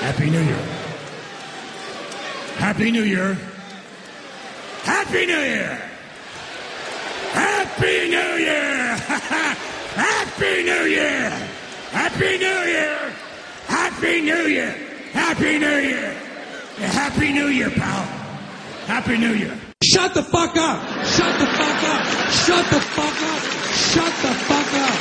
Happy New Year. Happy New Year. Happy New Year. Happy New Year. Happy New Year. Happy New Year. Happy New Year. Happy New Year. Happy New Year, pal. Happy New Year. Shut the fuck up. Shut the fuck up. Shut the fuck up. Shut the fuck up.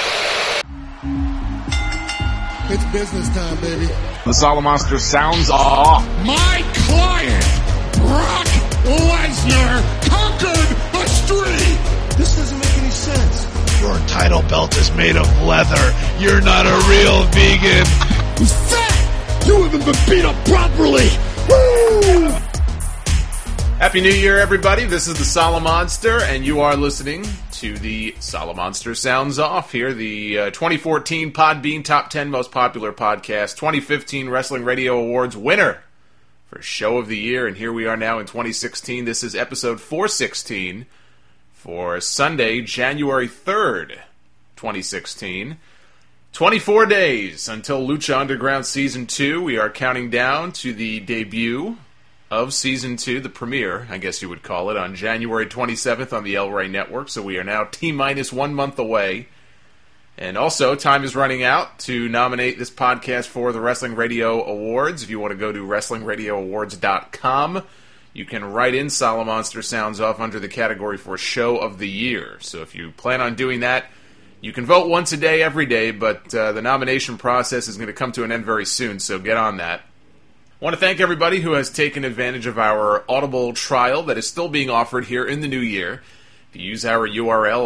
It's business time, baby. The Solomonster sounds off. My client, Brock Lesnar, conquered the street. This doesn't make any sense. Your title belt is made of leather. You're not a real vegan. He's fat. You haven't been beat up properly. Woo! Happy New Year, everybody. This is the Solomonster, and you are listening to the Solomonster Sounds Off here, the 2014 Podbean Top 10 Most Popular Podcast, 2015 Wrestling Radio Awards winner for Show of the Year, and here we are now in 2016. This is episode 416 for Sunday, January 3rd, 2016. 24 days until Lucha Underground Season 2. We are counting down to the debut of Season 2, the premiere, I guess you would call it, on January 27th on the El Rey Network, so we are now T-minus 1 month away. And also, time is running out to nominate this podcast for the Wrestling Radio Awards. If you want to go to WrestlingRadioAwards.com, you can write in Solomonster Sounds Off under the category for Show of the Year. So if you plan on doing that, you can vote once a day, every day, but the nomination process is going to come to an end very soon, so get on that. I want to thank everybody who has taken advantage of our Audible trial that is still being offered here in the new year. If you use our URL,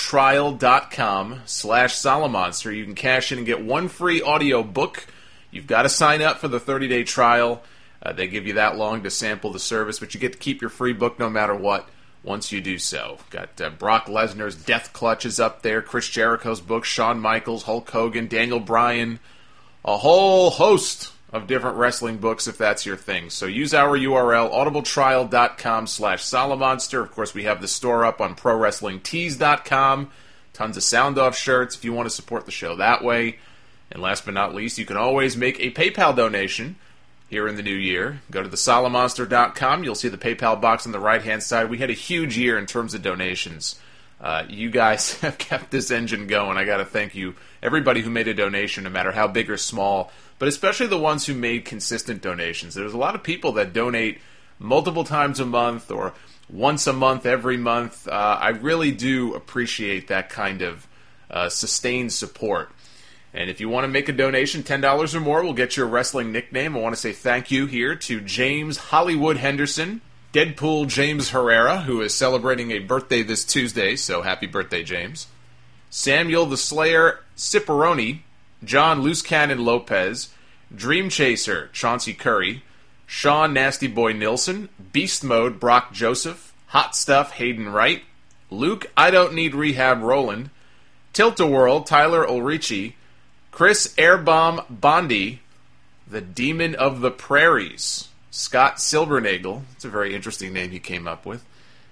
audibletrial.com/Solomonster, you can cash in and get one free audio book. You've got to sign up for the 30-day trial. They give you that long to sample the service, but you get to keep your free book no matter what once you do so. Got Brock Lesnar's Death Clutch is up there, Chris Jericho's book, Shawn Michaels, Hulk Hogan, Daniel Bryan, a whole host of different wrestling books if that's your thing. So use our URL, audibletrial.com/Solomonster. Of course, we have the store up on ProWrestlingTees.com. Tons of sound-off shirts if you want to support the show that way. And last but not least, you can always make a PayPal donation here in the new year. Go to thesolomonster.com. You'll see the PayPal box on the right-hand side. We had a huge year in terms of donations. You guys have kept this engine going. I got to thank you, everybody who made a donation, no matter how big or small, but especially the ones who made consistent donations. There's a lot of people that donate multiple times a month or once a month, every month. I really do appreciate that kind of sustained support. And if you want to make a donation, $10 or more will get you a wrestling nickname. I want to say thank you here to James Hollywood Henderson, Deadpool James Herrera, who is celebrating a birthday this Tuesday, so happy birthday, James. Samuel the Slayer Ciparoni, John Loose Cannon Lopez, Dream Chaser Chauncey Curry, Sean Nasty Boy Nilsson, Beast Mode Brock Joseph, Hot Stuff Hayden Wright, Luke I Don't Need Rehab Roland, Tilt-A-Whirl Tyler Ulrichi, Chris Airbomb Bondi, the Demon of the Prairies, Scott Silbernagel, it's a very interesting name he came up with,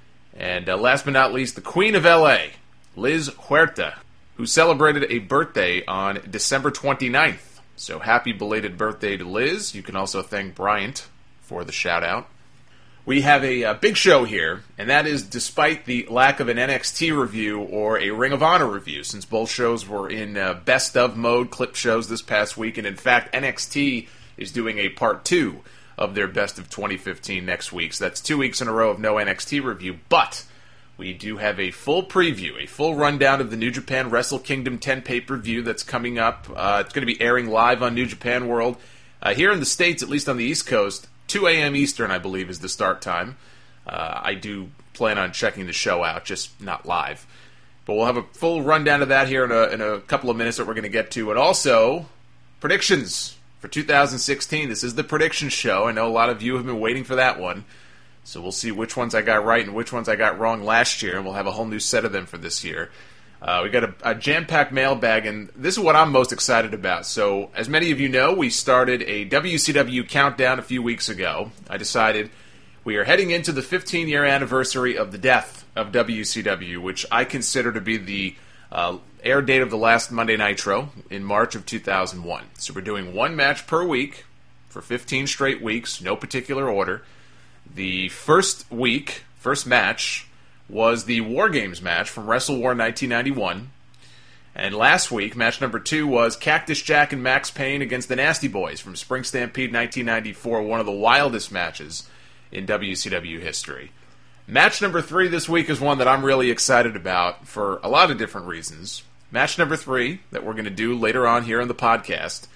and last but not least, the Queen of L.A., Liz Huerta, who celebrated a birthday on December 29th. So happy belated birthday to Liz. You can also thank Bryant for the shout-out. We have a big show here, and that is despite the lack of an NXT review or a Ring of Honor review, since both shows were in best-of mode, clip shows this past week, and in fact, NXT is doing a part 2 of their Best of 2015 next week. So that's 2 weeks in a row of no NXT review, but we do have a full preview, a full rundown of the New Japan Wrestle Kingdom 10 pay-per-view that's coming up. It's going to be airing live on New Japan World. Here in the States, at least on the East Coast, 2 a.m. Eastern, I believe, is the start time. I do plan on checking the show out, just not live. But we'll have a full rundown of that here in a couple of minutes that we're going to get to. And also, predictions for 2016. This is the prediction show. I know a lot of you have been waiting for that one. So we'll see which ones I got right and which ones I got wrong last year, and we'll have a whole new set of them for this year. We got a jam-packed mailbag, and this is what I'm most excited about. So, as many of you know, we started a WCW countdown a few weeks ago. I decided we are heading into the 15-year anniversary of the death of WCW, which I consider to be the air date of the last Monday Nitro in March of 2001. So we're doing one match per week for 15 straight weeks, no particular order. The first match, was the War Games match from Wrestle War 1991. And last week, match number 2 was Cactus Jack and Max Payne against the Nasty Boys from Spring Stampede 1994, one of the wildest matches in WCW history. Match number 3 this week is one that I'm really excited about for a lot of different reasons. Match number 3 that we're going to do later on here on the podcast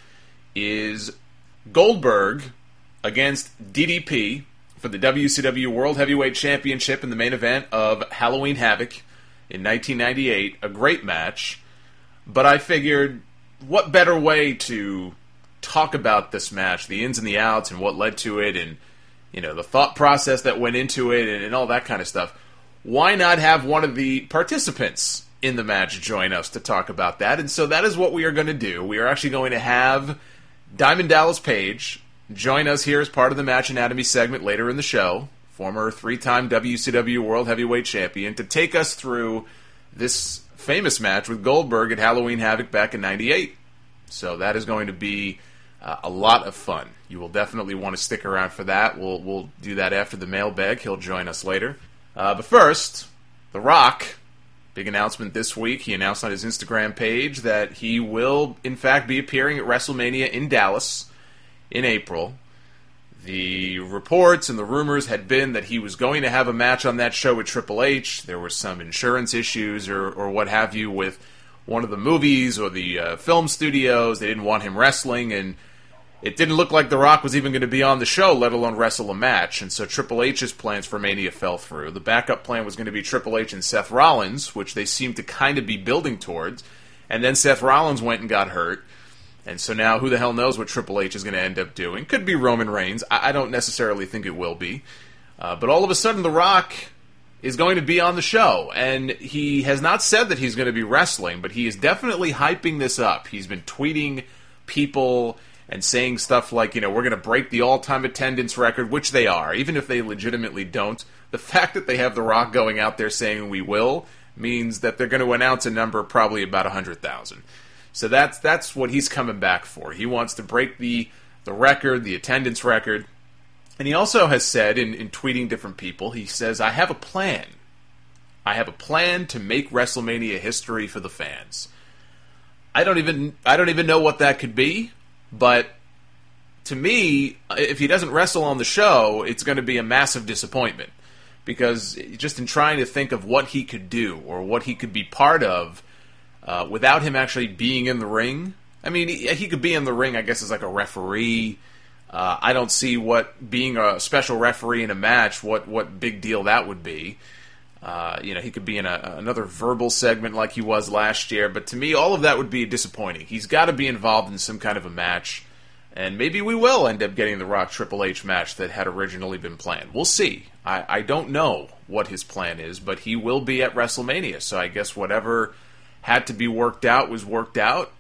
is Goldberg against DDP for the WCW World Heavyweight Championship in the main event of Halloween Havoc in 1998. A great match, but I figured what better way to talk about this match, the ins and the outs and what led to it, and the thought process that went into it and all that kind of stuff. Why not have one of the participants in the match join us to talk about that? And so that is what we are going to do. We are actually going to have Diamond Dallas Page join us here as part of the Match Anatomy segment later in the show, former 3-time WCW World Heavyweight Champion, to take us through this famous match with Goldberg at Halloween Havoc back in 98. So that is going to be a lot of fun. You will definitely want to stick around for that. We'll do that after the mailbag. He'll join us later. But first, The Rock, big announcement this week. He announced on his Instagram page that he will, in fact, be appearing at WrestleMania in Dallas in April. The reports and the rumors had been that he was going to have a match on that show with Triple H. There were some insurance issues or what have you with one of the movies or the film studios. They didn't want him wrestling, and it didn't look like The Rock was even going to be on the show, let alone wrestle a match. And so Triple H's plans for Mania fell through. The backup plan was going to be Triple H and Seth Rollins, which they seemed to kind of be building towards. And then Seth Rollins went and got hurt. And so now who the hell knows what Triple H is going to end up doing. Could be Roman Reigns. I don't necessarily think it will be. But all of a sudden, The Rock is going to be on the show. And he has not said that he's going to be wrestling, but he is definitely hyping this up. He's been tweeting people and saying stuff like, we're going to break the all-time attendance record, which they are, even if they legitimately don't. The fact that they have The Rock going out there saying we will means that they're going to announce a number probably about 100,000. So that's what he's coming back for. He wants to break the record, the attendance record. And he also has said in tweeting different people, he says, I have a plan. I have a plan to make WrestleMania history for the fans. I don't even know what that could be, but to me, if he doesn't wrestle on the show, it's going to be a massive disappointment. Because just in trying to think of what he could do or what he could be part of, without him actually being in the ring. I mean, he could be in the ring, I guess, as like a referee. I don't see what being a special referee in a match, what big deal that would be. He could be in another verbal segment like he was last year. But to me, all of that would be disappointing. He's got to be involved in some kind of a match. And maybe we will end up getting the Rock Triple H match that had originally been planned. We'll see. I don't know what his plan is, but he will be at WrestleMania. So I guess whatever had to be worked out was worked out,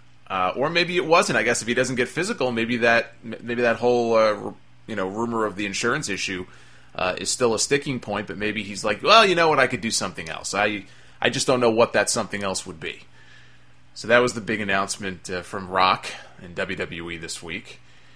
or maybe it wasn't. I guess if he doesn't get physical, maybe that whole rumor of the insurance issue is still a sticking point. But maybe he's like, well, you know what, I could do something else. I just don't know what that something else would be. So that was the big announcement from Rock and WWE this week.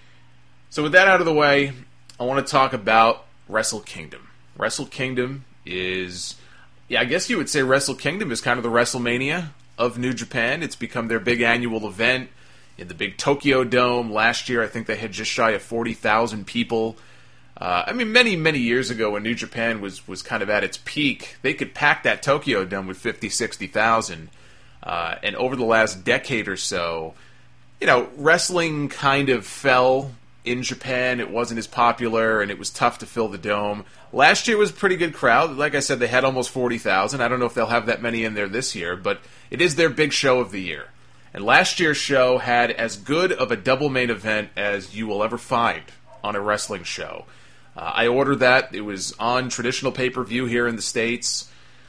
So with that out of the way, I want to talk about Wrestle Kingdom. Wrestle Kingdom is, I guess you would say Wrestle Kingdom is kind of the WrestleMania of New Japan. It's become their big annual event in the big Tokyo Dome. Last year, I think they had just shy of 40,000 people. Many, many years ago when New Japan was kind of at its peak, they could pack that Tokyo Dome with 50, 60,000. And over the last decade or so, wrestling kind of fell in Japan. It wasn't as popular, and it was tough to fill the dome. Last year was a pretty good crowd. Like I said, they had almost 40,000. I don't know if they'll have that many in there this year, but it is their big show of the year. And last year's show had as good of a double main event as you will ever find on a wrestling show. I ordered that. It was on traditional pay-per-view here in the States.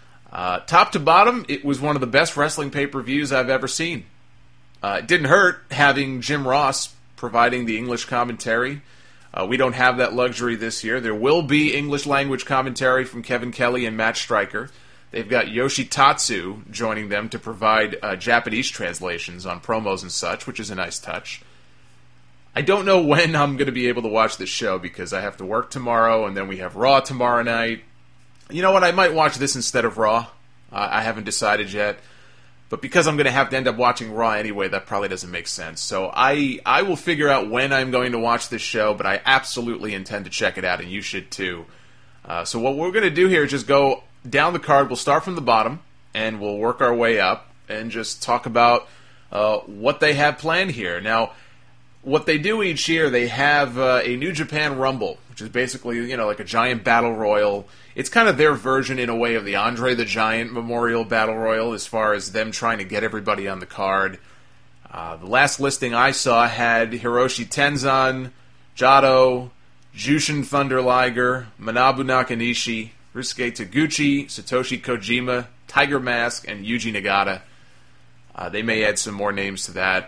Top to bottom, it was one of the best wrestling pay-per-views I've ever seen. It didn't hurt having Jim Ross providing the English commentary. We don't have that luxury this year. There will be English language commentary from Kevin Kelly and Matt Stryker. They've got Yoshitatsu joining them to provide Japanese translations on promos and such, which is a nice touch. I don't know when I'm going to be able to watch this show because I have to work tomorrow, and then we have Raw tomorrow night. You know what? I might watch this instead of Raw. I haven't decided yet. But because I'm going to have to end up watching Raw anyway, that probably doesn't make sense. So I will figure out when I'm going to watch this show, but I absolutely intend to check it out, and you should too. So what we're going to do here is just go down the card. We'll start from the bottom, and we'll work our way up and just talk about what they have planned here. Now, what they do each year, they have a New Japan Rumble, which is basically, like a giant battle royal. It's kind of their version, in a way, of the Andre the Giant Memorial Battle Royal, as far as them trying to get everybody on the card. The last listing I saw had Hiroshi Tenzan, Jado, Jushin Thunder Liger, Manabu Nakanishi, Ryusuke Taguchi, Satoshi Kojima, Tiger Mask, and Yuji Nagata. They may add some more names to that.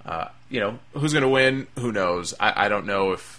Who's going to win? Who knows? I don't know if...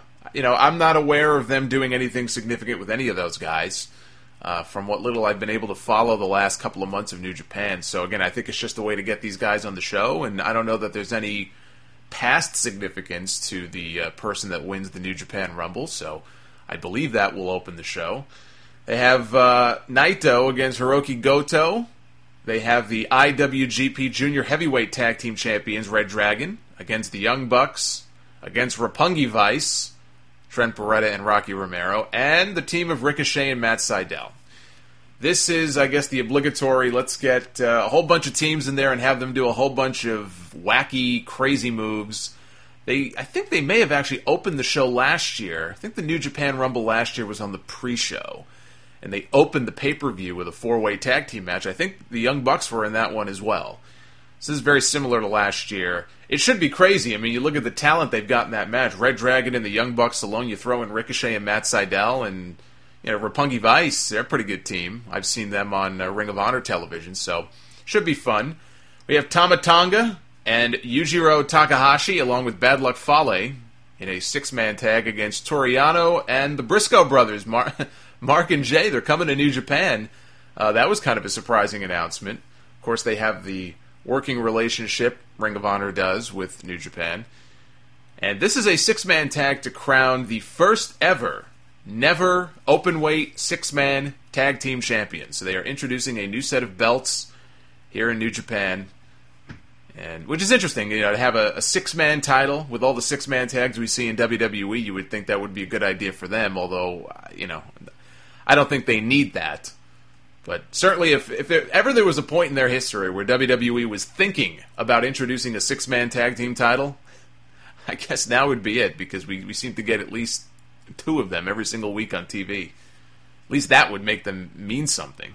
I'm not aware of them doing anything significant with any of those guys, from what little I've been able to follow the last couple of months of New Japan. So again, I think it's just a way to get these guys on the show, and I don't know that there's any past significance to the person that wins the New Japan Rumble, so I believe that will open the show. They have Naito against Hiroki Goto. They have the IWGP Junior Heavyweight Tag Team Champions, Red Dragon, against the Young Bucks, against Roppongi Vice, Trent Beretta and Rocky Romero, and the team of Ricochet and Matt Sydal. This is, I guess, the obligatory, let's get a whole bunch of teams in there and have them do a whole bunch of wacky, crazy moves. I think they may have actually opened the show last year. I think the New Japan Rumble last year was on the pre-show. And they opened the pay-per-view with a 4-way tag team match. I think the Young Bucks were in that one as well. So this is very similar to last year. It should be crazy. I mean, you look at the talent they've got in that match. Red Dragon and the Young Bucks alone. You throw in Ricochet and Matt Sydal, and Roppongi Vice. They're a pretty good team. I've seen them on Ring of Honor television, so should be fun. We have Tama Tonga and Yujiro Takahashi, along with Bad Luck Fale, in a 6-man tag against Toriano and the Briscoe brothers, Mark and Jay. They're coming to New Japan. That was kind of a surprising announcement. Of course, they have the working relationship Ring of Honor does with New Japan. And this is a 6-man tag to crown the first ever never openweight 6-man tag team champion. So they are introducing a new set of belts here in New Japan. And which is interesting, to have a 6-man title with all the 6-man tags we see in WWE. You would think that would be a good idea for them, although, I don't think they need that. But certainly if ever there was a point in their history where WWE was thinking about introducing a 6-man tag team title, I guess now would be it, because we seem to get at least 2 of them every single week on TV. At least that would make them mean something.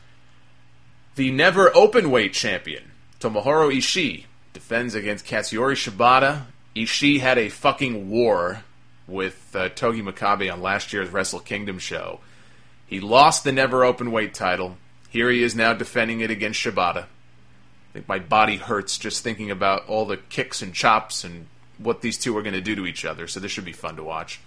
The never openweight champion, Tomohiro Ishii, defends against Katsuyori Shibata. Ishii had a fucking war with Togi Makabe on last year's Wrestle Kingdom show. He lost the never openweight title. Here he is now defending it against Shibata. I think my body hurts just thinking about all the kicks and chops and what these two are going to do to each other, so this should be fun to watch.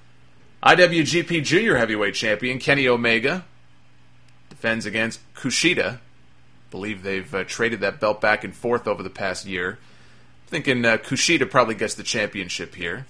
IWGP Junior Heavyweight Champion Kenny Omega defends against Kushida. I believe they've traded that belt back and forth over the past year. Thinking Kushida probably gets the championship here.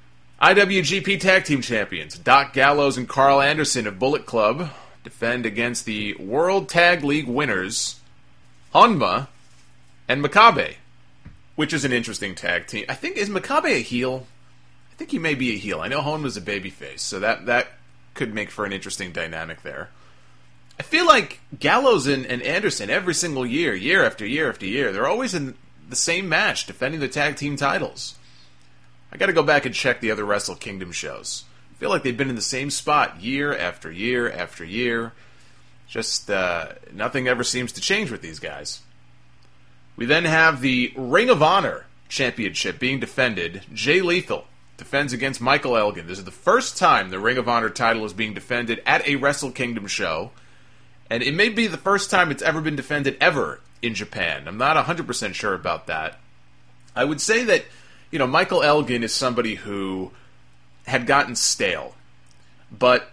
IWGP Tag Team Champions Doc Gallows and Carl Anderson of Bullet Club defend against the World Tag League winners Honma and Makabe, which is an interesting tag team. I think, is Makabe a heel? I think he may be a heel. I know Honma's a babyface, so that could make for an interesting dynamic there. I feel like Gallows and Anderson every single year after year after year, they're always in the same match defending the tag team titles. I got to go back and check the other Wrestle Kingdom shows. I feel like they've been in the same spot year after year after year. Just nothing ever seems to change with these guys. We then have the Ring of Honor Championship being defended. Jay Lethal defends against Michael Elgin. This is the first time the Ring of Honor title is being defended at a Wrestle Kingdom show. And it may be the first time it's ever been defended ever in Japan. I'm not 100% sure about that. I would say that Michael Elgin is somebody who had gotten stale. But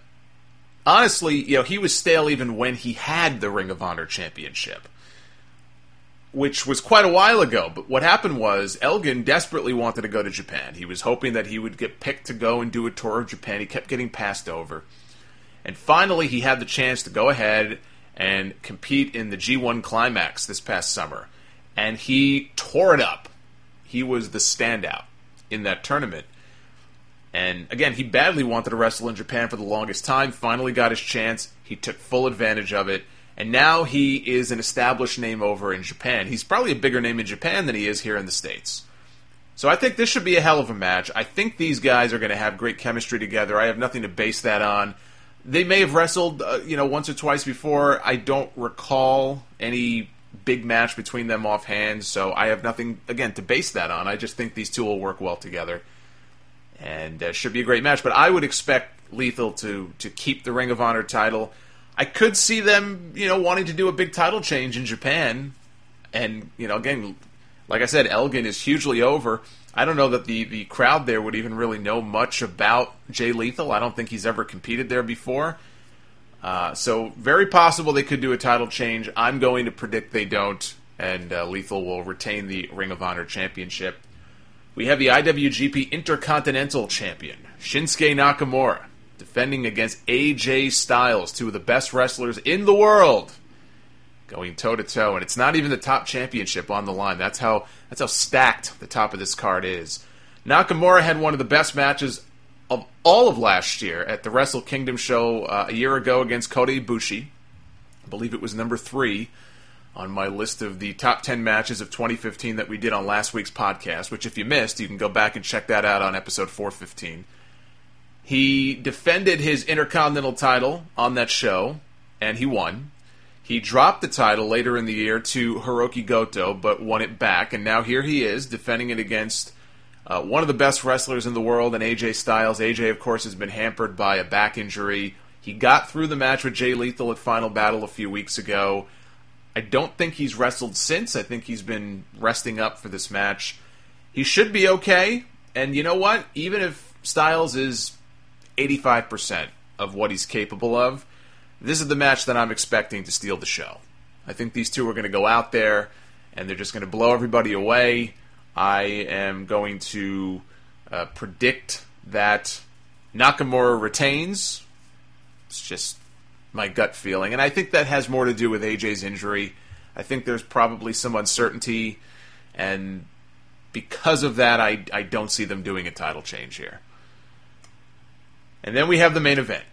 honestly, he was stale even when he had the Ring of Honor Championship. which was quite a while ago. But what happened was Elgin desperately wanted to go to Japan. He was hoping that he would get picked to go and do a tour of Japan. He kept getting passed over. And finally, he had the chance to go ahead and compete in the G1 Climax this past summer. And he tore it up. He was the standout in that tournament. And again, he badly wanted to wrestle in Japan for the longest time. Finally got his chance. He took full advantage of it. And now he is an established name over in Japan. He's probably a bigger name in Japan than he is here in the States. So I think this should be a hell of a match. I think these guys are going to have great chemistry together. I have nothing to base that on. They may have wrestled, once or twice before. I don't recall any big match between them offhand, so I have nothing, again, to base that on. I just think these two will work well together. And should be a great match. But I would expect Lethal to keep the Ring of Honor title. I could see them, wanting to do a big title change in Japan. And, again, like I said, Elgin is hugely over. I don't know that the crowd there would even really know much about Jay Lethal. I don't think he's ever competed there before. So very possible they could do a title change. I'm going to predict they don't, and Lethal will retain the Ring of Honor Championship. We have the IWGP Intercontinental Champion, Shinsuke Nakamura, defending against AJ Styles, two of the best wrestlers in the world, going toe-to-toe. And it's not even the top championship on the line. That's how stacked the top of this card is. Nakamura had one of the best matches of all of last year at the Wrestle Kingdom show a year ago against Kota Ibushi. I believe it was number 3 on my list of the top 10 matches of 2015 that we did on last week's podcast, which if you missed, you can go back and check that out on episode 415. He defended his Intercontinental title on that show, and he won. He dropped the title later in the year to Hiroki Goto, but won it back, and now here he is, defending it against one of the best wrestlers in the world, and AJ Styles. AJ, of course, has been hampered by a back injury. He got through the match with Jay Lethal at Final Battle a few weeks ago. I don't think he's wrestled since. I think he's been resting up for this match. He should be okay, and you know what? Even if Styles is 85% of what he's capable of, this is the match that I'm expecting to steal the show. I think these two are going to go out there, and they're just going to blow everybody away. I am going to predict that Nakamura retains. It's just my gut feeling. And I think that has more to do with AJ's injury. I think there's probably some uncertainty, and because of that, I don't see them doing a title change here. And then we have the main event.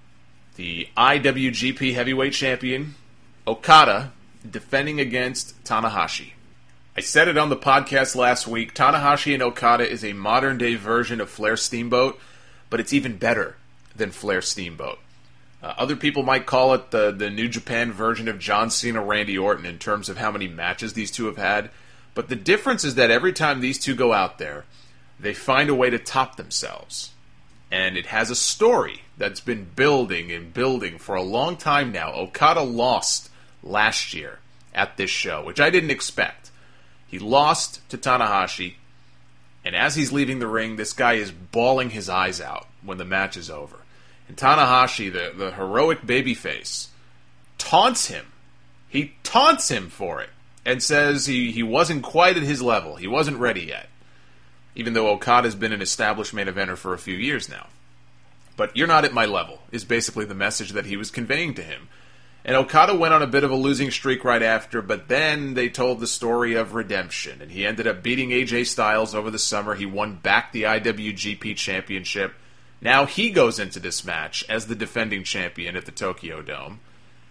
The IWGP Heavyweight Champion, Okada, defending against Tanahashi. I said it on the podcast last week. Tanahashi and Okada is a modern-day version of Flair Steamboat, but it's even better than Flair Steamboat. Other people might call it the New Japan version of John Cena, Randy Orton in terms of how many matches these two have had. But the difference is that every time these two go out there, they find a way to top themselves. And it has a story that's been building and building for a long time now. Okada lost last year at this show, which I didn't expect. He lost to Tanahashi, and as he's leaving the ring, this guy is bawling his eyes out when the match is over. And Tanahashi, the heroic babyface, taunts him. He taunts him for it and says he wasn't quite at his level. He wasn't ready yet. Even though Okada's been an established main eventer for a few years now. But you're not at my level, is basically the message that he was conveying to him. And Okada went on a bit of a losing streak right after, but then they told the story of redemption. And he ended up beating AJ Styles over the summer. He won back the IWGP Championship. Now he goes into this match as the defending champion at the Tokyo Dome.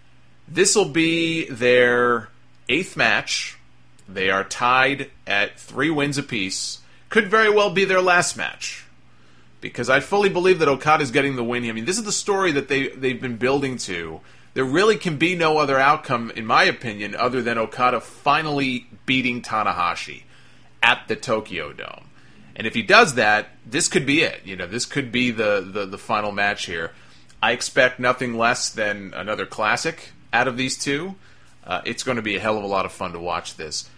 This will be their 8th match. They are tied at 3 wins apiece. Could very well be their last match. Because I fully believe that Okada's getting the win here. I mean, this is the story that they've been building to. There really can be no other outcome, in my opinion, other than Okada finally beating Tanahashi at the Tokyo Dome. And if he does that, this could be it. This could be the final match here. I expect nothing less than another classic out of these two. It's going to be a hell of a lot of fun to watch this.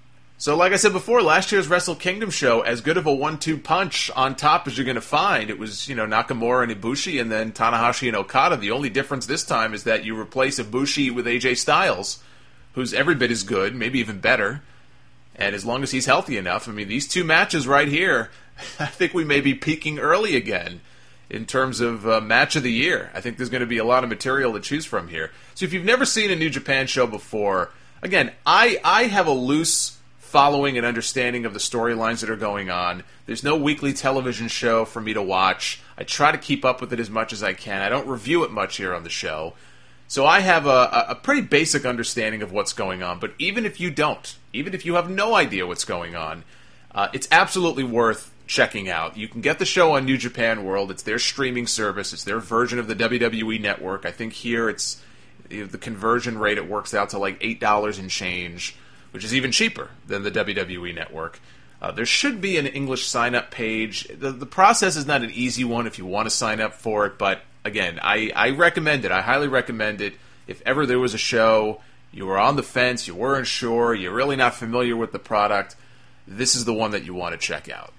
So like I said before, last year's Wrestle Kingdom show, as good of a 1-2 punch on top as you're going to find. It was, Nakamura and Ibushi, and then Tanahashi and Okada. The only difference this time is that you replace Ibushi with AJ Styles, who's every bit as good, maybe even better. And as long as he's healthy enough, I mean, these two matches right here, I think we may be peaking early again in terms of match of the year. I think there's going to be a lot of material to choose from here. So if you've never seen a New Japan show before, again, I have a loose following and understanding of the storylines that are going on. There's no weekly television show for me to watch. I try to keep up with it as much as I can. I don't review it much here on the show. So I have a pretty basic understanding of what's going on. But even if you don't, even if you have no idea what's going on, it's absolutely worth checking out. You can get the show on New Japan World. It's their streaming service. It's their version of the WWE Network. I think here it's the conversion rate, it works out to like $8 and change, which is even cheaper than the WWE Network. There should be an English sign-up page. The process is not an easy one if you want to sign up for it, but again, I recommend it. I highly recommend it. If ever there was a show, you were on the fence, you weren't sure, you're really not familiar with the product, this is the one that you want to check out.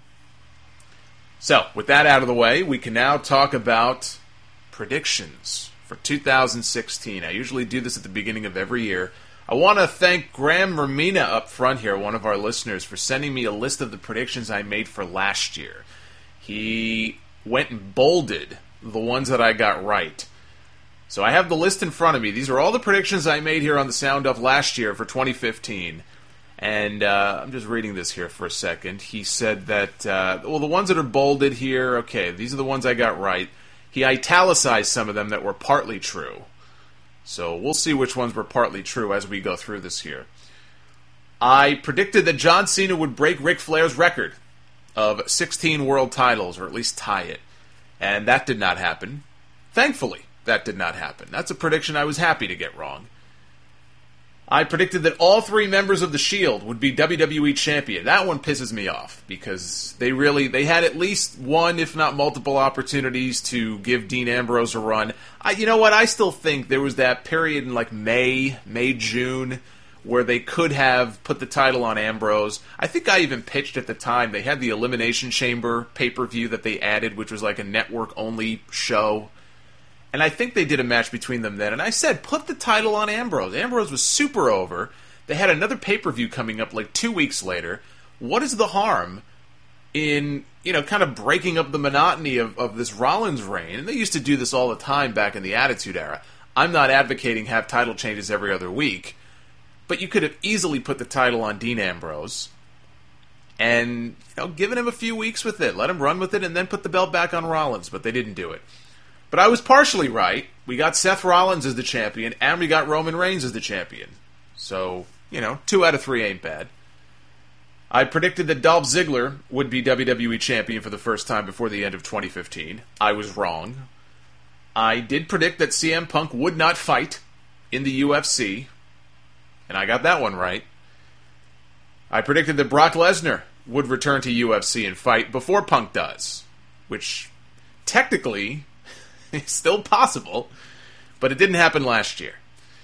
So, with that out of the way, we can now talk about predictions for 2016. I usually do this at the beginning of every year. I want to thank Graham Romina up front here, one of our listeners, for sending me a list of the predictions I made for last year. He went and bolded the ones that I got right. So I have the list in front of me. These are all the predictions I made here on the Sound Off last year for 2015. And I'm just reading this here for a second. He said that, the ones that are bolded here, okay, these are the ones I got right. He italicized some of them that were partly true. So we'll see which ones were partly true as we go through this here. I predicted that John Cena would break Ric Flair's record of 16 world titles, or at least tie it. And that did not happen. Thankfully, that did not happen. That's a prediction I was happy to get wrong. I predicted that all three members of The Shield would be WWE champion. That one pisses me off, because they had at least one, if not multiple, opportunities to give Dean Ambrose a run. You know what? I still think there was that period in like May, June, where they could have put the title on Ambrose. I think I even pitched at the time. They had the Elimination Chamber pay-per-view that they added, which was like a network-only show. And I think they did a match between them then. And I said, put the title on Ambrose. Ambrose was super over. They had another pay-per-view coming up like 2 weeks later. What is the harm in, kind of breaking up the monotony of this Rollins reign? And they used to do this all the time back in the Attitude Era. I'm not advocating have title changes every other week. But you could have easily put the title on Dean Ambrose and, given him a few weeks with it. Let him run with it and then put the belt back on Rollins. But they didn't do it. But I was partially right. We got Seth Rollins as the champion, and we got Roman Reigns as the champion. So, 2 out of 3 ain't bad. I predicted that Dolph Ziggler would be WWE champion for the first time before the end of 2015. I was wrong. I did predict that CM Punk would not fight in the UFC, and I got that one right. I predicted that Brock Lesnar would return to UFC and fight before Punk does, which technically it's still possible, but it didn't happen last year.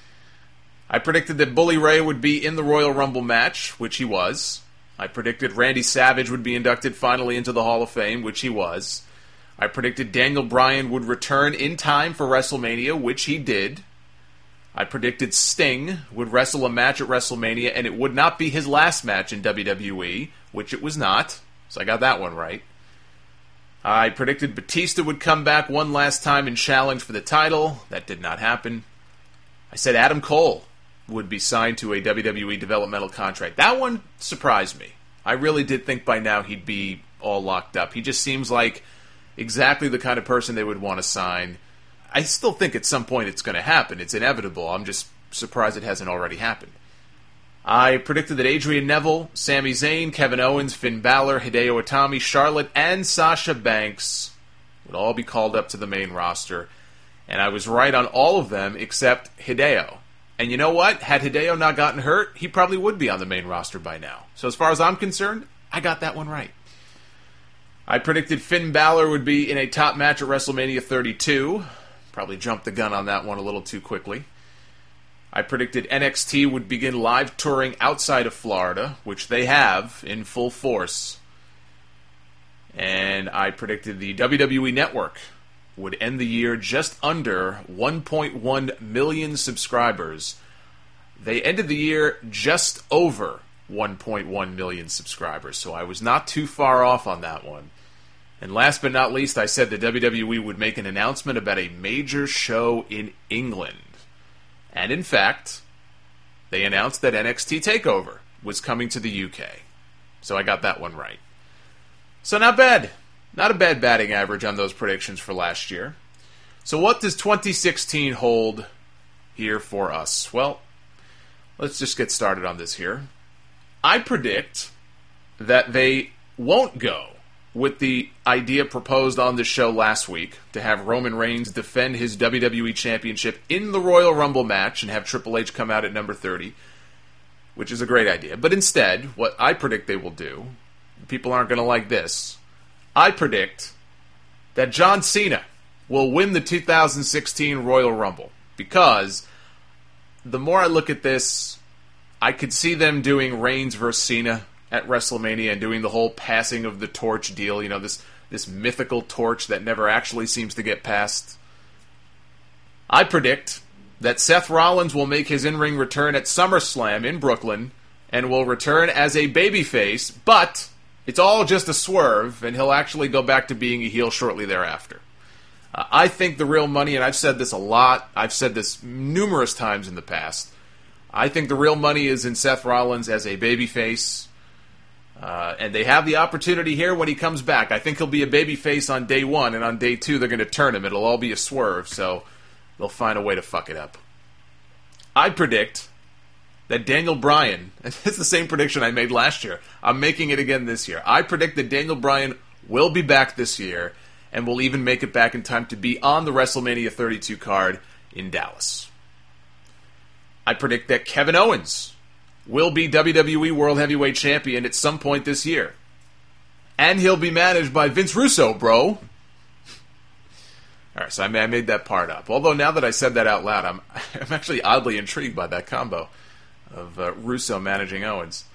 I predicted that Bully Ray would be in the Royal Rumble match, which he was. I predicted Randy Savage would be inducted finally into the Hall of Fame, which he was. I predicted Daniel Bryan would return in time for WrestleMania, which he did. I predicted Sting would wrestle a match at WrestleMania, and it would not be his last match in WWE, which it was not. So I got that one right. I predicted Batista would come back one last time and challenge for the title. That did not happen. I said Adam Cole would be signed to a WWE developmental contract. That one surprised me. I really did think by now he'd be all locked up. He just seems like exactly the kind of person they would want to sign. I still think at some point it's going to happen. It's inevitable. I'm just surprised it hasn't already happened. I predicted that Adrian Neville, Sami Zayn, Kevin Owens, Finn Balor, Hideo Itami, Charlotte, and Sasha Banks would all be called up to the main roster. And I was right on all of them except Hideo. And you know what? Had Hideo not gotten hurt, he probably would be on the main roster by now. So as far as I'm concerned, I got that one right. I predicted Finn Balor would be in a top match at WrestleMania 32. Probably jumped the gun on that one a little too quickly. I predicted NXT would begin live touring outside of Florida, which they have in full force. And I predicted the WWE Network would end the year just under 1.1 million subscribers. they ended the year just over 1.1 million subscribers, so I was not too far off on that one. And last but not least, I said the WWE would make an announcement about a major show in England. And in fact, they announced that NXT TakeOver was coming to the UK. So I got that one right. So not bad. Not a bad batting average on those predictions for last year. So what does 2016 hold here for us? Well, let's just get started on this here. I predict that they won't go with the idea proposed on the show last week to have Roman Reigns defend his WWE Championship in the Royal Rumble match and have Triple H come out at number 30, which is a great idea. But instead, what I predict they will do, people aren't going to like this, I predict that John Cena will win the 2016 Royal Rumble, because the more I look at this, I could see them doing Reigns versus Cena at WrestleMania and doing the whole passing of the torch deal, you know, this mythical torch that never actually seems to get passed. I predict that Seth Rollins will make his in-ring return at SummerSlam in Brooklyn and will return as a babyface, but it's all just a swerve, and he'll actually go back to being a heel shortly thereafter. I think the real money, and I've said this a lot, I've said this numerous times in the past, I think the real money is in Seth Rollins as a babyface. And they have the opportunity here when he comes back. I think he'll be a babyface on day one, and on day two they're going to turn him. It'll all be a swerve, so they'll find a way to fuck it up. I predict that Daniel Bryan, and it's the same prediction I made last year, I'm making it again this year. I predict that Daniel Bryan will be back this year, and will even make it back in time to be on the WrestleMania 32 card in Dallas. I predict that Kevin Owens will be WWE World Heavyweight Champion at some point this year. And he'll be managed by Vince Russo, bro. Alright, so I made that part up. Although now that I said that out loud, I'm actually oddly intrigued by that combo of Russo managing Owens.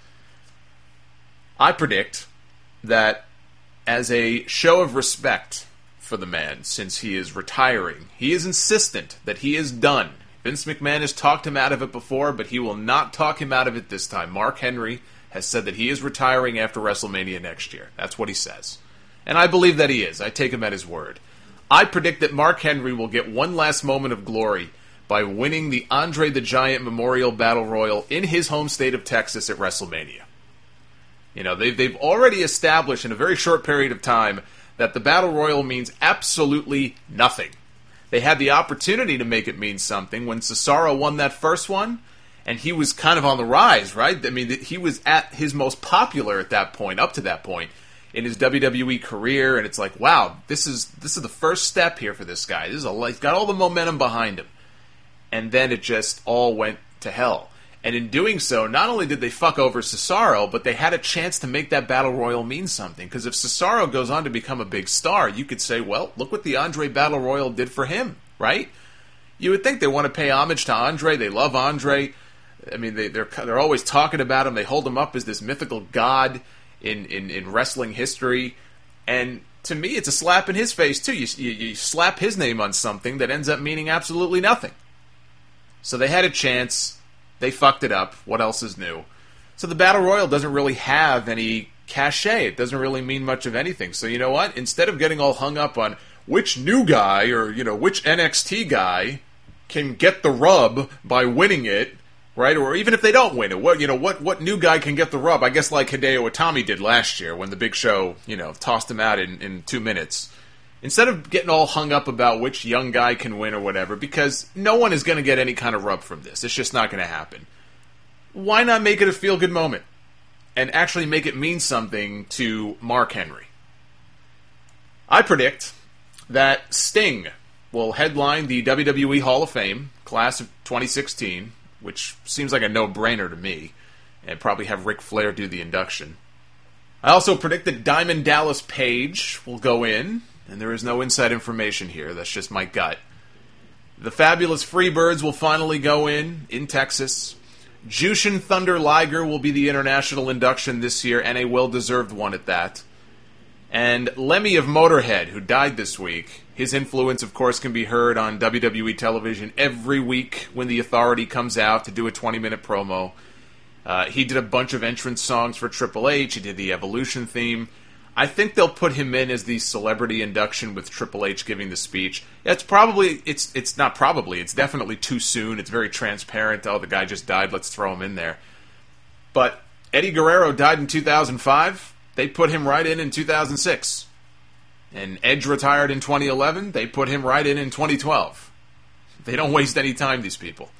I predict that as a show of respect for the man, since he is retiring, he is insistent that he is done. Vince McMahon has talked him out of it before, but he will not talk him out of it this time. Mark Henry has said that he is retiring after WrestleMania next year. That's what he says. And I believe that he is. I take him at his word. I predict that Mark Henry will get one last moment of glory by winning the Andre the Giant Memorial Battle Royal in his home state of Texas at WrestleMania. You know, they've already established in a very short period of time that the Battle Royal means absolutely nothing. They had the opportunity to make it mean something when Cesaro won that first one, and he was kind of on the rise, right? I mean, he was at his most popular at that point, up to that point, in his WWE career, and it's like, wow, this is the first step here for this guy. He's got all the momentum behind him. And then it just all went to hell. And in doing so, not only did they fuck over Cesaro, but they had a chance to make that Battle Royal mean something. Because if Cesaro goes on to become a big star, you could say, well, look what the Andre Battle Royal did for him, right? You would think they want to pay homage to Andre. They love Andre. I mean, they're always talking about him. They hold him up as this mythical god in wrestling history. And to me, it's a slap in his face, too. You slap his name on something that ends up meaning absolutely nothing. So they had a chance. They fucked it up. What else is new? So the Battle Royal doesn't really have any cachet. It doesn't really mean much of anything. So you know what? Instead of getting all hung up on which new guy or, you know, which NXT guy can get the rub by winning it, right? Or even if they don't win it, what new guy can get the rub? I guess like Hideo Itami did last year when the Big Show, tossed him out in 2 minutes. Instead of getting all hung up about which young guy can win or whatever, because no one is going to get any kind of rub from this. It's just not going to happen. Why not make it a feel-good moment and actually make it mean something to Mark Henry? I predict that Sting will headline the WWE Hall of Fame, class of 2016, which seems like a no-brainer to me, and probably have Ric Flair do the induction. I also predict that Diamond Dallas Page will go in, and there is no inside information here. That's just my gut. The Fabulous Freebirds will finally go in Texas. Jushin Thunder Liger will be the international induction this year, and a well-deserved one at that. And Lemmy of Motorhead, who died this week, His influence, of course, can be heard on WWE television every week when The Authority comes out to do a 20-minute promo. He did a bunch of entrance songs for Triple H. He did the Evolution theme. I think they'll put him in as the celebrity induction with Triple H giving the speech. It's definitely too soon. It's very transparent. Oh, the guy just died, let's throw him in there. But Eddie Guerrero died in 2005. They put him right in 2006. And Edge retired in 2011. They put him right in 2012. They don't waste any time, these people.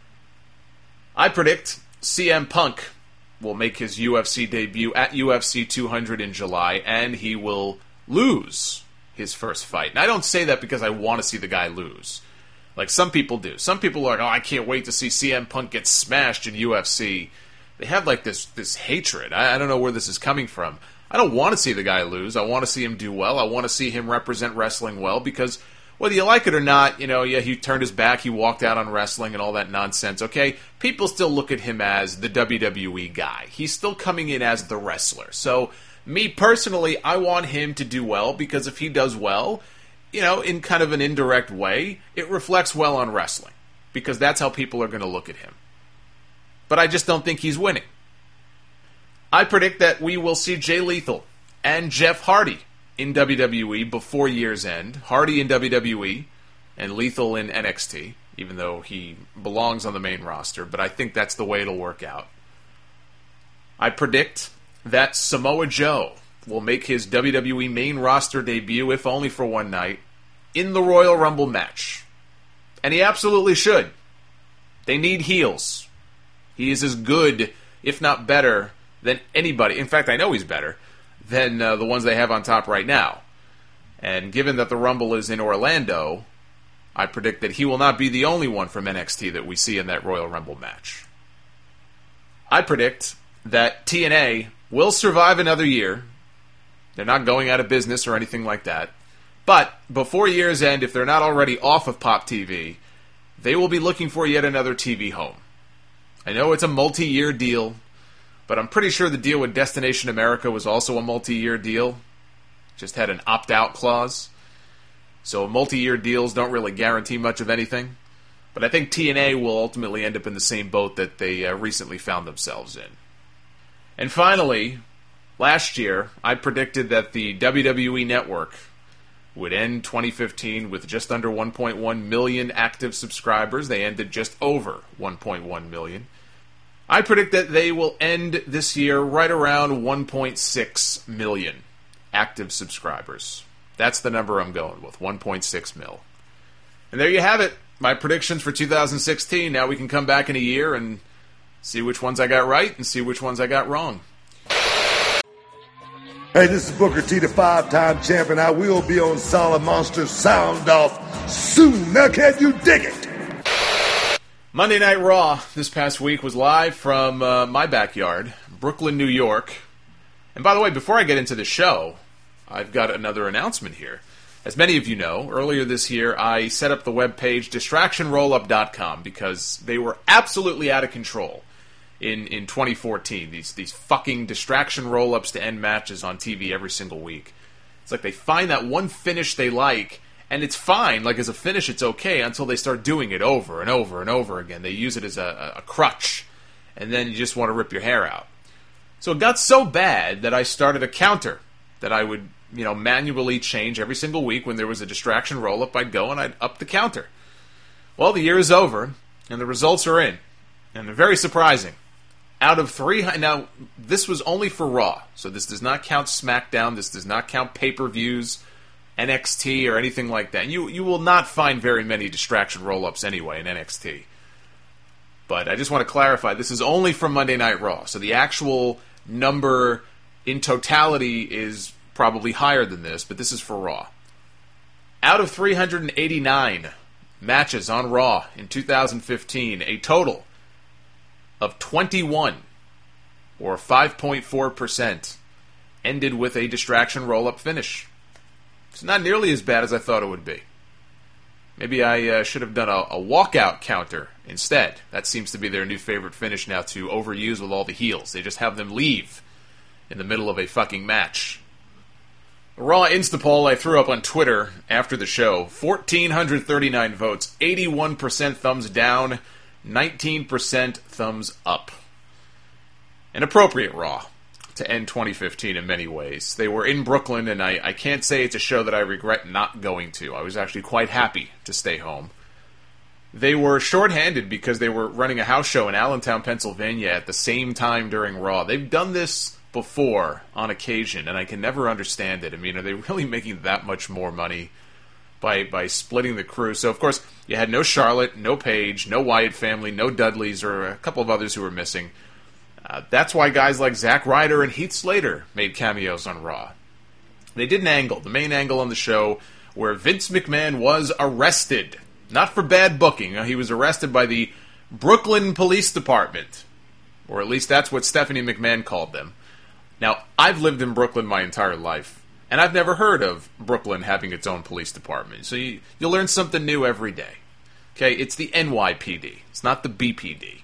I predict CM Punk will make his UFC debut at UFC 200 in July, and he will lose his first fight. And I don't say that because I want to see the guy lose. Like some people do. Some people are like, oh, I can't wait to see CM Punk get smashed in UFC. They have like this hatred. I don't know where this is coming from. I don't want to see the guy lose. I want to see him do well. I want to see him represent wrestling well because whether you like it or not, he turned his back, he walked out on wrestling and all that nonsense, okay? People still look at him as the WWE guy. He's still coming in as the wrestler. So, me personally, I want him to do well because if he does well, in kind of an indirect way, it reflects well on wrestling because that's how people are going to look at him. But I just don't think he's winning. I predict that we will see Jay Lethal and Jeff Hardy in WWE before year's end. Hardy in WWE and Lethal in NXT, even though he belongs on the main roster, but I think that's the way it'll work out. I predict that Samoa Joe will make his WWE main roster debut, if only for one night, in the Royal Rumble match. And he absolutely should. They need heels. He is as good, if not better, than anybody. In fact, I know he's better than the ones they have on top right now. And given that the Rumble is in Orlando, I predict that he will not be the only one from NXT that we see in that Royal Rumble match. I predict that TNA will survive another year. They're not going out of business or anything like that. But before year's end, if they're not already off of Pop TV, they will be looking for yet another TV home. I know it's a multi-year deal, but I'm pretty sure the deal with Destination America was also a multi-year deal. Just had an opt-out clause. So multi-year deals don't really guarantee much of anything. But I think TNA will ultimately end up in the same boat that they recently found themselves in. And finally, last year, I predicted that the WWE Network would end 2015 with just under 1.1 million active subscribers. They ended just over 1.1 million. I predict that they will end this year right around 1.6 million active subscribers. That's the number I'm going with, 1.6 mil. And there you have it, my predictions for 2016. Now we can come back in a year and see which ones I got right and see which ones I got wrong. Hey, this is Booker T, the 5-time champion. I will be on Solid Monster Sound Off soon. Now can you dig it? Monday Night Raw this past week was live from my backyard, Brooklyn, New York. And by the way, before I get into the show, I've got another announcement here. As many of you know, earlier this year I set up the webpage DistractionRollup.com because they were absolutely out of control in 2014. These fucking distraction roll-ups to end matches on TV every single week. It's like they find that one finish they like, and it's fine, like as a finish it's okay, until they start doing it over and over and over again. They use it as a crutch, and then you just want to rip your hair out. So it got so bad that I started a counter that I would, manually change every single week. When there was a distraction roll-up, I'd go and I'd up the counter. Well, the year is over, and the results are in, and they're very surprising. Out of 300, now this was only for Raw, so this does not count SmackDown, this does not count pay-per-views, NXT, or anything like that. You will not find very many distraction roll-ups anyway in NXT. But I just want to clarify, this is only from Monday Night Raw, so the actual number in totality is probably higher than this, but this is for Raw. Out of 389 matches on Raw in 2015, a total of 21, or 5.4%, ended with a distraction roll-up finish. It's not nearly as bad as I thought it would be. Maybe I should have done a walkout counter instead. That seems to be their new favorite finish now to overuse with all the heels. They just have them leave in the middle of a fucking match. Raw Instapoll I threw up on Twitter after the show. 1,439 votes. 81% thumbs down. 19% thumbs up. An appropriate Raw to end 2015 in many ways. They were in Brooklyn, and I can't say it's a show that I regret not going to. I was actually quite happy to stay home. They were shorthanded because they were running a house show in Allentown, Pennsylvania at the same time during Raw. They've done this before on occasion, and I can never understand it. I mean, are they really making that much more money by splitting the crew? So, of course, you had no Charlotte, no Paige, no Wyatt family, no Dudleys, or a couple of others who were missing. That's why guys like Zack Ryder and Heath Slater made cameos on Raw. They did an angle, the main angle on the show, where Vince McMahon was arrested. Not for bad booking. He was arrested by the Brooklyn Police Department. Or at least that's what Stephanie McMahon called them. Now, I've lived in Brooklyn my entire life, and I've never heard of Brooklyn having its own police department. So you'll learn something new every day. Okay, it's the NYPD. It's not the BPD.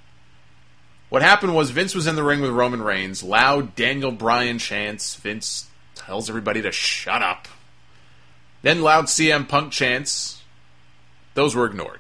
What happened was Vince was in the ring with Roman Reigns. Loud Daniel Bryan chants. Vince tells everybody to shut up. Then loud CM Punk chants. Those were ignored.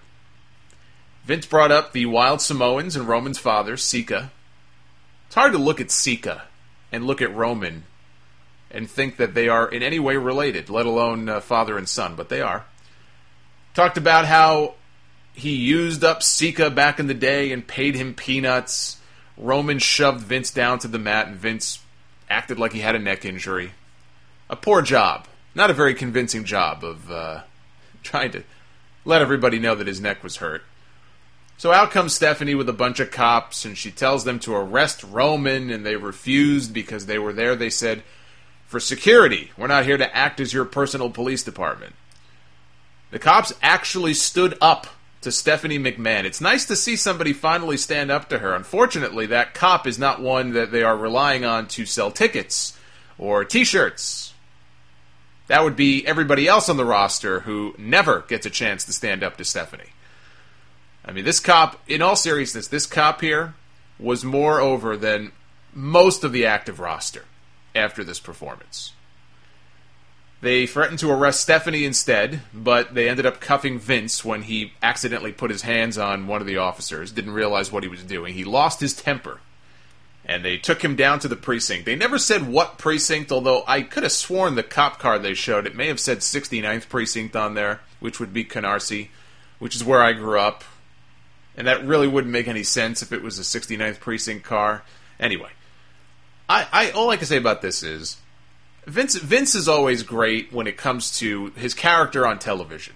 Vince brought up the Wild Samoans and Roman's father, Sika. It's hard to look at Sika and look at Roman and think that they are in any way related, let alone father and son, but they are. Talked about how he used up Sika back in the day and paid him peanuts. Roman shoved Vince down to the mat, and Vince acted like he had a neck injury. A poor job. Not a very convincing job of trying to let everybody know that his neck was hurt. So out comes Stephanie with a bunch of cops, and she tells them to arrest Roman, and they refused because they were there, they said, for security. We're not here to act as your personal police department. The cops actually stood up to Stephanie McMahon. It's nice to see somebody finally stand up to her. Unfortunately, that cop is not one that they are relying on to sell tickets or t-shirts. That would be everybody else on the roster who never gets a chance to stand up to Stephanie. I mean, this cop, in all seriousness, this cop here was more over than most of the active roster after this performance. They threatened to arrest Stephanie instead, but they ended up cuffing Vince when he accidentally put his hands on one of the officers, didn't realize what he was doing. He lost his temper, and they took him down to the precinct. They never said what precinct, although I could have sworn the cop car they showed, it may have said 69th Precinct on there, which would be Canarsie, which is where I grew up. And that really wouldn't make any sense if it was a 69th Precinct car. Anyway, all I can say about this is, Vince is always great when it comes to his character on television.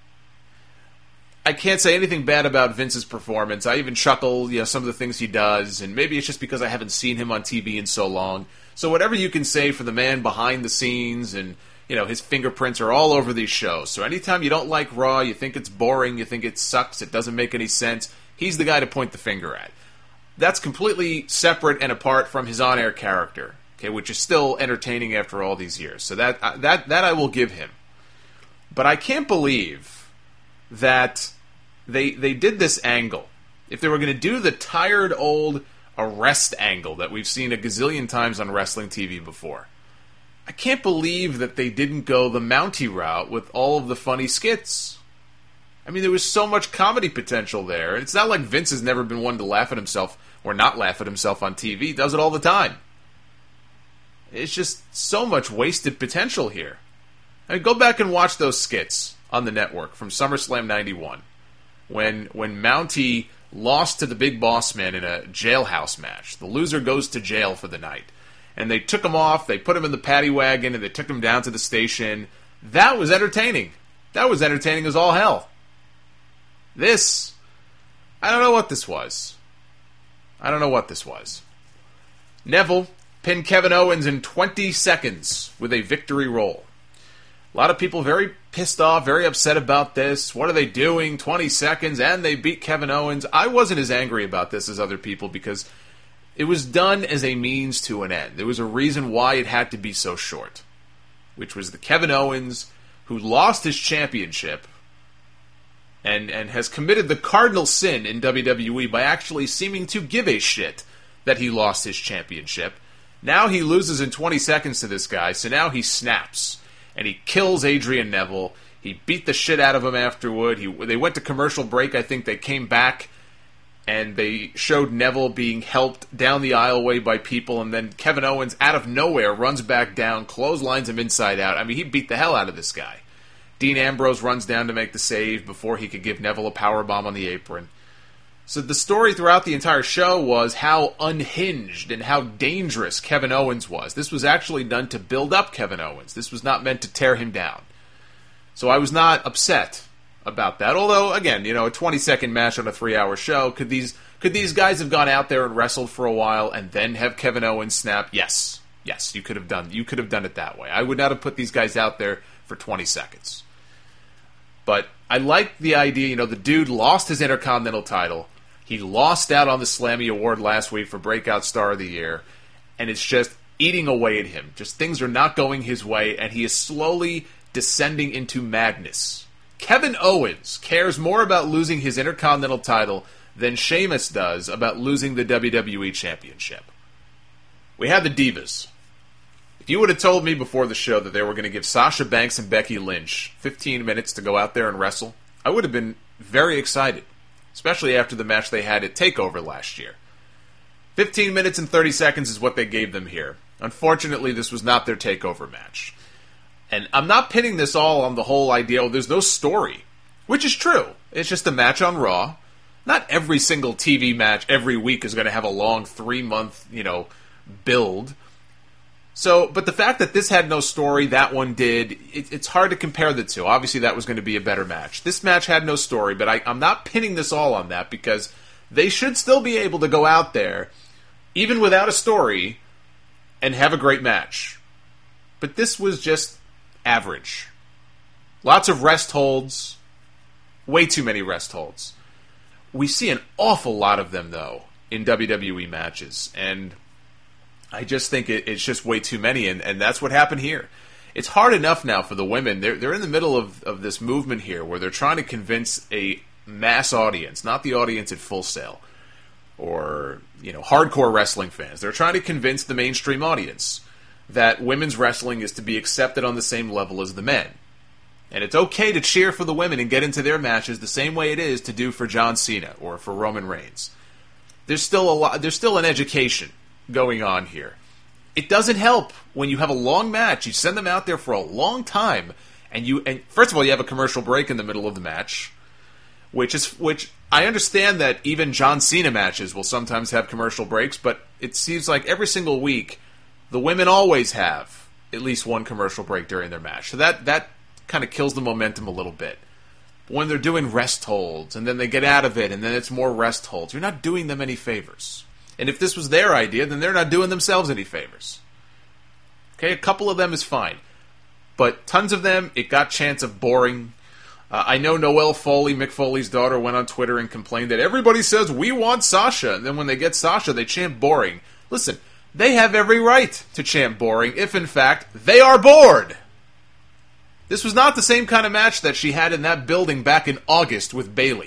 I can't say anything bad about Vince's performance. I even chuckle, some of the things he does, and maybe it's just because I haven't seen him on TV in so long. So whatever you can say for the man behind the scenes, and his fingerprints are all over these shows. So anytime you don't like Raw, you think it's boring, you think it sucks, it doesn't make any sense, he's the guy to point the finger at. That's completely separate and apart from his on-air character. Okay, which is still entertaining after all these years. So that I will give him. But I can't believe that they did this angle. If they were going to do the tired old arrest angle that we've seen a gazillion times on wrestling TV before, I can't believe that they didn't go the Mountie route with all of the funny skits. I mean, there was so much comedy potential there. It's not like Vince has never been one to laugh at himself or not laugh at himself on TV. He does it all the time. It's just so much wasted potential here. I mean, go back and watch those skits on the network from SummerSlam 91. When Mountie lost to the Big Boss Man in a jailhouse match. The loser goes to jail for the night. And they took him off, they put him in the paddy wagon, and they took him down to the station. That was entertaining. That was entertaining as all hell. This, I don't know what this was. Neville pinned Kevin Owens in 20 seconds with a victory roll. A lot of people very pissed off, very upset about this. What are they doing? 20 seconds, and they beat Kevin Owens. I wasn't as angry about this as other people because it was done as a means to an end. There was a reason why it had to be so short, which was the Kevin Owens who lost his championship and has committed the cardinal sin in WWE by actually seeming to give a shit that he lost his championship. Now he loses in 20 seconds to this guy, so now he snaps. And he kills Adrian Neville. He beat the shit out of him afterward. They went to commercial break. I think they came back, and they showed Neville being helped down the aisleway by people, and then Kevin Owens, out of nowhere, runs back down, clotheslines him inside out. I mean, he beat the hell out of this guy. Dean Ambrose runs down to make the save before he could give Neville a powerbomb on the apron. So the story throughout the entire show was how unhinged and how dangerous Kevin Owens was. This was actually done to build up Kevin Owens. This was not meant to tear him down. So I was not upset about that. Although, again, a 20-second match on a 3-hour show, could these guys have gone out there and wrestled for a while and then have Kevin Owens snap? Yes. Yes, you could have done it that way. I would not have put these guys out there for 20 seconds. But I like the idea, the dude lost his Intercontinental title. He lost out on the Slammy Award last week for Breakout Star of the Year, and it's just eating away at him. Just things are not going his way, and he is slowly descending into madness. Kevin Owens cares more about losing his Intercontinental title than Sheamus does about losing the WWE Championship. We had the Divas. If you would have told me before the show that they were going to give Sasha Banks and Becky Lynch 15 minutes to go out there and wrestle, I would have been very excited. Especially after the match they had at TakeOver last year. 15 minutes and 30 seconds is what they gave them here. Unfortunately, this was not their TakeOver match. And I'm not pinning this all on the whole idea, there's no story. Which is true. It's just a match on Raw. Not every single TV match every week is going to have a long 3-month, build. So, but the fact that this had no story, that one did, it's hard to compare the two. Obviously, that was going to be a better match. This match had no story, but I'm not pinning this all on that because they should still be able to go out there, even without a story, and have a great match. But this was just average. Lots of rest holds. Way too many rest holds. We see an awful lot of them, though, in WWE matches, and I just think it's just way too many, and that's what happened here. It's hard enough now for the women. They're in the middle of this movement here where they're trying to convince a mass audience, not the audience at Full Sail, or hardcore wrestling fans. They're trying to convince the mainstream audience that women's wrestling is to be accepted on the same level as the men. And it's okay to cheer for the women and get into their matches the same way it is to do for John Cena or for Roman Reigns. There's still an education going on here. It doesn't help when you have a long match. You send them out there for a long time, and first of all, you have a commercial break in the middle of the match, which I understand that even John Cena matches will sometimes have commercial breaks, but it seems like every single week the women always have at least one commercial break during their match. So that kind of kills the momentum a little bit. But when they're doing rest holds, and then they get out of it, and then it's more rest holds, you're not doing them any favors. And if this was their idea, then they're not doing themselves any favors. Okay, a couple of them is fine. But tons of them, it got chance of boring. I know Noelle Foley, Mick Foley's daughter, went on Twitter and complained that everybody says, we want Sasha. And then when they get Sasha, they chant boring. Listen, they have every right to chant boring if, in fact, they are bored. This was not the same kind of match that she had in that building back in August with Bayley.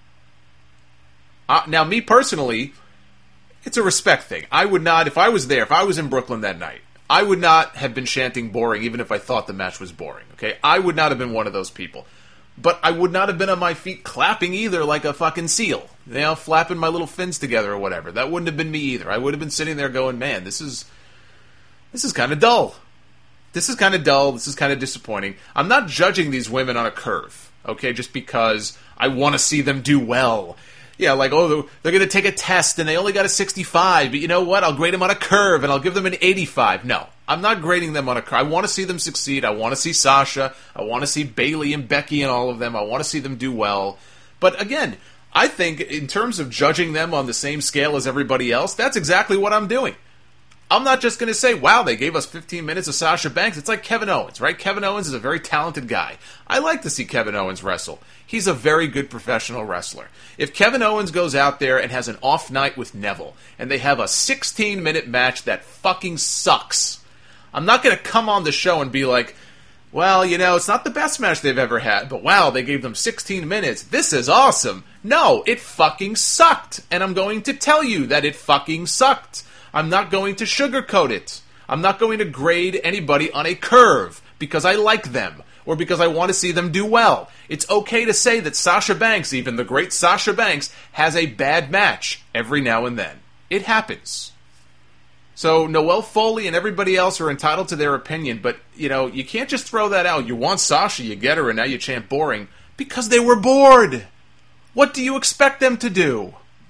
Now, me personally, it's a respect thing. I would not, if I was there, if I was in Brooklyn that night, I would not have been chanting boring even if I thought the match was boring, okay? I would not have been one of those people. But I would not have been on my feet clapping either like a fucking seal. Flapping my little fins together or whatever. That wouldn't have been me either. I would have been sitting there going, man, this is kind of dull. This is kind of dull. This is kind of disappointing. I'm not judging these women on a curve, okay, just because I want to see them do well. Yeah, like, oh, they're going to take a test and they only got a 65, but you know what? I'll grade them on a curve and I'll give them an 85. No, I'm not grading them on a curve. I want to see them succeed. I want to see Sasha. I want to see Bayley and Becky and all of them. I want to see them do well. But again, I think in terms of judging them on the same scale as everybody else, that's exactly what I'm doing. I'm not just going to say, wow, they gave us 15 minutes of Sasha Banks. It's like Kevin Owens, right? Kevin Owens is a very talented guy. I like to see Kevin Owens wrestle. He's a very good professional wrestler. If Kevin Owens goes out there and has an off night with Neville, and they have a 16-minute match that fucking sucks, I'm not going to come on the show and be like, well, it's not the best match they've ever had, but wow, they gave them 16 minutes. This is awesome. No, it fucking sucked. And I'm going to tell you that it fucking sucked. I'm not going to sugarcoat it. I'm not going to grade anybody on a curve because I like them or because I want to see them do well. It's okay to say that Sasha Banks, even the great Sasha Banks, has a bad match every now and then. It happens. So Noelle Foley and everybody else are entitled to their opinion, but, you can't just throw that out. You want Sasha, you get her, and now you chant boring because they were bored. What do you expect them to do?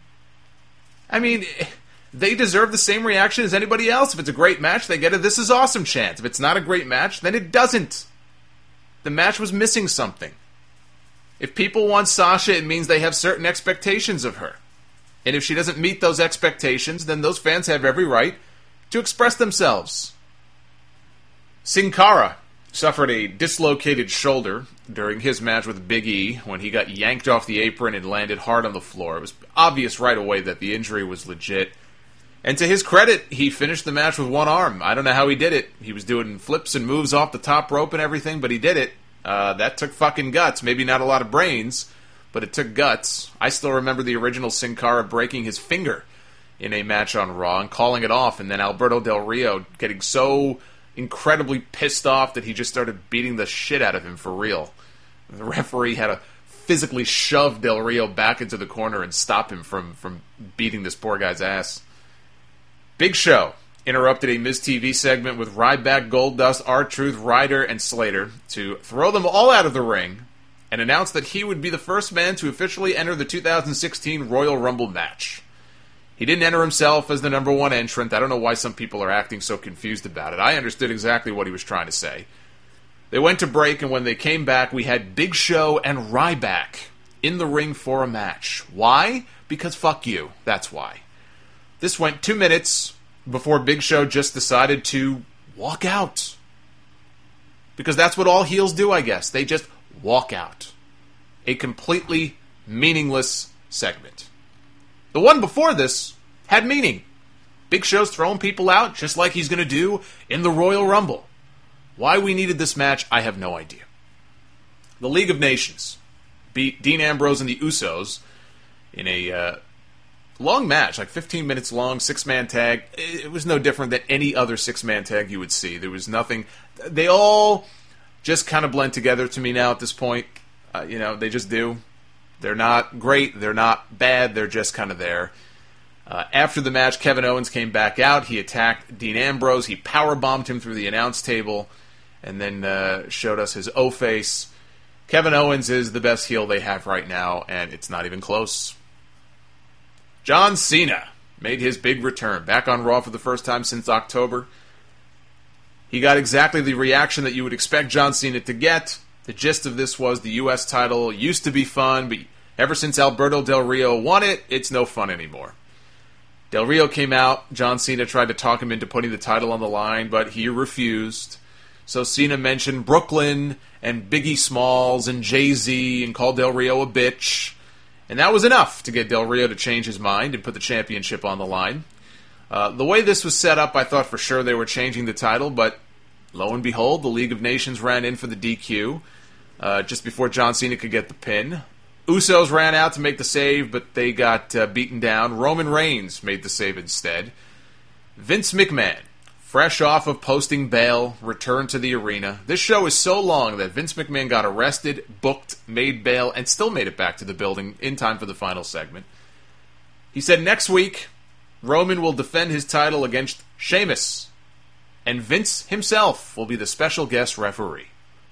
I mean, they deserve the same reaction as anybody else. If it's a great match, they get a "this is awesome" chant. If it's not a great match, then it doesn't. The match was missing something. If people want Sasha, it means they have certain expectations of her. And if she doesn't meet those expectations, then those fans have every right to express themselves. Sin Cara suffered a dislocated shoulder during his match with Big E when he got yanked off the apron and landed hard on the floor. It was obvious right away that the injury was legit. And to his credit, he finished the match with one arm. I don't know how he did it. He was doing flips and moves off the top rope and everything, but he did it. That took fucking guts. Maybe not a lot of brains, but it took guts. I still remember the original Sin Cara breaking his finger in a match on Raw and calling it off, and then Alberto Del Rio getting so incredibly pissed off that he just started beating the shit out of him for real. The referee had to physically shove Del Rio back into the corner and stop him from beating this poor guy's ass. Big Show interrupted a Miz TV segment with Ryback, Goldust, R-Truth, Ryder, and Slater to throw them all out of the ring and announce that he would be the first man to officially enter the 2016 Royal Rumble match. He didn't enter himself as the number one entrant. I don't know why some people are acting so confused about it. I understood exactly what he was trying to say. They went to break, and when they came back, we had Big Show and Ryback in the ring for a match. Why? Because fuck you. That's why. This went 2 minutes before Big Show just decided to walk out. Because that's what all heels do, I guess. They just walk out. A completely meaningless segment. The one before this had meaning. Big Show's throwing people out just like he's going to do in the Royal Rumble. Why we needed this match, I have no idea. The League of Nations beat Dean Ambrose and the Usos in a long match, like 15 minutes long, 6-man tag. It was no different than any other 6-man tag you would see. There was nothing. They all just kind of blend together to me now at this point. They just do. They're not great. They're not bad. They're just kind of there. After the match, Kevin Owens came back out. He attacked Dean Ambrose. He powerbombed him through the announce table and then showed us his O-face. Kevin Owens is the best heel they have right now, and it's not even close. John Cena made his big return, back on Raw for the first time since October. He got exactly the reaction that you would expect John Cena to get. The gist of this was the U.S. title used to be fun, but ever since Alberto Del Rio won it, it's no fun anymore. Del Rio came out. John Cena tried to talk him into putting the title on the line, but he refused. So Cena mentioned Brooklyn and Biggie Smalls and Jay-Z and called Del Rio a bitch. And that was enough to get Del Rio to change his mind and put the championship on the line. The way this was set up, I thought for sure they were changing the title, but lo and behold, the League of Nations ran in for the DQ just before John Cena could get the pin. Usos ran out to make the save, but they got beaten down. Roman Reigns made the save instead. Vince McMahon, fresh off of posting bail, returned to the arena. This show is so long that Vince McMahon got arrested, booked, made bail, and still made it back to the building in time for the final segment. He said next week, Roman will defend his title against Sheamus, and Vince himself will be the special guest referee.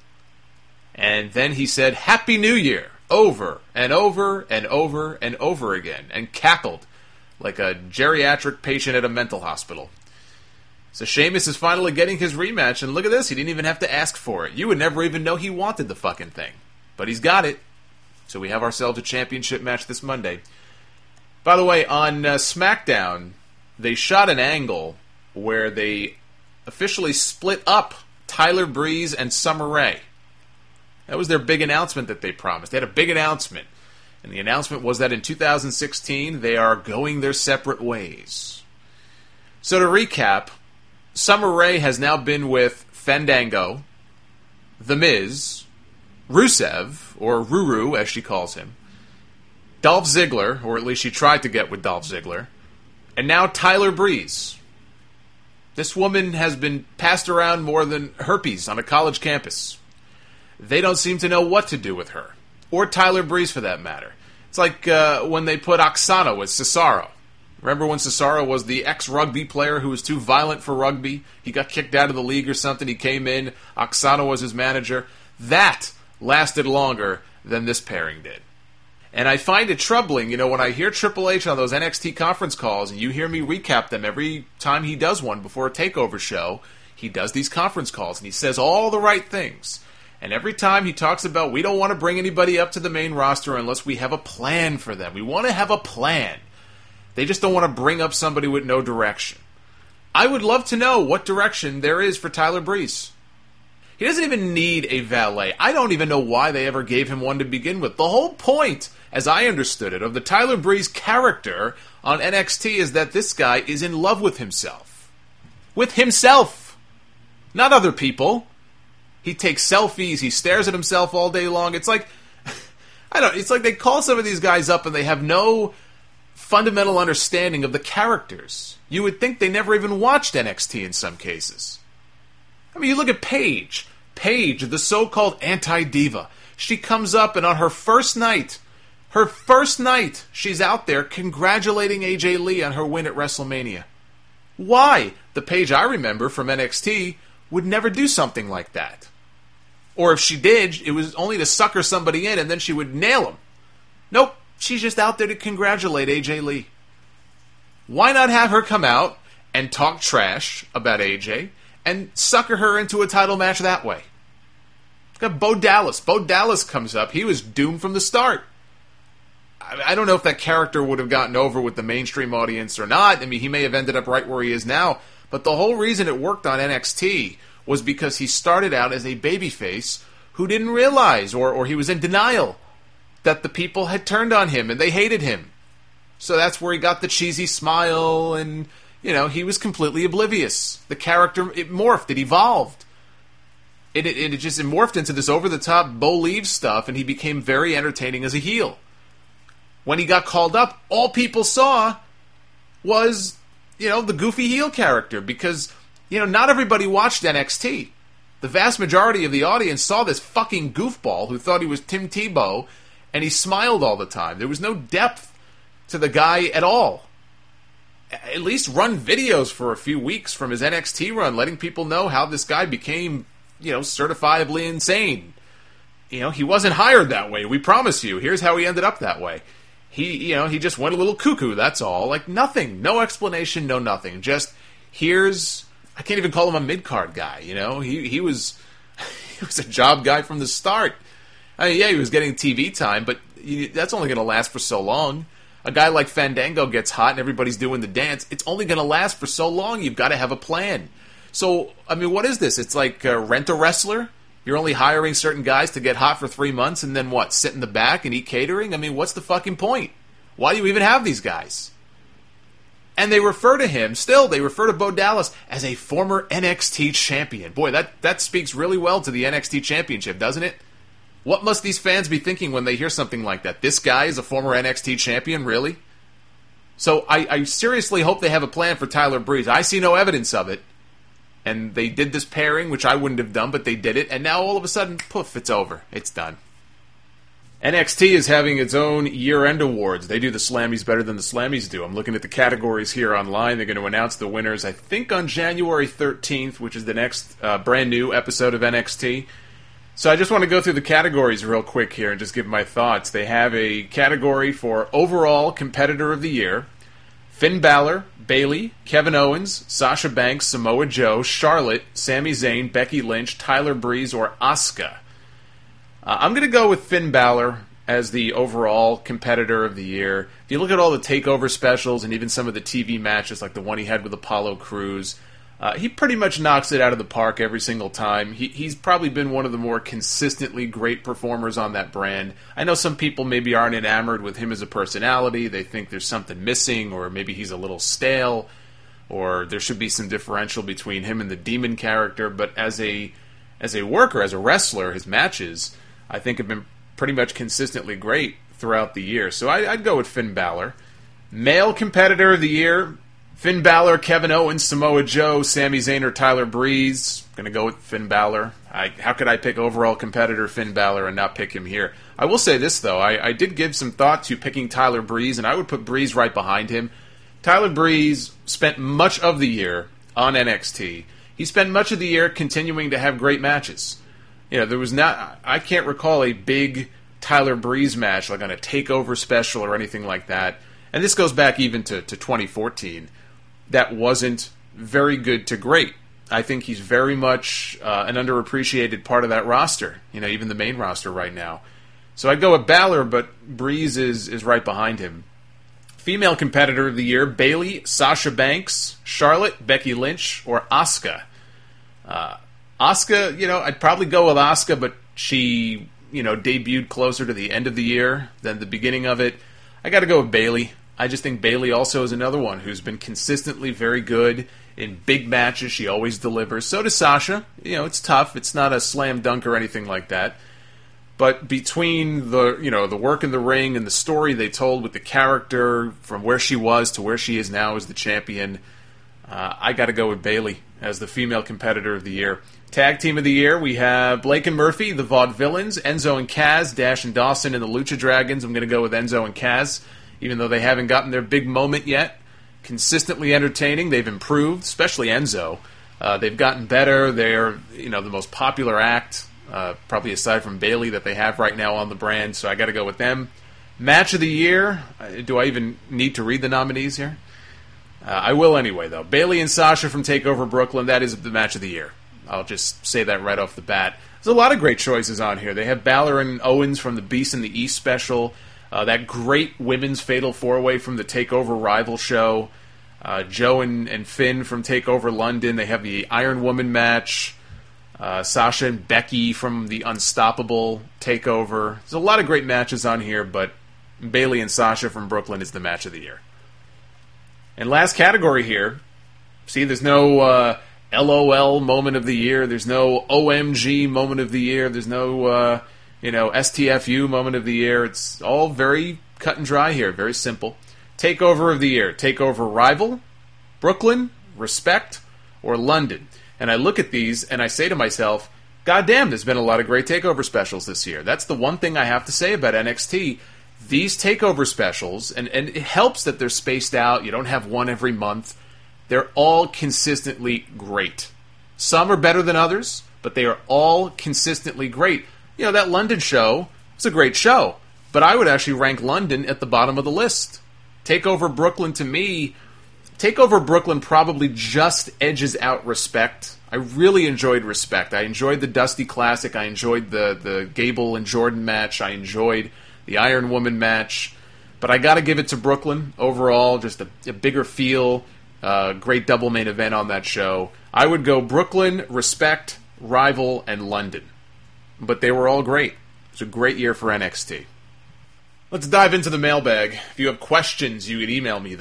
And then he said, Happy New Year, over and over and over and over again, and cackled like a geriatric patient at a mental hospital. So Sheamus is finally getting his rematch, and look at this, he didn't even have to ask for it. You would never even know he wanted the fucking thing. But he's got it. So we have ourselves a championship match this Monday. By the way, on SmackDown, they shot an angle where they officially split up Tyler Breeze and Summer Rae. That was their big announcement that they promised. They had a big announcement. And the announcement was that in 2016, they are going their separate ways. So to recap, Summer Rae has now been with Fandango, The Miz, Rusev, or Ruru as she calls him, Dolph Ziggler, or at least she tried to get with Dolph Ziggler, and now Tyler Breeze. This woman has been passed around more than herpes on a college campus. They don't seem to know what to do with her. Or Tyler Breeze, for that matter. It's like when they put Oksana with Cesaro. Remember when Cesaro was the ex-rugby player who was too violent for rugby? He got kicked out of the league or something. He came in. Oksana was his manager. That lasted longer than this pairing did. And I find it troubling, when I hear Triple H on those NXT conference calls, and you hear me recap them every time he does one before a TakeOver show, he does these conference calls, and he says all the right things. And every time he talks about, we don't want to bring anybody up to the main roster unless we have a plan for them. We want to have a plan. They just don't want to bring up somebody with no direction. I would love to know what direction there is for Tyler Breeze. He doesn't even need a valet. I don't even know why they ever gave him one to begin with. The whole point, as I understood it, of the Tyler Breeze character on NXT is that this guy is in love with himself. With himself! Not other people. He takes selfies, he stares at himself all day long. It's like, it's like they call some of these guys up and they have no fundamental understanding of the characters. You would think they never even watched NXT in some cases. I mean, you look at Paige. Paige, the so-called anti-diva. She comes up and on her first night, she's out there congratulating AJ Lee on her win at WrestleMania. Why? The Paige I remember from NXT would never do something like that. Or if she did, it was only to sucker somebody in and then she would nail him. Nope, she's just out there to congratulate AJ Lee. Why not have her come out and talk trash about AJ and sucker her into a title match that way? Got Bo Dallas. Bo Dallas comes up. He was doomed from the start. I don't know if that character would have gotten over with the mainstream audience or not. I mean, he may have ended up right where he is now. But the whole reason it worked on NXT was because he started out as a babyface who didn't realize, or he was in denial, that the people had turned on him and they hated him. So that's where he got the cheesy smile and, he was completely oblivious. The character, it morphed, it evolved. It morphed into this over-the-top Bo Leaves stuff, and he became very entertaining as a heel. When he got called up, all people saw was, the goofy heel character, because, not everybody watched NXT. The vast majority of the audience saw this fucking goofball who thought he was Tim Tebow, and he smiled all the time. There was no depth to the guy at all. At least run videos for a few weeks from his NXT run, letting people know how this guy became, certifiably insane. He wasn't hired that way, we promise you. Here's how he ended up that way. He just went a little cuckoo, that's all. Like, nothing. No explanation, no nothing. Just, I can't even call him a mid-card guy, He was a job guy from the start. I mean, yeah, he was getting TV time, but that's only going to last for so long. A guy like Fandango gets hot and everybody's doing the dance. It's only going to last for so long. You've got to have a plan. So, I mean, what is this? It's like rent a wrestler? You're only hiring certain guys to get hot for 3 months and then what, sit in the back and eat catering? I mean, what's the fucking point? Why do you even have these guys? And they refer to Bo Dallas as a former NXT champion. Boy, that speaks really well to the NXT championship, doesn't it? What must these fans be thinking when they hear something like that? This guy is a former NXT champion, really? So I seriously hope they have a plan for Tyler Breeze. I see no evidence of it. And they did this pairing, which I wouldn't have done, but they did it. And now all of a sudden, poof, it's over. It's done. NXT is having its own year-end awards. They do the Slammies better than the Slammies do. I'm looking at the categories here online. They're going to announce the winners, I think, on January 13th, which is the next brand new episode of NXT. So I just want to go through the categories real quick here and just give my thoughts. They have a category for Overall Competitor of the Year. Finn Balor, Bayley, Kevin Owens, Sasha Banks, Samoa Joe, Charlotte, Sami Zayn, Becky Lynch, Tyler Breeze, or Asuka. I'm going to go with Finn Balor as the overall competitor of the year. If you look at all the TakeOver specials and even some of the TV matches, like the one he had with Apollo Crews, he pretty much knocks it out of the park every single time. He's probably been one of the more consistently great performers on that brand. I know some people maybe aren't enamored with him as a personality. They think there's something missing, or maybe he's a little stale, or there should be some differential between him and the Demon character. But as a worker, as a wrestler, his matches, I think, have been pretty much consistently great throughout the year. So I'd go with Finn Balor. Male Competitor of the Year, Finn Balor, Kevin Owens, Samoa Joe, Sami Zayn, or Tyler Breeze. Going to go with Finn Balor. How could I pick overall competitor Finn Balor and not pick him here? I will say this, though. I did give some thought to picking Tyler Breeze, and I would put Breeze right behind him. Tyler Breeze spent much of the year on NXT. He spent much of the year continuing to have great matches. There was not... I can't recall a big Tyler Breeze match, like on a TakeOver special or anything like that. And this goes back even to 2014. That wasn't very good to great. I think he's very much an underappreciated part of that roster, even the main roster right now. So I'd go with Balor, but Breeze is right behind him. Female competitor of the year, Bayley, Sasha Banks, Charlotte, Becky Lynch, or Asuka. Asuka, I'd probably go with Asuka, but she, debuted closer to the end of the year than the beginning of it. I got to go with Bayley. I just think Bayley also is another one who's been consistently very good in big matches. She always delivers. So does Sasha. It's tough. It's not a slam dunk or anything like that. But between the work in the ring and the story they told with the character from where she was to where she is now as the champion, I got to go with Bayley as the female competitor of the year. Tag team of the year, we have Blake and Murphy, the Vaudevillains, Enzo and Kaz, Dash and Dawson, and the Lucha Dragons. I'm going to go with Enzo and Kaz. Even though they haven't gotten their big moment yet, consistently entertaining. They've improved, especially Enzo. They've gotten better. They're the most popular act, probably aside from Bayley, that they have right now on the brand. So I got to go with them. Match of the year. Do I even need to read the nominees here? I will anyway, though. Bayley and Sasha from TakeOver Brooklyn. That is the match of the year. I'll just say that right off the bat. There's a lot of great choices on here. They have Balor and Owens from the Beast in the East special. That great women's Fatal 4-Way from the TakeOver Rival show. Joe and Finn from TakeOver London. They have the Iron Woman match. Sasha and Becky from the Unstoppable TakeOver. There's a lot of great matches on here, but Bayley and Sasha from Brooklyn is the match of the year. And last category here. See, there's no LOL moment of the year. There's no OMG moment of the year. There's no... STFU moment of the year. It's all very cut and dry here, very simple. Takeover of the year. Takeover Rival, Brooklyn, Respect, or London. And I look at these and I say to myself, God damn, there's been a lot of great takeover specials this year. That's the one thing I have to say about NXT. These takeover specials, and it helps that they're spaced out. You don't have one every month. They're all consistently great. Some are better than others, but they are all consistently great. That London show was a great show, but I would actually rank London at the bottom of the list. TakeOver Brooklyn, to me, TakeOver Brooklyn probably just edges out Respect. I really enjoyed Respect. I enjoyed the Dusty Classic. I enjoyed the Gable and Jordan match. I enjoyed the Iron Woman match. But I got to give it to Brooklyn overall, just a bigger feel, great double main event on that show. I would go Brooklyn, Respect, Rival, and London. But they were all great. It was a great year for NXT. Let's dive into the mailbag. If you have questions, you can email me,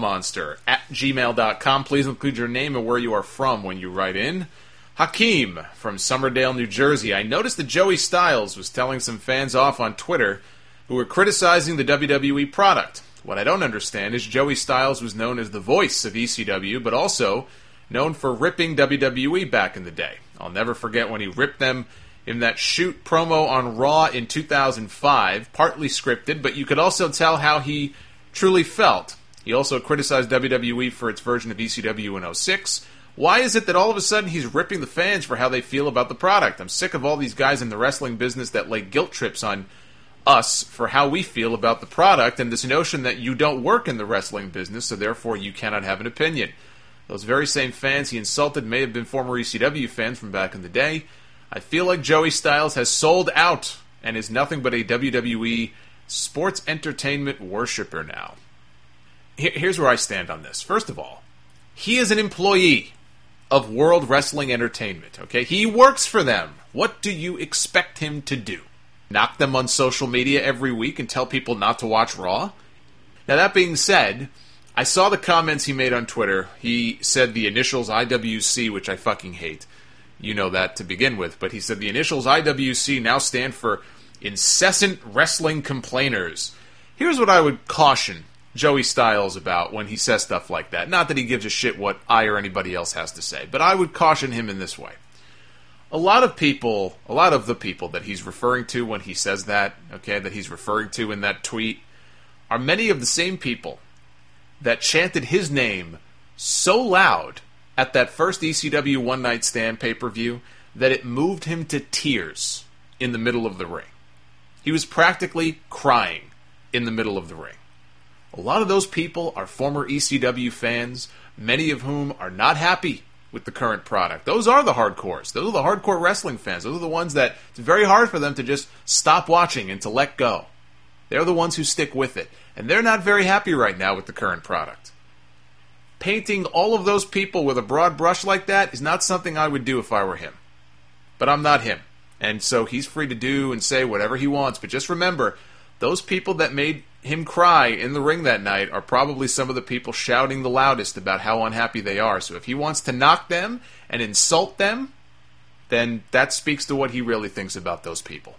thesolomonster@gmail.com. Please include your name and where you are from when you write in. Hakeem from Somerdale, New Jersey. I noticed that Joey Styles was telling some fans off on Twitter who were criticizing the WWE product. What I don't understand is Joey Styles was known as the voice of ECW, but also known for ripping WWE back in the day. I'll never forget when he ripped them in that shoot promo on Raw in 2005, partly scripted, but you could also tell how he truly felt. He also criticized WWE for its version of ECW in 06. Why is it that all of a sudden he's ripping the fans for how they feel about the product? I'm sick of all these guys in the wrestling business that lay guilt trips on us for how we feel about the product, and this notion that you don't work in the wrestling business, so therefore you cannot have an opinion. Those very same fans he insulted may have been former ECW fans from back in the day. I feel like Joey Styles has sold out and is nothing but a WWE sports entertainment worshiper now. Here's where I stand on this. First of all, he is an employee of World Wrestling Entertainment, okay? He works for them. What do you expect him to do? Knock them on social media every week and tell people not to watch Raw? Now, that being said, I saw the comments he made on Twitter. He said the initials IWC, which I fucking hate. You know that to begin with. But he said the initials IWC now stand for Incessant Wrestling Complainers. Here's what I would caution Joey Styles about when he says stuff like that. Not that he gives a shit what I or anybody else has to say, but I would caution him in this way. A lot of the people that he's referring to when he says that, okay, that he's referring to in that tweet, are many of the same people that chanted his name so loud at that first ECW One Night Stand pay-per-view that it moved him to tears in the middle of the ring. He was practically crying in the middle of the ring. A lot of those people are former ECW fans, many of whom are not happy with the current product. Those are the hardcores. Those are the hardcore wrestling fans. Those are the ones that it's very hard for them to just stop watching and to let go. They're the ones who stick with it. And they're not very happy right now with the current product. Painting all of those people with a broad brush like that is not something I would do if I were him. But I'm not him. And so he's free to do and say whatever he wants. But just remember, those people that made him cry in the ring that night are probably some of the people shouting the loudest about how unhappy they are. So if he wants to knock them and insult them, then that speaks to what he really thinks about those people.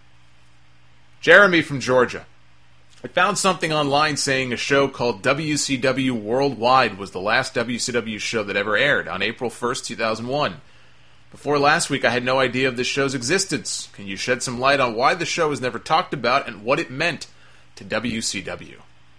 Jeremy from Georgia. I found something online saying a show called WCW Worldwide was the last WCW show that ever aired on April 1st, 2001. Before last week, I had no idea of this show's existence. Can you shed some light on why the show was never talked about and what it meant to WCW?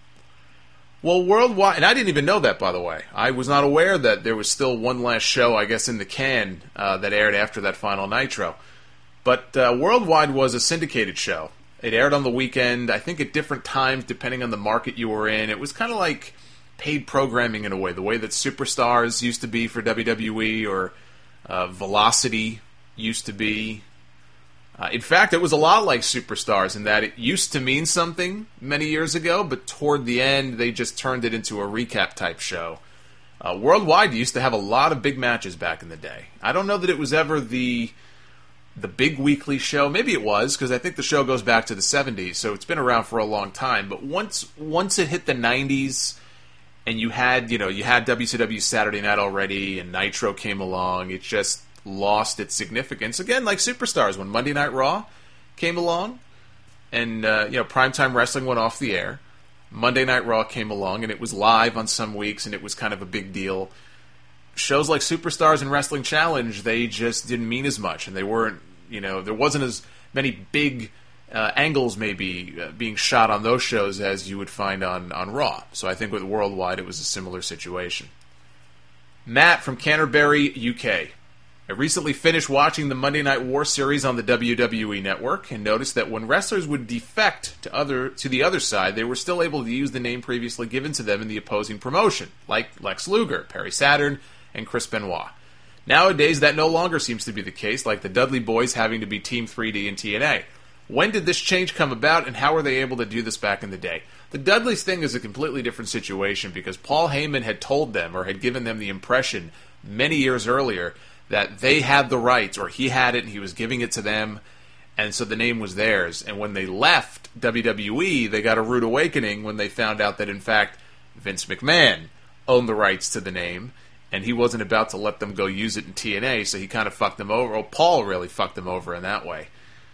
Well, Worldwide, and I didn't even know that, by the way. I was not aware that there was still one last show, I guess, in the can that aired after that final Nitro. But Worldwide was a syndicated show. It aired on the weekend, I think at different times, depending on the market you were in. It was kind of like paid programming in a way, the way that Superstars used to be for WWE, or Velocity used to be. In fact, it was a lot like Superstars in that it used to mean something many years ago, but toward the end, they just turned it into a recap-type show. Worldwide used to have a lot of big matches back in the day. I don't know that it was ever the big weekly show. Maybe it was, because I think the show goes back to the 70s, so it's been around for a long time. But once it hit the 90s, and you had WCW Saturday Night already, and Nitro came along, it just lost its significance. Again, like Superstars, when Monday Night Raw came along, and Primetime Wrestling went off the air. Monday Night Raw came along, and it was live on some weeks, and it was kind of a big deal. Shows like Superstars and Wrestling Challenge, they just didn't mean as much, and they weren't, there wasn't as many big angles maybe being shot on those shows as you would find on Raw. So I think with Worldwide, it was a similar situation. Matt from Canterbury, UK. I recently finished watching the Monday Night War series on the WWE Network and noticed that when wrestlers would defect to the other side, they were still able to use the name previously given to them in the opposing promotion, like Lex Luger, Perry Saturn, and Chris Benoit. Nowadays, that no longer seems to be the case, like the Dudley Boys having to be Team 3D and TNA. When did this change come about, and how were they able to do this back in the day? The Dudleys thing is a completely different situation because Paul Heyman had told them, or had given them the impression many years earlier, that they had the rights, or he had it and he was giving it to them, and so the name was theirs. And when they left WWE, they got a rude awakening when they found out that, in fact, Vince McMahon owned the rights to the name, and he wasn't about to let them go use it in TNA, so he kind of fucked them over. Well, Paul really fucked them over in that way.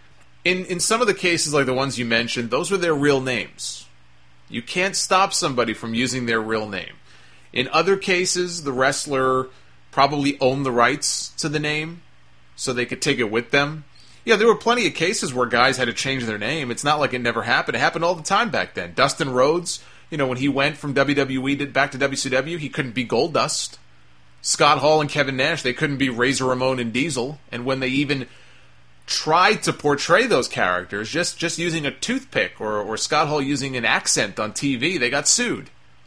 In some of the cases, like the ones you mentioned, those were their real names. You can't stop somebody from using their real name. In other cases, the wrestler probably owned the rights to the name, so they could take it with them. Yeah, there were plenty of cases where guys had to change their name. It's not like it never happened. It happened all the time back then. Dustin Rhodes, when he went from WWE back to WCW, he couldn't be Goldust. Scott Hall and Kevin Nash, they couldn't be Razor Ramon and Diesel. And when they even tried to portray those characters, just using a toothpick or Scott Hall using an accent on TV, they got sued.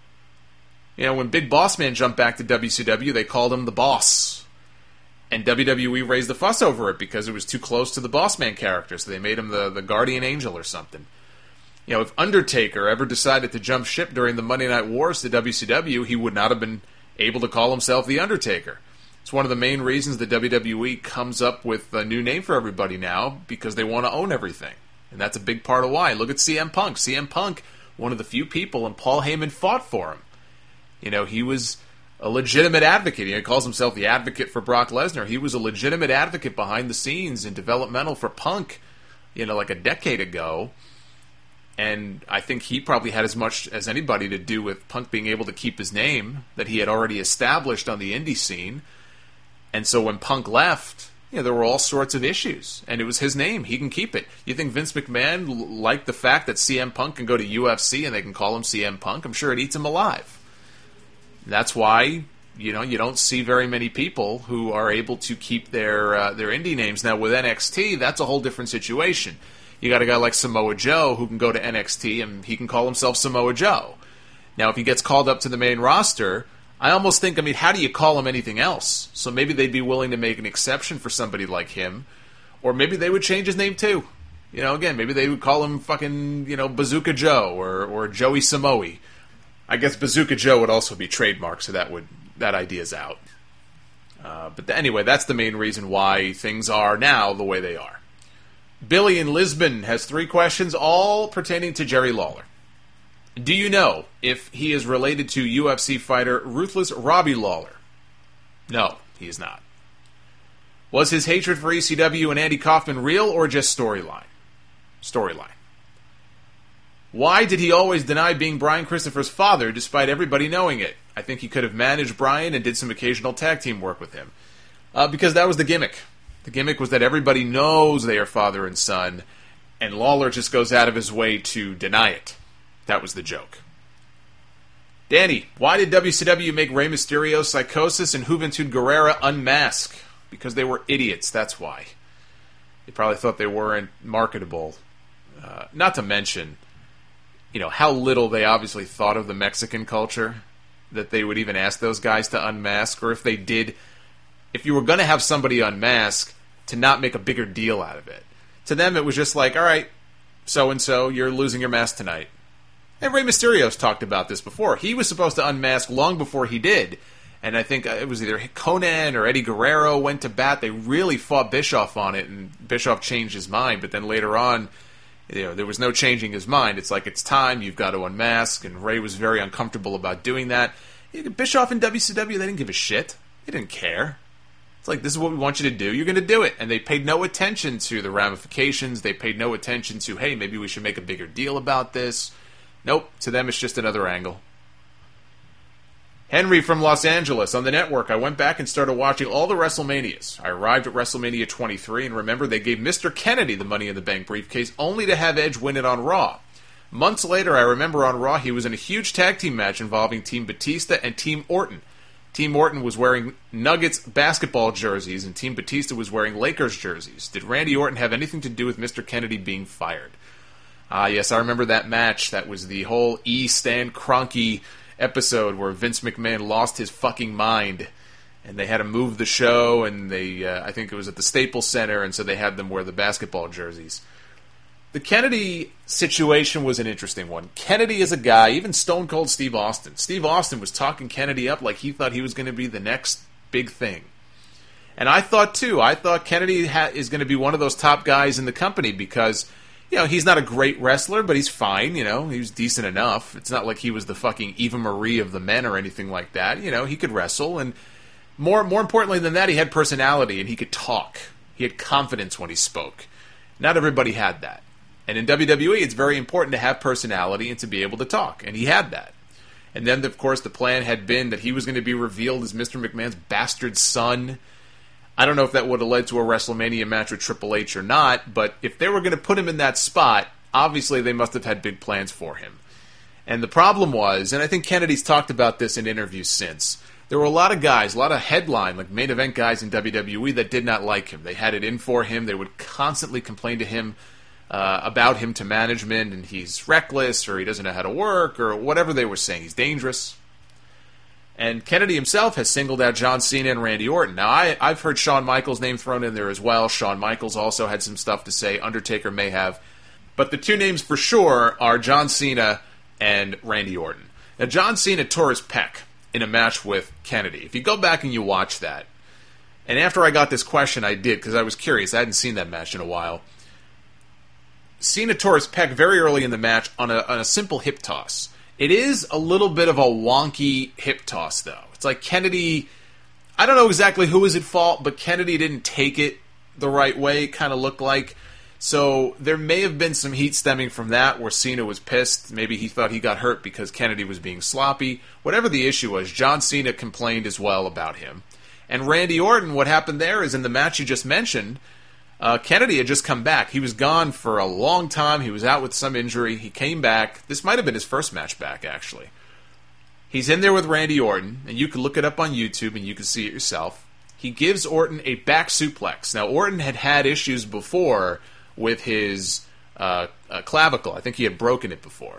When Big Boss Man jumped back to WCW, they called him the Boss. And WWE raised the fuss over it because it was too close to the Boss Man character, so they made him the Guardian Angel or something. If Undertaker ever decided to jump ship during the Monday Night Wars to WCW, he would not have been able to call himself the Undertaker. It's one of the main reasons the WWE comes up with a new name for everybody now, because they want to own everything. And that's a big part of why. Look at CM Punk. CM Punk, one of the few people, and Paul Heyman fought for him. He was a legitimate advocate. He calls himself the advocate for Brock Lesnar. He was a legitimate advocate behind the scenes and developmental for Punk, like a decade ago. And I think he probably had as much as anybody to do with Punk being able to keep his name that he had already established on the indie scene. And so when Punk left, there were all sorts of issues. And it was his name. He can keep it. You think Vince McMahon liked the fact that CM Punk can go to UFC and they can call him CM Punk? I'm sure it eats him alive. That's why, you don't see very many people who are able to keep their indie names. Now, with NXT, that's a whole different situation. You got a guy like Samoa Joe who can go to NXT and he can call himself Samoa Joe. Now, if he gets called up to the main roster, I almost think, how do you call him anything else? So maybe they'd be willing to make an exception for somebody like him. Or maybe they would change his name too. Again, maybe they would call him fucking, Bazooka Joe or Joey Samoa. I guess Bazooka Joe would also be trademarked, so that idea's out. But anyway, that's the main reason why things are now the way they are. Billy in Lisbon has 3 questions, all pertaining to Jerry Lawler. Do you know if he is related to UFC fighter Ruthless Robbie Lawler? No, he is not. Was his hatred for ECW and Andy Kaufman real or just storyline? Storyline. Why did he always deny being Brian Christopher's father despite everybody knowing it? I think he could have managed Brian and did some occasional tag team work with him. Because that was the gimmick. The gimmick was that everybody knows they are father and son, and Lawler just goes out of his way to deny it. That was the joke. Danny, why did WCW make Rey Mysterio, Psychosis, and Juventud Guerrera unmask? Because they were idiots, that's why. They probably thought they weren't marketable. Not to mention, how little they obviously thought of the Mexican culture, that they would even ask those guys to unmask, or if they did, if you were going to have somebody unmask, to not make a bigger deal out of it. To them, it was just like, all right, so-and-so, you're losing your mask tonight. And Rey Mysterio's talked about this before. He was supposed to unmask long before he did. And I think it was either Conan or Eddie Guerrero went to bat. They really fought Bischoff on it, and Bischoff changed his mind. But then later on, there was no changing his mind. It's like, it's time, you've got to unmask. And Rey was very uncomfortable about doing that. Bischoff and WCW, they didn't give a shit. They didn't care. It's like, this is what we want you to do. You're going to do it. And they paid no attention to the ramifications. They paid no attention to, hey, maybe we should make a bigger deal about this. Nope. To them, it's just another angle. Henry from Los Angeles. On the network, I went back and started watching all the WrestleManias. I arrived at WrestleMania 23, and remember, they gave Mr. Kennedy the Money in the Bank briefcase only to have Edge win it on Raw. Months later, I remember on Raw, he was in a huge tag team match involving Team Batista and Team Orton. Team Orton was wearing Nuggets basketball jerseys, and Team Batista was wearing Lakers jerseys. Did Randy Orton have anything to do with Mr. Kennedy being fired? Yes, I remember that match. That was the whole Stan Kroenke episode where Vince McMahon lost his fucking mind, and they had to move the show, and they, I think it was at the Staples Center, and so they had them wear the basketball jerseys. The Kennedy situation was an interesting one. Kennedy is a guy, even Stone Cold Steve Austin. Steve Austin was talking Kennedy up like he thought he was going to be the next big thing. And I thought, too. I thought Kennedy is going to be one of those top guys in the company because, he's not a great wrestler, but he's fine, he was decent enough. It's not like he was the fucking Eva Marie of the men or anything like that. He could wrestle, and more importantly than that, he had personality, and he could talk. He had confidence when he spoke. Not everybody had that. And in WWE, it's very important to have personality and to be able to talk. And he had that. And then, of course, the plan had been that he was going to be revealed as Mr. McMahon's bastard son. I don't know if that would have led to a WrestleMania match with Triple H or not, but if they were going to put him in that spot, obviously they must have had big plans for him. And the problem was, and I think Kennedy's talked about this in interviews since, there were a lot of guys, a lot of headline, like main event guys in WWE that did not like him. They had it in for him. They would constantly complain to him about him to management, and he's reckless, or he doesn't know how to work, or whatever they were saying. He's dangerous. And Kennedy himself has singled out John Cena and Randy Orton. Now, I've heard Shawn Michaels' name thrown in there as well. Shawn Michaels also had some stuff to say. Undertaker may have. But the two names for sure are John Cena and Randy Orton. Now, John Cena tore his pec in a match with Kennedy. If you go back and you watch that, and after I got this question, I did, because I was curious. I hadn't seen that match in a while. Cena tore his pec very early in the match on a simple hip toss. It is a little bit of a wonky hip toss, though. It's like Kennedy, I don't know exactly who was at fault, but Kennedy didn't take it the right way, it kind of looked like. So there may have been some heat stemming from that where Cena was pissed. Maybe he thought he got hurt because Kennedy was being sloppy. Whatever the issue was, John Cena complained as well about him. And Randy Orton, what happened there is in the match you just mentioned, Kennedy had just come back. He was gone for a long time. He was out with some injury. He came back. This might have been his first match back, actually. He's in there with Randy Orton, and you can look it up on YouTube and you can see it yourself. He gives Orton a back suplex. Now, Orton had issues before with his clavicle. I think he had broken it before.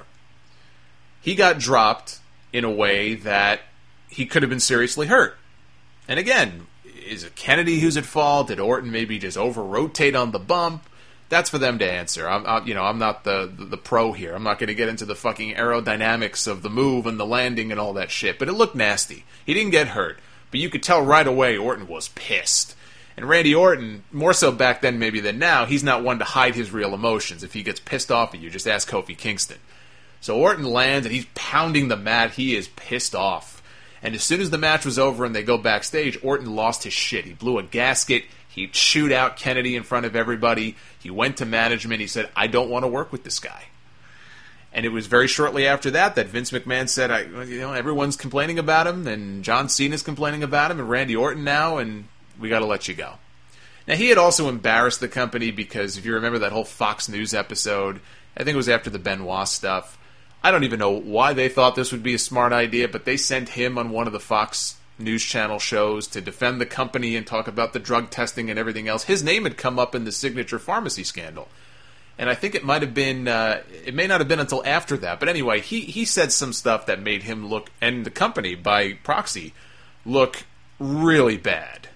He got dropped in a way that he could have been seriously hurt. And again, is it Kennedy who's at fault? Did Orton maybe just over-rotate on the bump? That's for them to answer. I'm not the pro here. I'm not going to get into the fucking aerodynamics of the move and the landing and all that shit. But it looked nasty. He didn't get hurt. But you could tell right away Orton was pissed. And Randy Orton, more so back then maybe than now, he's not one to hide his real emotions. If he gets pissed off at you, just ask Kofi Kingston. So Orton lands and he's pounding the mat. He is pissed off. And as soon as the match was over and they go backstage, Orton lost his shit. He blew a gasket. He chewed out Kennedy in front of everybody. He went to management. He said, I don't want to work with this guy. And it was very shortly after that Vince McMahon said, everyone's complaining about him, and John Cena's complaining about him, and Randy Orton now, and we got to let you go. Now, he had also embarrassed the company because if you remember that whole Fox News episode, I think it was after the Benoit stuff, I don't even know why they thought this would be a smart idea, but they sent him on one of the Fox News Channel shows to defend the company and talk about the drug testing and everything else. His name had come up in the Signature Pharmacy scandal. And I think it might have been, it may not have been until after that. But anyway, he said some stuff that made him look, and the company by proxy, look really bad.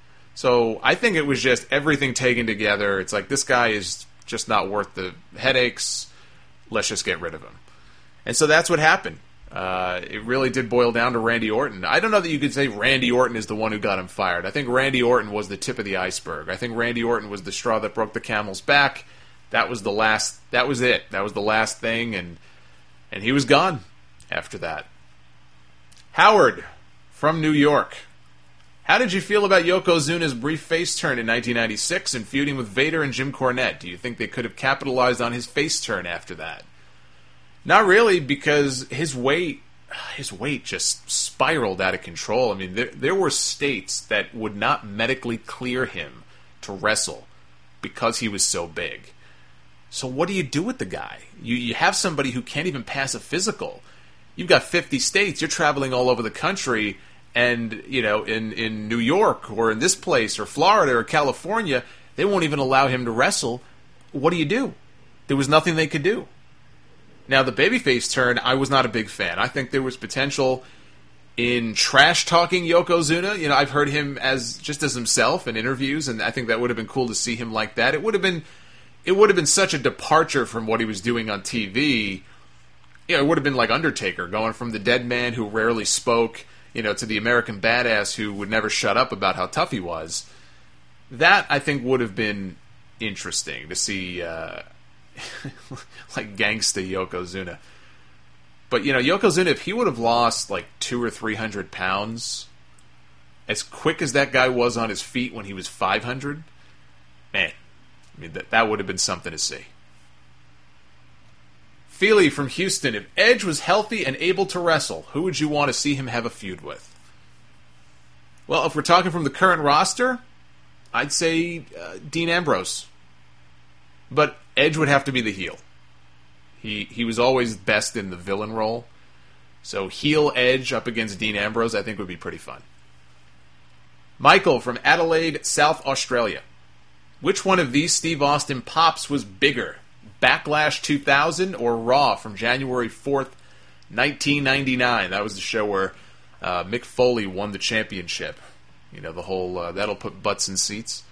So I think it was just everything taken together. It's like, this guy is just not worth the headaches. Let's just get rid of him. And so that's what happened. It really did boil down to Randy Orton. I don't know that you could say Randy Orton is the one who got him fired. I think Randy Orton was the tip of the iceberg. I think Randy Orton was the straw that broke the camel's back. That was the last. That was it. That was the last thing, and he was gone after that. Howard from New York. How did you feel about Yokozuna's brief face turn in 1996 and feuding with Vader and Jim Cornette? Do you think they could have capitalized on his face turn after that? Not really, because his weight just spiraled out of control. I mean, there were states that would not medically clear him to wrestle because he was so big. So what do you do with the guy? You have somebody who can't even pass a physical. You've got 50 states. You're traveling all over the country, and in New York or in this place or Florida or California, they won't even allow him to wrestle. What do? There was nothing they could do. Now, the babyface turn, I was not a big fan. I think there was potential in trash-talking Yokozuna. I've heard him as himself in interviews, and I think that would have been cool to see him like that. It would have been such a departure from what he was doing on TV. It would have been like Undertaker, going from the dead man who rarely spoke, to the American badass who would never shut up about how tough he was. That, I think, would have been interesting to see, like gangsta Yokozuna. But, Yokozuna, if he would have lost like 200 or 300 pounds, as quick as that guy was on his feet when he was 500, man, I mean, that would have been something to see. Feely from Houston, if Edge was healthy and able to wrestle, who would you want to see him have a feud with? Well, if we're talking from the current roster, I'd say Dean Ambrose. But Edge would have to be the heel. He was always best in the villain role. So heel Edge up against Dean Ambrose, I think would be pretty fun. Michael from Adelaide, South Australia. Which one of these Steve Austin pops was bigger? Backlash 2000 or Raw from January 4th, 1999? That was the show where Mick Foley won the championship. The whole, that'll put butts in seats.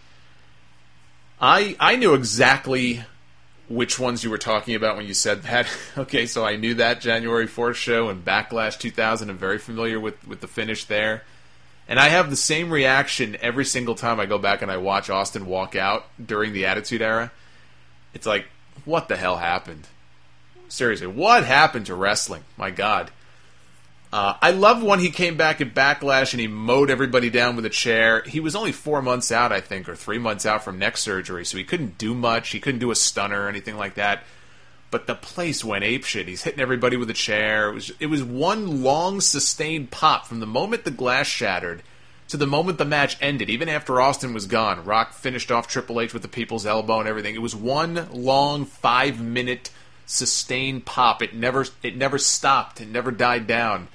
I knew exactly which ones you were talking about when you said that. Okay, so I knew that January 4th show and Backlash 2000. I'm very familiar with the finish there. And I have the same reaction every single time I go back and I watch Austin walk out during the Attitude Era. It's like, what the hell happened? Seriously, what happened to wrestling? My God. I love when he came back at Backlash and he mowed everybody down with a chair. He was only 4 months out, I think, or 3 months out from neck surgery, so he couldn't do much. He couldn't do a stunner or anything like that. But the place went apeshit. He's hitting everybody with a chair. It was one long, sustained pop from the moment the glass shattered to the moment the match ended. Even after Austin was gone, Rock finished off Triple H with the people's elbow and everything. It was one long 5-minute sustained pop. It never stopped. It never died down.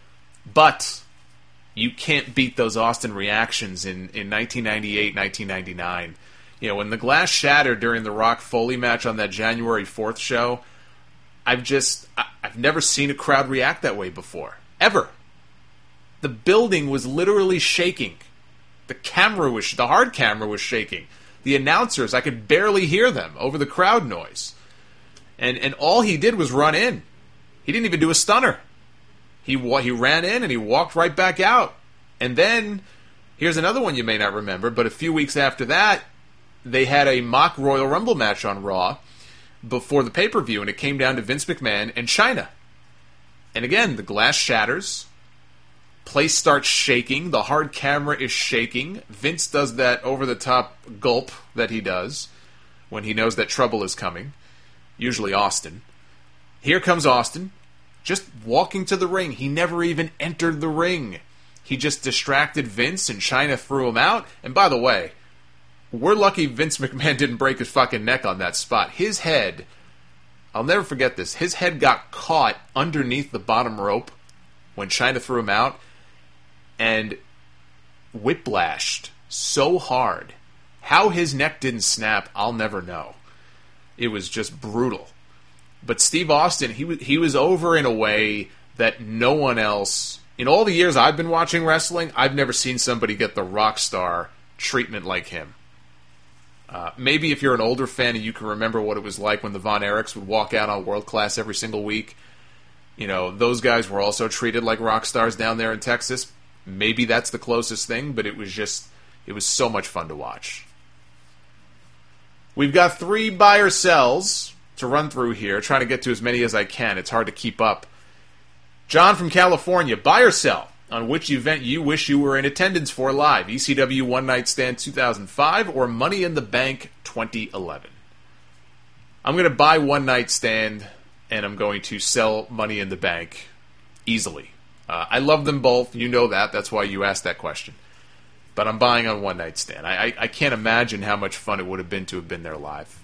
But you can't beat those Austin reactions in 1998, 1999. You know, when the glass shattered during the Rock Foley match on that January 4th show, I've never seen a crowd react that way before. Ever. The building was literally shaking. The hard camera was shaking. The announcers, I could barely hear them over the crowd noise. And all he did was run in. He didn't even do a stunner. He ran in and he walked right back out. And then, here's another one you may not remember, but a few weeks after that, they had a mock Royal Rumble match on Raw before the pay-per-view, and it came down to Vince McMahon and Chyna. And again, the glass shatters. Place starts shaking. The hard camera is shaking. Vince does that over-the-top gulp that he does when he knows that trouble is coming. Usually Austin. Here comes Austin. Just walking to the ring. He never even entered the ring. He just distracted Vince and Chyna threw him out. And by the way, we're lucky Vince McMahon didn't break his fucking neck on that spot. His head, I'll never forget this, his head got caught underneath the bottom rope when Chyna threw him out and whiplashed so hard. How his neck didn't snap, I'll never know. It was just brutal. But Steve Austin, he was over in a way that no one else... In all the years I've been watching wrestling, I've never seen somebody get the rock star treatment like him. Maybe if you're an older fan and you can remember what it was like when the Von Erichs would walk out on World Class every single week, you know, those guys were also treated like rock stars down there in Texas. Maybe that's the closest thing, but it was so much fun to watch. We've got 3 buy or sells to run through here, trying to get to as many as I can. It's hard to keep up. John from California, buy or sell on which event you wish you were in attendance for live, ECW One Night Stand 2005 or Money in the Bank 2011. I'm going to buy One Night Stand and I'm going to sell Money in the Bank easily. I love them both. You know that. That's why you asked that question. But I'm buying on One Night Stand. I can't imagine how much fun it would have been to have been there live.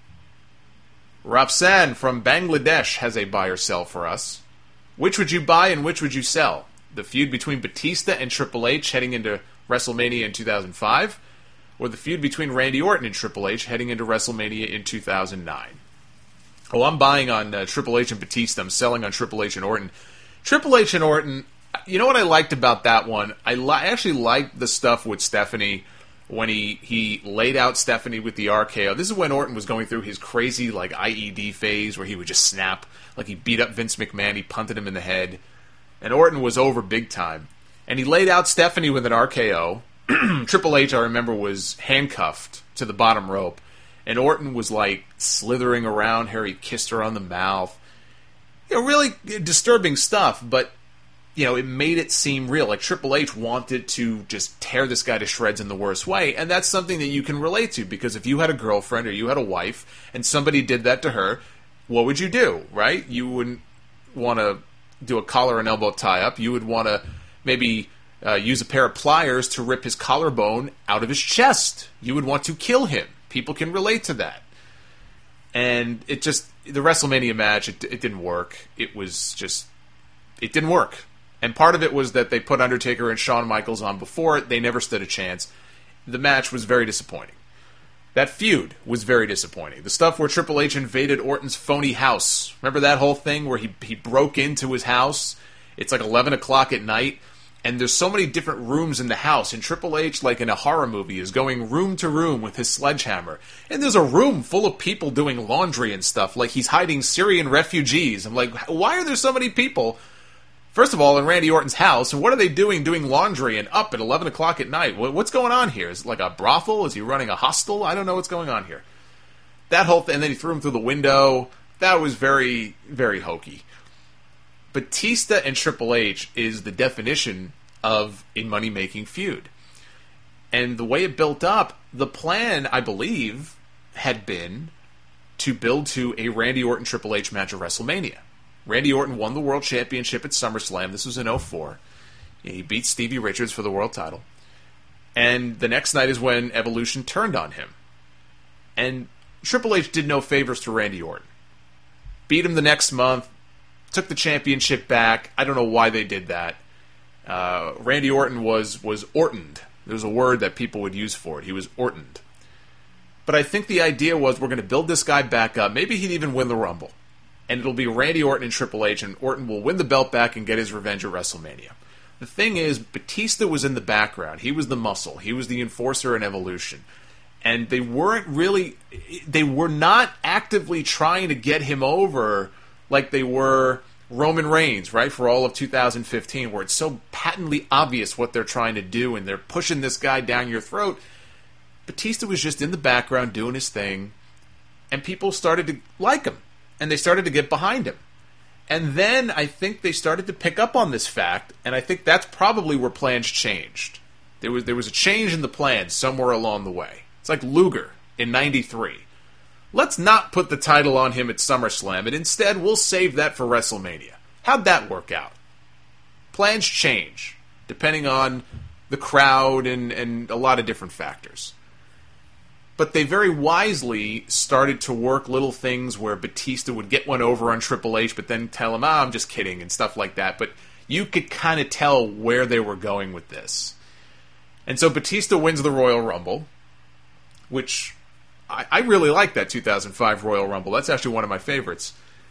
Rafsan from Bangladesh has a buy or sell for us. Which would you buy and which would you sell? The feud between Batista and Triple H heading into WrestleMania in 2005, or the feud between Randy Orton and Triple H heading into WrestleMania in 2009? Oh, I'm buying on Triple H and Batista. I'm selling on Triple H and Orton. Triple H and Orton, you know what I liked about that one? I actually liked the stuff with Stephanie when he laid out Stephanie with the RKO. This is when Orton was going through his crazy like IED phase where he would just snap. Like he beat up Vince McMahon, he punted him in the head. And Orton was over big time. And he laid out Stephanie with an RKO. Triple H, I remember, was handcuffed to the bottom rope. And Orton was like slithering around her. He kissed her on the mouth. You know, really disturbing stuff, but you know, it made it seem real. Like Triple H wanted to just tear this guy to shreds in the worst way, and that's something that you can relate to, because if you had a girlfriend or you had a wife and somebody did that to her, what would you do, right? You wouldn't want to do a collar and elbow tie-up. You would want to maybe use a pair of pliers to rip his collarbone out of his chest. You would want to kill him. People can relate to that. And it just, the WrestleMania match, it didn't work. It didn't work. And part of it was that they put Undertaker and Shawn Michaels on before it. They never stood a chance. The match was very disappointing. That feud was very disappointing. The stuff where Triple H invaded Orton's phony house. Remember that whole thing where he broke into his house? It's like 11 o'clock at night, and there's so many different rooms in the house, and Triple H, like in a horror movie, is going room to room with his sledgehammer. And there's a room full of people doing laundry and stuff, like he's hiding Syrian refugees. I'm like, why are there so many people, first of all, in Randy Orton's house, and what are they doing laundry and up at 11 o'clock at night? What's going on here? Is it like a brothel? Is he running a hostel? I don't know what's going on here. That whole thing, and then he threw him through the window. That was very, very hokey. Batista and Triple H is the definition of a money-making feud. And the way it built up, the plan, I believe, had been to build to a Randy Orton-Triple H match at WrestleMania. Randy Orton won the World Championship at SummerSlam. This was in 2004. He beat Stevie Richards for the world title. And the next night is when Evolution turned on him. And Triple H did no favors to Randy Orton. Beat him the next month, took the championship back. I don't know why they did that. Randy Orton was Ortoned. There was a word that people would use for it. He was Ortoned. But I think the idea was we're going to build this guy back up. Maybe he'd even win the Rumble. And it'll be Randy Orton and Triple H, and Orton will win the belt back and get his revenge at WrestleMania. The thing is, Batista was in the background. He was the muscle. He was the enforcer in Evolution. And they were not actively trying to get him over like they were Roman Reigns, right, for all of 2015, where it's so patently obvious what they're trying to do, and they're pushing this guy down your throat. Batista was just in the background doing his thing, and people started to like him, and they started to get behind him. And then I think they started to pick up on this fact, and I think that's probably where plans changed. There was a change in the plans somewhere along the way. It's like Luger in 93. Let's not put the title on him at SummerSlam, and instead we'll save that for WrestleMania. How'd that work out? Plans change, depending on the crowd and a lot of different factors. But they very wisely started to work little things where Batista would get one over on Triple H, but then tell him, I'm just kidding, and stuff like that. But you could kind of tell where they were going with this. And so Batista wins the Royal Rumble, which I really like that 2005 Royal Rumble. That's actually one of my favorites.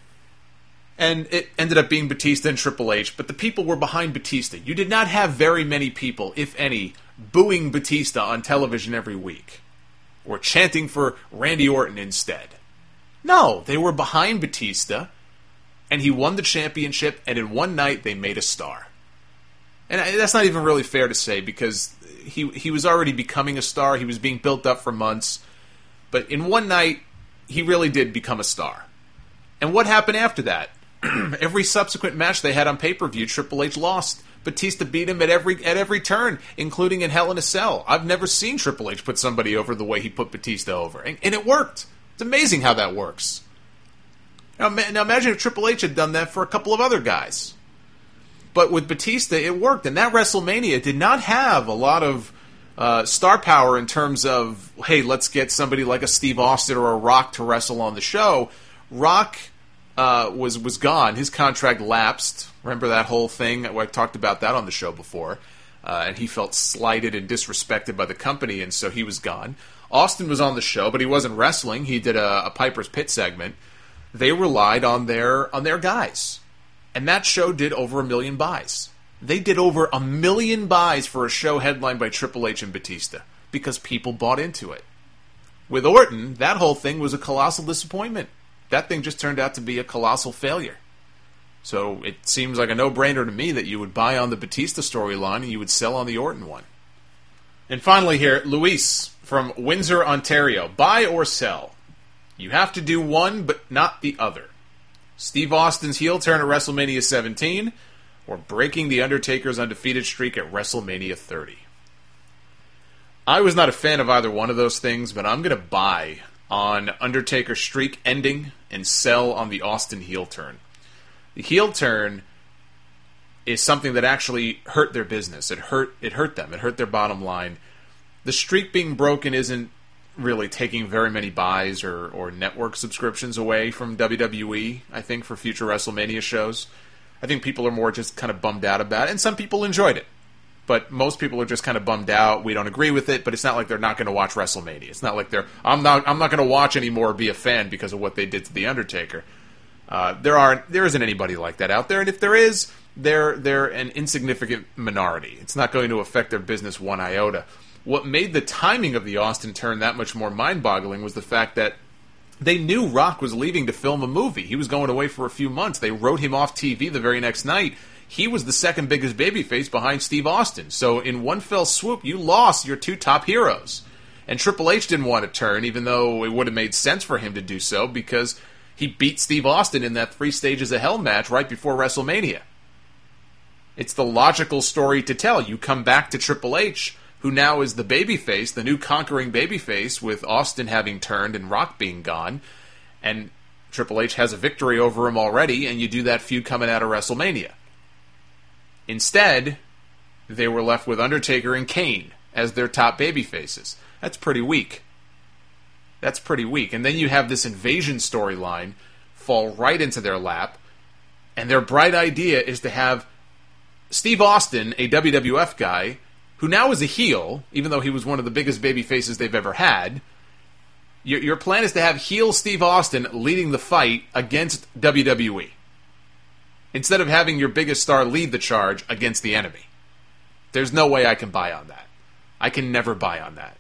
And it ended up being Batista and Triple H, but the people were behind Batista. You did not have very many people, if any, booing Batista on television every week, or chanting for Randy Orton instead. No, they were behind Batista, and he won the championship, and in one night they made a star. And that's not even really fair to say, because he was already becoming a star. He was being built up for months. But in one night, he really did become a star. And what happened after that? Every subsequent match they had on pay-per-view, Triple H lost. Batista beat him at every turn, including in Hell in a Cell. I've never seen Triple H put somebody over the way he put Batista over. And it worked. It's amazing how that works. Now imagine if Triple H had done that for a couple of other guys. But with Batista, it worked. And that WrestleMania did not have a lot of star power in terms of, hey, let's get somebody like a Steve Austin or a Rock to wrestle on the show. Rock was gone. His contract lapsed. Remember that whole thing? I talked about that on the show before. And he felt slighted and disrespected by the company, and so he was gone. Austin was on the show, but he wasn't wrestling. He did a Piper's Pit segment. They relied on their guys. And that show did over 1 million buys. They did over 1 million buys for a show headlined by Triple H and Batista because people bought into it. With Orton, that whole thing was a colossal disappointment. That thing just turned out to be a colossal failure. So it seems like a no-brainer to me that you would buy on the Batista storyline and you would sell on the Orton one. And finally here, Luis from Windsor, Ontario. Buy or sell? You have to do one, but not the other. Steve Austin's heel turn at WrestleMania 17, or breaking The Undertaker's undefeated streak at WrestleMania 30. I was not a fan of either one of those things, but I'm going to buy on Undertaker's streak ending and sell on the Austin heel turn. The heel turn is something that actually hurt their business. It hurt them. It hurt their bottom line. The streak being broken isn't really taking very many buys or network subscriptions away from WWE, I think, for future WrestleMania shows. I think people are more just kind of bummed out about it, and some people enjoyed it. But most people are just kind of bummed out. We don't agree with it, but it's not like they're not going to watch WrestleMania. It's not like I'm not going to watch anymore or be a fan because of what they did to The Undertaker. There isn't anybody like that out there, and if there is, they're an insignificant minority. It's not going to affect their business one iota. What made the timing of the Austin turn that much more mind-boggling was the fact that they knew Rock was leaving to film a movie. He was going away for a few months. They wrote him off TV the very next night. He was the second biggest babyface behind Steve Austin. So in one fell swoop, you lost your two top heroes. And Triple H didn't want to turn, even though it would have made sense for him to do so, because he beat Steve Austin in that 3 Stages of Hell match right before WrestleMania. It's the logical story to tell. You come back to Triple H, who now is the babyface, the new conquering babyface, with Austin having turned and Rock being gone, and Triple H has a victory over him already, and you do that feud coming out of WrestleMania. Instead, they were left with Undertaker and Kane as their top babyfaces. That's pretty weak. That's pretty weak. And then you have this invasion storyline fall right into their lap, and their bright idea is to have Steve Austin, a WWF guy, who now is a heel, even though he was one of the biggest babyfaces they've ever had. Your plan is to have heel Steve Austin leading the fight against WWE, instead of having your biggest star lead the charge against the enemy. There's no way I can buy on that. I can never buy on that.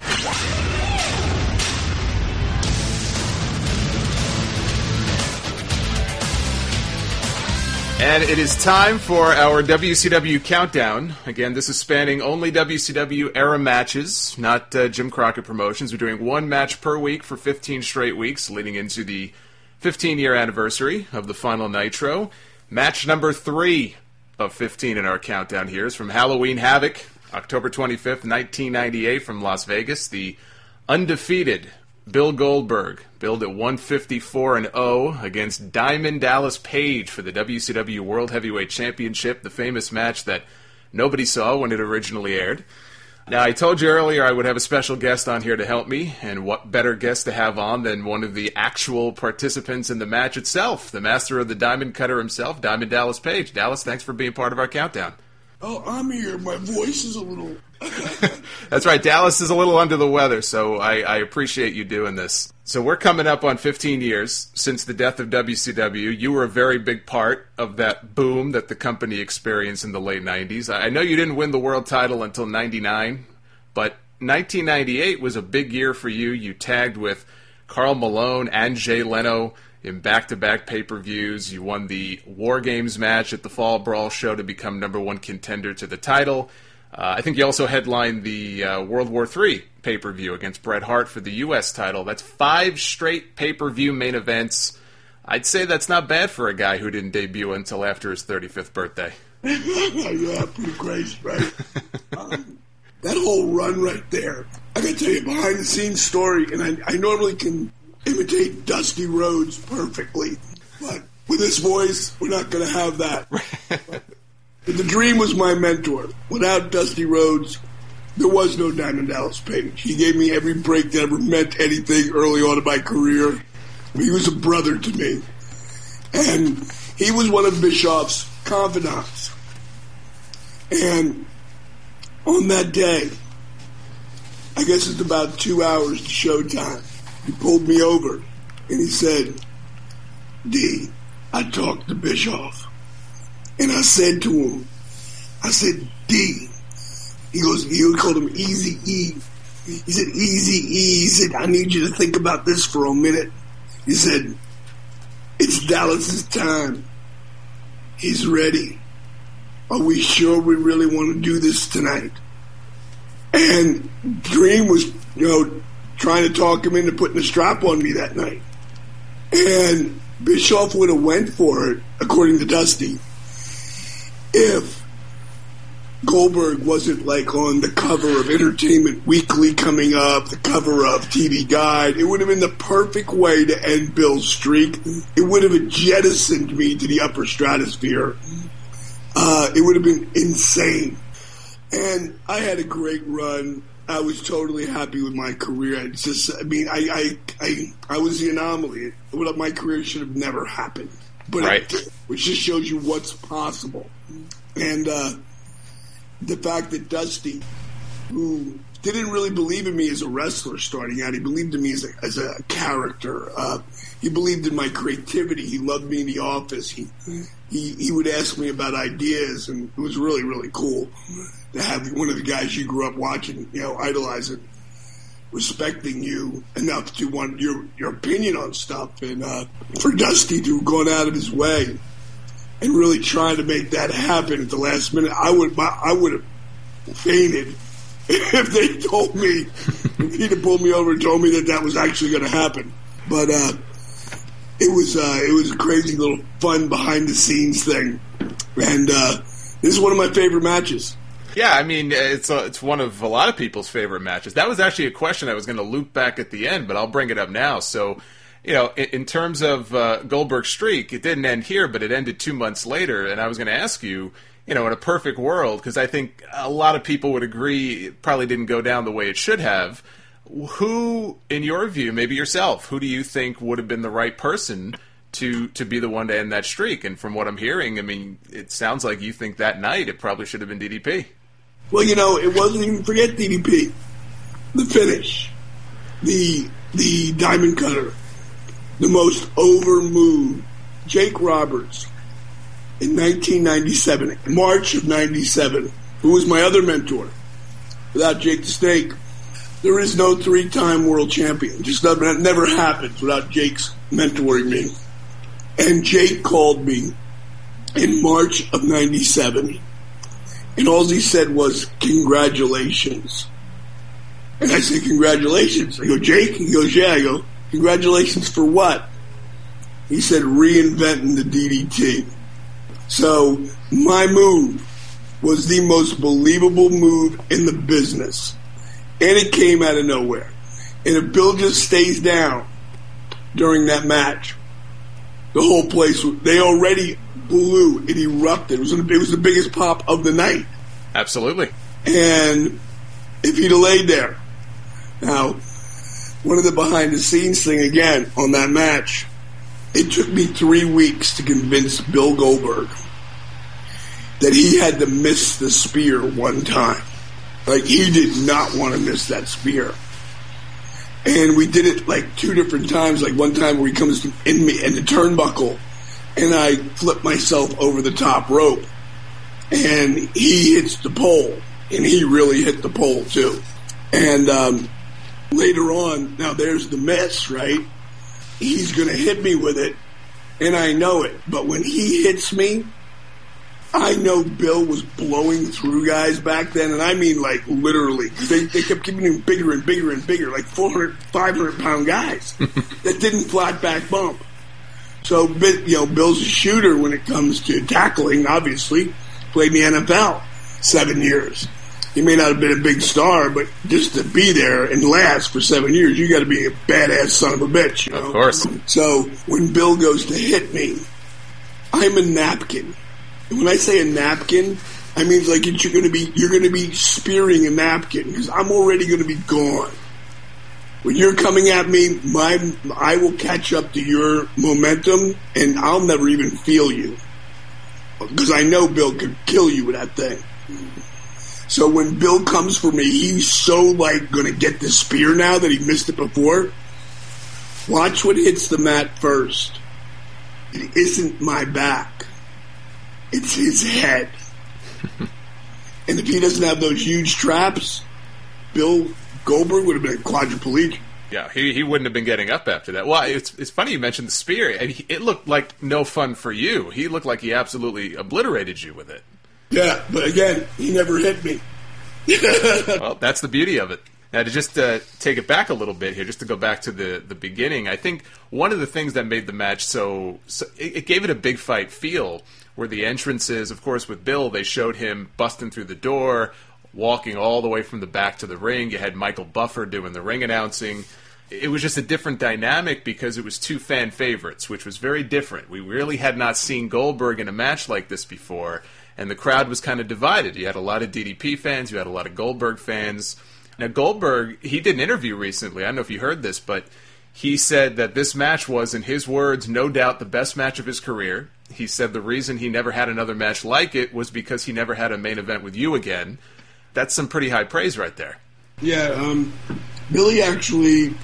And it is time for our WCW Countdown. Again, this is spanning only WCW era matches, not Jim Crockett Promotions. We're doing 1 match per week for 15 straight weeks, leading into the 15-year anniversary of the final Nitro. Match number 3 of 15 in our countdown here is from Halloween Havoc, October 25th, 1998, from Las Vegas. The undefeated Bill Goldberg, billed at 154-0 against Diamond Dallas Page for the WCW World Heavyweight Championship, the famous match that nobody saw when it originally aired. Now, I told you earlier I would have a special guest on here to help me, and what better guest to have on than one of the actual participants in the match itself, the master of the Diamond Cutter himself, Diamond Dallas Page. Dallas, thanks for being part of our countdown. Oh, I'm here. My voice is a little... That's right. Dallas is a little under the weather, so I appreciate you doing this. So we're coming up on 15 years since the death of WCW. You were a very big part of that boom that the company experienced in the late 90s. I know you didn't win the world title until 99, but 1998 was a big year for you. You tagged with Karl Malone and Jay Leno in back-to-back pay-per-views. You won the War Games match at the Fall Brawl show to become #1 contender to the title. I think you also headlined the World War III pay-per-view against Bret Hart for the U.S. title. That's 5 straight pay-per-view main events. I'd say that's not bad for a guy who didn't debut until after his 35th birthday. Yeah, pretty crazy, right? That whole run right there. I got to tell you a behind-the-scenes story, and I normally can imitate Dusty Rhodes perfectly, but with this voice, we're not going to have that. But the Dream was my mentor. Without Dusty Rhodes, there was no Diamond Dallas Page. He gave me every break that ever meant anything early on in my career. He was a brother to me. And he was one of Bischoff's confidants. And on that day, I guess it's about 2 hours to showtime, he pulled me over and he said, D, I talked to Bischoff. And I said to him, I said, D. He called him Easy E. He said, Easy E. He said, I need you to think about this for a minute. He said, it's Dallas's time. He's ready. Are we sure we really want to do this tonight? And Dream was, trying to talk him into putting a strap on me that night. And Bischoff would have went for it, according to Dusty, if Goldberg wasn't like on the cover of Entertainment Weekly coming up, the cover of TV Guide. It would have been the perfect way to end Bill's streak. It would have jettisoned me to the upper stratosphere. It would have been insane. And I had a great run. I was totally happy with my career. I was the anomaly. My career should have never happened. But right. It did, which just shows you what's possible. And the fact that Dusty, who didn't really believe in me as a wrestler starting out, he believed in me as a character. He believed in my creativity. He loved me in the office. He would ask me about ideas, and it was really, really cool to have one of the guys you grew up watching, idolizing, respecting you enough to want your opinion on stuff. And for Dusty to have gone out of his way and really trying to make that happen at the last minute, I would have fainted if they told me, if he'd have pulled me over and told me that was actually going to happen. But it was a crazy little fun behind the scenes thing, and this is one of my favorite matches. Yeah, I mean, it's one of a lot of people's favorite matches. That was actually a question I was going to loop back at the end, but I'll bring it up now. So, in terms of Goldberg's streak, it didn't end here, but it ended 2 months later, and I was going to ask you, in a perfect world, because I think a lot of people would agree it probably didn't go down the way it should have. Who, in your view, maybe yourself, who do you think would have been the right person to be the one to end that streak? And from what I'm hearing, I mean, it sounds like you think that night it probably should have been DDP. Well, it wasn't even, forget DDP. The finish, the Diamond Cutter, the most over move, Jake Roberts in 1997, March of 97, who was my other mentor. Without Jake the Snake, there is no 3-time world champion. Just never happens without Jake's mentoring me. And Jake called me in March of 97, and all he said was, "Congratulations." And I said, "Congratulations." I go, "Jake?" He goes, "Yeah." I go, "Congratulations for what?" He said, "Reinventing the DDT." So my move was the most believable move in the business. And it came out of nowhere. And if Bill just stays down during that match, the whole place, they already blew. It erupted. It was the biggest pop of the night. Absolutely. And if he'd have laid there. Now, one of the behind-the-scenes thing, again, on that match, it took me 3 weeks to convince Bill Goldberg that he had to miss the spear one time. Like, he did not want to miss that spear. And we did it like 2 different times. Like one time where he comes in the turnbuckle, and I flip myself over the top rope, and he hits the pole, and he really hit the pole too. And later on, now there's the miss, right? He's going to hit me with it, and I know it. But when he hits me, I know Bill was blowing through guys back then, and I mean like literally. They kept giving him bigger and bigger and bigger, like 400, 500-pound guys that didn't flat back bump. So, Bill's a shooter when it comes to tackling, obviously. Played in the NFL 7 years. He may not have been a big star, but just to be there and last for 7 years, you got to be a badass son of a bitch. Of course. So when Bill goes to hit me, I'm a napkin. And when I say a napkin, I mean like you're going to be spearing a napkin because I'm already going to be gone. When you're coming at me, I will catch up to your momentum, and I'll never even feel you because I know Bill could kill you with that thing. So when Bill comes for me, he's so like going to get the spear now that he missed it before. Watch what hits the mat first. It isn't my back. It's his head. And if he doesn't have those huge traps, Bill Goldberg would have been quadriplegic. Yeah, he wouldn't have been getting up after that. Well, it's funny you mentioned the spear. It looked like no fun for you. He looked like he absolutely obliterated you with it. Yeah, but again, he never hit me. Well, that's the beauty of it. Now, to just take it back a little bit here, just to go back to the beginning, I think one of the things that made the match so it gave it a big fight feel, were the entrances. Of course, with Bill, they showed him busting through the door, walking all the way from the back to the ring. You had Michael Buffer doing the ring announcing. It was just a different dynamic because it was 2 fan favorites, which was very different. We really had not seen Goldberg in a match like this before, and the crowd was kind of divided. You had a lot of DDP fans, you had a lot of Goldberg fans. Now, Goldberg, he did an interview recently, I don't know if you heard this, but he said that this match was, in his words, no doubt the best match of his career. He said the reason he never had another match like it was because he never had a main event with you again. That's some pretty high praise right there. Yeah, Billy actually,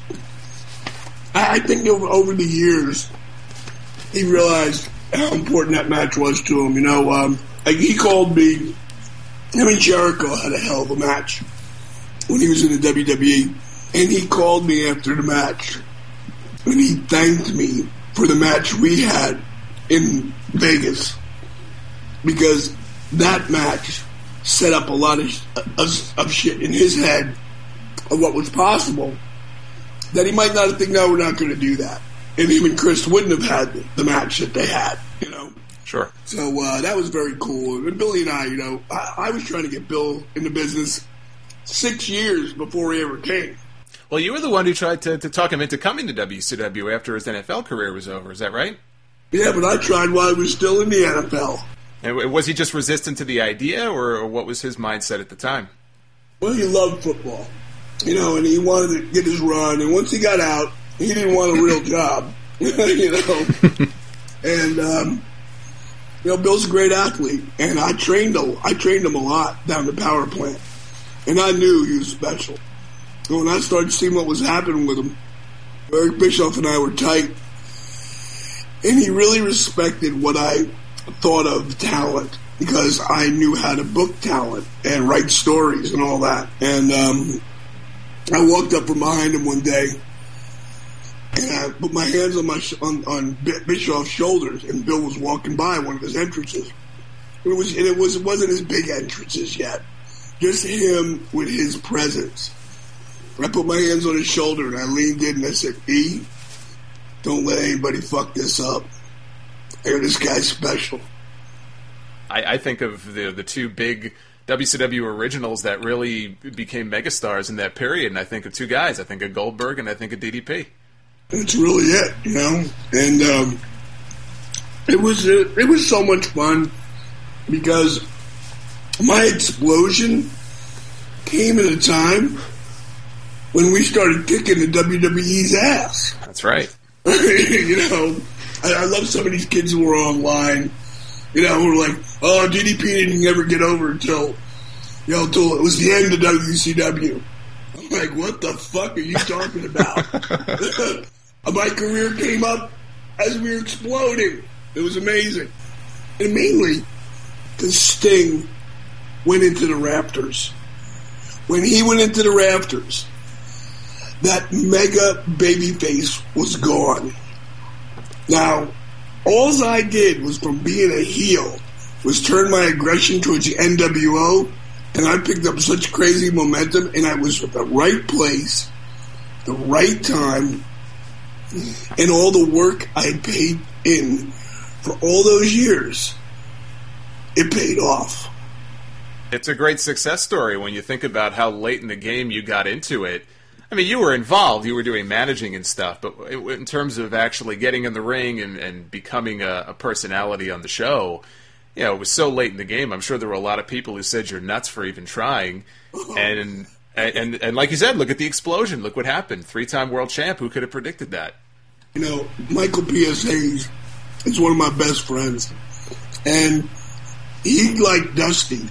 I think over the years, he realized how important that match was to him. He called me, him and Jericho had a hell of a match when he was in the WWE, and he called me after the match, and he thanked me for the match we had in Vegas, because that match set up a lot of shit in his head of what was possible that he might not think, no, we're not going to do that. and him and Chris wouldn't have had the match that they had, you know. Sure. So that was very cool. And Billy and I, you know, I was trying to get Bill in the business 6 years before he ever came. Well, you were the one who tried to talk him into coming to WCW after his NFL career was over. Is that right? Yeah, but I tried while he was still in the NFL. And was he just resistant to the idea, or what was his mindset at the time? Well, he loved football, you know, and he wanted to get his run. And once he got out, he didn't want a real job, you know. And you know, Bill's a great athlete, and I trained him a lot down the power plant, and I knew he was special. And when I started seeing what was happening with him, Eric Bischoff and I were tight, and he really respected what I thought of talent, because I knew how to book talent and write stories and all that. And I walked up from behind him one day, and I put my hands on Bischoff's shoulders, and Bill was walking by one of his entrances. It wasn't his big entrances yet, just him with his presence. I put my hands on his shoulder, and I leaned in, and I said, "E, don't let anybody fuck this up. This guy's special." I think of the two big WCW originals that really became megastars in that period, and I think of two guys. I think of Goldberg, and I think of DDP. That's really it, you know. And it was so much fun, because my explosion came at a time when we started kicking the WWE's ass. That's right. You know, I love some of these kids who were online, you know, who were like, "Oh, DDP didn't ever get over until it was the end of WCW." I'm like, what the fuck are you talking about? My career came up as we were exploding. It was amazing. And mainly because Sting went into the rafters. When he went into the rafters, that mega babyface was gone. Now, all I did was, from being a heel, was turn my aggression towards the NWO, and I picked up such crazy momentum, and I was at the right place, the right time, and all the work I had paid in for all those years, it paid off. It's a great success story when you think about how late in the game you got into it. I mean, you were involved, you were doing managing and stuff, but in terms of actually getting in the ring and becoming a personality on the show, you know, it was so late in the game. I'm sure there were a lot of people who said you're nuts for even trying. And like you said, look at the explosion. Look what happened. 3-time world champ. Who could have predicted that? You know, Michael P.S. Hayes is one of my best friends. And he, like Dusty,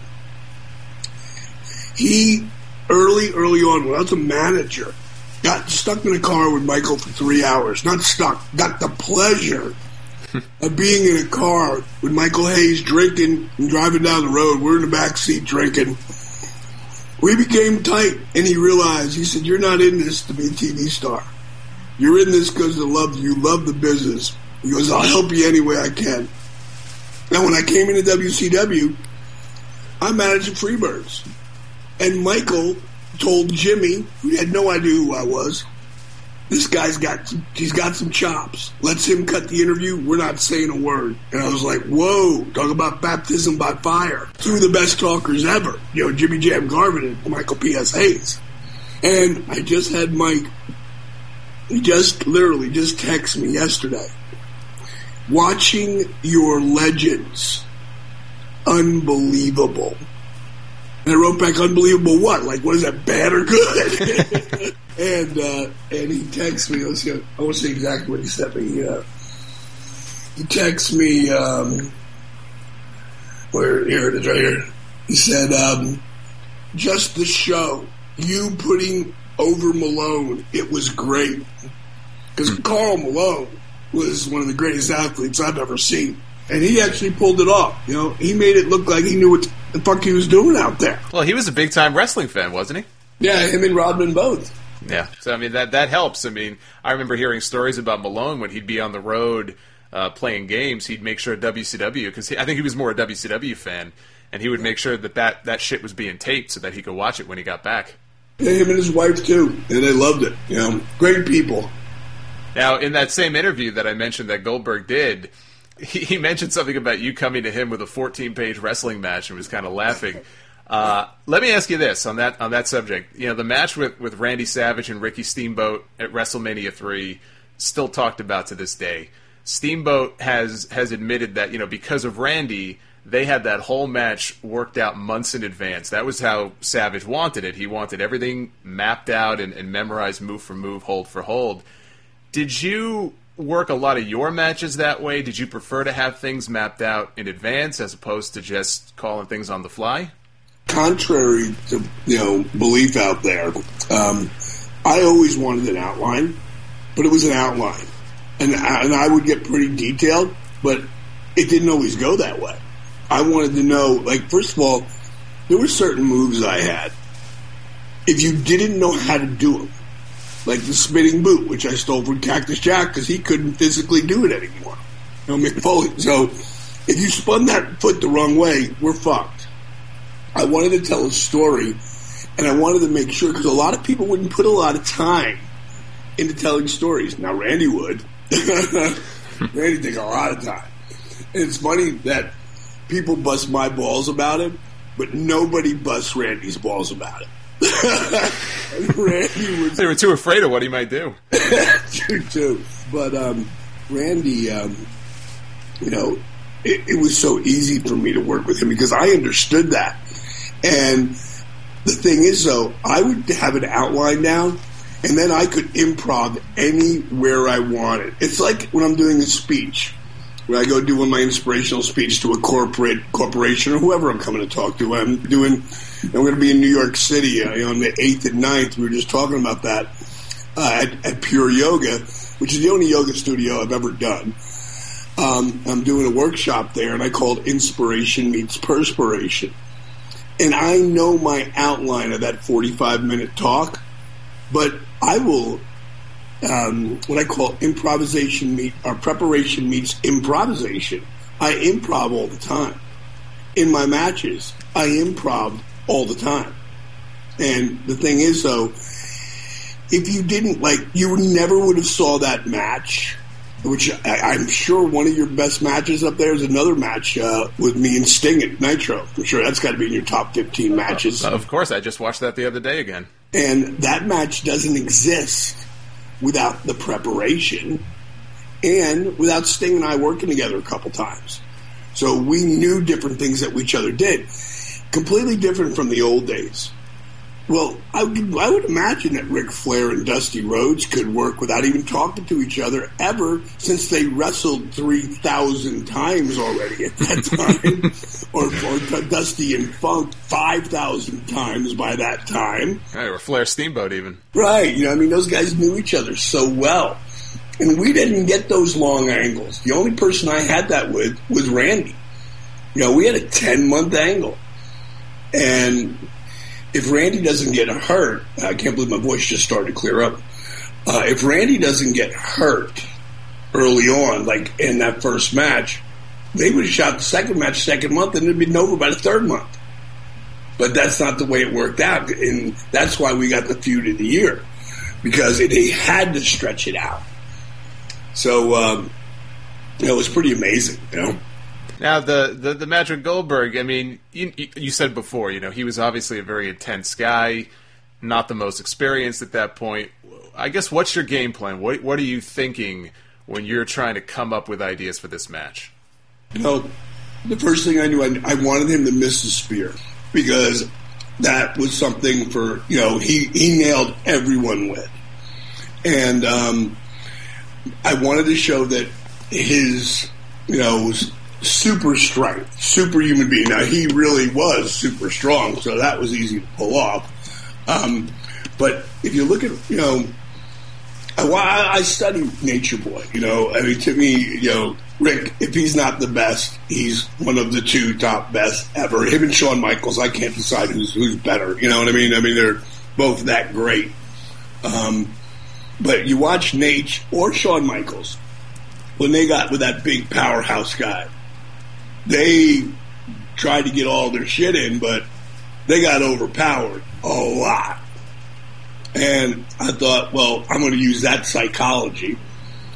he early on, when I was a manager, got stuck in a car with Michael for 3 hours. Not stuck, got the pleasure of being in a car with Michael Hayes drinking and driving down the road. We're in the back seat drinking. We became tight, and he realized, he said, "You're not in this to be a TV star. You're in this because you love the business." He goes, "I'll help you any way I can." Now, when I came into WCW, I managed the Freebirds. And Michael told Jimmy, who had no idea who I was, "This guy's got some chops. Let's him cut the interview. We're not saying a word." And I was like, whoa, talk about baptism by fire. Two of the best talkers ever. You know, Jimmy Jam Garvin and Michael P.S. Hayes. And I just had Mike, he just literally just texted me yesterday. "Watching your legends, unbelievable." And I wrote back, "Unbelievable what? Like, what is that, bad or good?" and he texts me. I won't say exactly what he sent me. He texts me, here it is right here. He said, "Just the show. You putting over Malone. It was great." Because Karl Malone was one of the greatest athletes I've ever seen. And he actually pulled it off. You know, he made it look like he knew what the fuck he was doing out there. Well, he was a big-time wrestling fan, wasn't he? Yeah, him and Rodman both. Yeah, so I mean, that helps. I mean, I remember hearing stories about Malone when he'd be on the road playing games. He'd make sure WCW, because I think he was more a WCW fan, and he would make sure that shit was being taped so that he could watch it when he got back. Yeah, him and his wife, too. And they loved it. You know, great people. Now, in that same interview that I mentioned that Goldberg did, he mentioned something about you coming to him with a 14-page wrestling match and was kind of laughing. Let me ask you this on that subject. You know, the match with Randy Savage and Ricky Steamboat at WrestleMania 3 still talked about to this day. Steamboat has admitted that, you know, because of Randy, they had that whole match worked out months in advance. That was how Savage wanted it. He wanted everything mapped out and memorized move for move, hold for hold. Did you work a lot of your matches that way? Did you prefer to have things mapped out in advance as opposed to just calling things on the fly? Contrary to, belief out there, I always wanted an outline, but it was an outline. And I would get pretty detailed, but it didn't always go that way. I wanted to know, like, first of all, there were certain moves I had. If you didn't know how to do them, like the spinning boot, which I stole from Cactus Jack because he couldn't physically do it anymore. Mick Foley. So if you spun that foot the wrong way, we're fucked. I wanted to tell a story, and I wanted to make sure, because a lot of people wouldn't put a lot of time into telling stories. Now, Randy would. Randy takes a lot of time. And it's funny that people bust my balls about it, but nobody busts Randy's balls about it. Randy they were too afraid of what he might do. True, too. But Randy, it was so easy for me to work with him because I understood that. And the thing is, though, I would have an outline down, and then I could improv anywhere I wanted. It's like when I'm doing a speech, where I go do my inspirational speech to a corporation or whoever I'm coming to talk to. I'm going to be in New York City on the 8th and 9th. We were just talking about that at Pure Yoga, which is the only yoga studio I've ever done. I'm doing a workshop there, and I call it Inspiration Meets Perspiration. And I know my outline of that 45-minute talk, but I will, what I call preparation meets improvisation. I improv all the time. In my matches, I improv all the time. And the thing is, though, if you didn't, you never would have saw that match, which I'm sure one of your best matches up there is another match with me and Sting at Nitro. For sure, that's got to be in your top 15 matches. Of course, I just watched that the other day again. And that match doesn't exist without the preparation and without Sting and I working together a couple times. So we knew different things that each other did. Completely different from the old days. Well, I would imagine that Ric Flair and Dusty Rhodes could work without even talking to each other ever, since they wrestled 3,000 times already at that time. or Dusty and Funk 5,000 times by that time. Or Flair Steamboat even. Right. Those guys knew each other so well. And we didn't get those long angles. The only person I had that with was Randy. We had a 10-month angle. And if Randy doesn't get hurt, I can't believe my voice just started to clear up. If Randy doesn't get hurt early on, like in that first match, they would have shot the second match second month, and it would have been over by the third month. But that's not the way it worked out, and that's why we got the feud of the year, because they had to stretch it out. So it was pretty amazing, Now, the match with Goldberg, you said before, he was obviously a very intense guy, not the most experienced at that point. I guess, what's your game plan? What are you thinking when you're trying to come up with ideas for this match? The first thing I knew, I wanted him to miss the spear, because that was something for, he nailed everyone with. And I wanted to show that his, super strength, superhuman being. Now, he really was super strong, so that was easy to pull off. But if you look at, I study Nature Boy, to me, Rick, if he's not the best, he's one of the two top best ever. Him and Shawn Michaels, I can't decide who's better, you know what I mean? They're both that great. But you watch Nate or Shawn Michaels, when they got with that big powerhouse guy, they tried to get all their shit in, but they got overpowered a lot. And I thought, well, I'm going to use that psychology.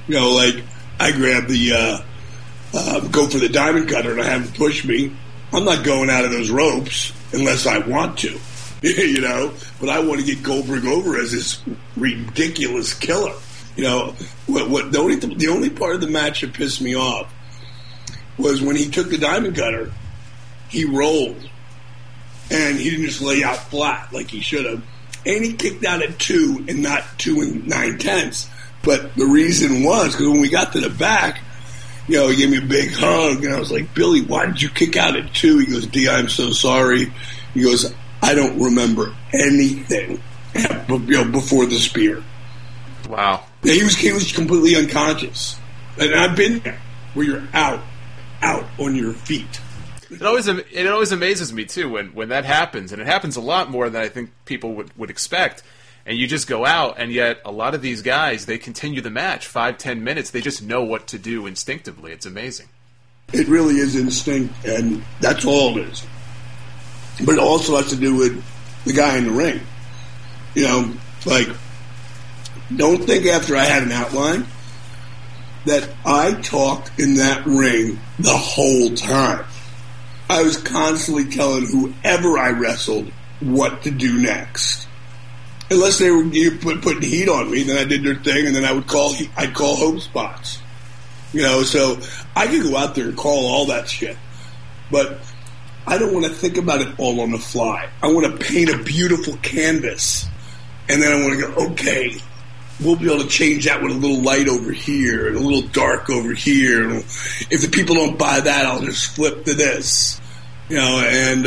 You know, like I grab the go for the diamond cutter and I have him push me. I'm not going out of those ropes unless I want to, you know. But I want to get Goldberg over as this ridiculous killer. You know, the only part of the match that pissed me off was when he took the diamond cutter, he rolled, and he didn't just lay out flat like he should have. And he kicked out at 2 and not 2 9/10. But the reason was because when we got to the back, you know, he gave me a big hug, and I was like, Billy, why did you kick out at 2? He goes, D, I'm so sorry. He goes, I don't remember anything, you know, before the spear. Wow. Yeah, he was completely unconscious. And I've been there, where you're out on your feet. It always amazes me, too, when that happens, and it happens a lot more than I think people would expect. And you just go out, and yet a lot of these guys, they continue the match 5-10 minutes. They just know what to do instinctively. It's amazing. It really is instinct, and that's all it is. But it also has to do with the guy in the ring. You know, like, don't think after I had an outline that I talked in that ring the whole time. I was constantly telling whoever I wrestled what to do next. Unless they were putting heat on me, then I did their thing, and then I'd call hope spots. You know, so I could go out there and call all that shit. But I don't want to think about it all on the fly. I want to paint a beautiful canvas, and then I want to go, okay, we'll be able to change that with a little light over here and a little dark over here. And if the people don't buy that, I'll just flip to this. You know, and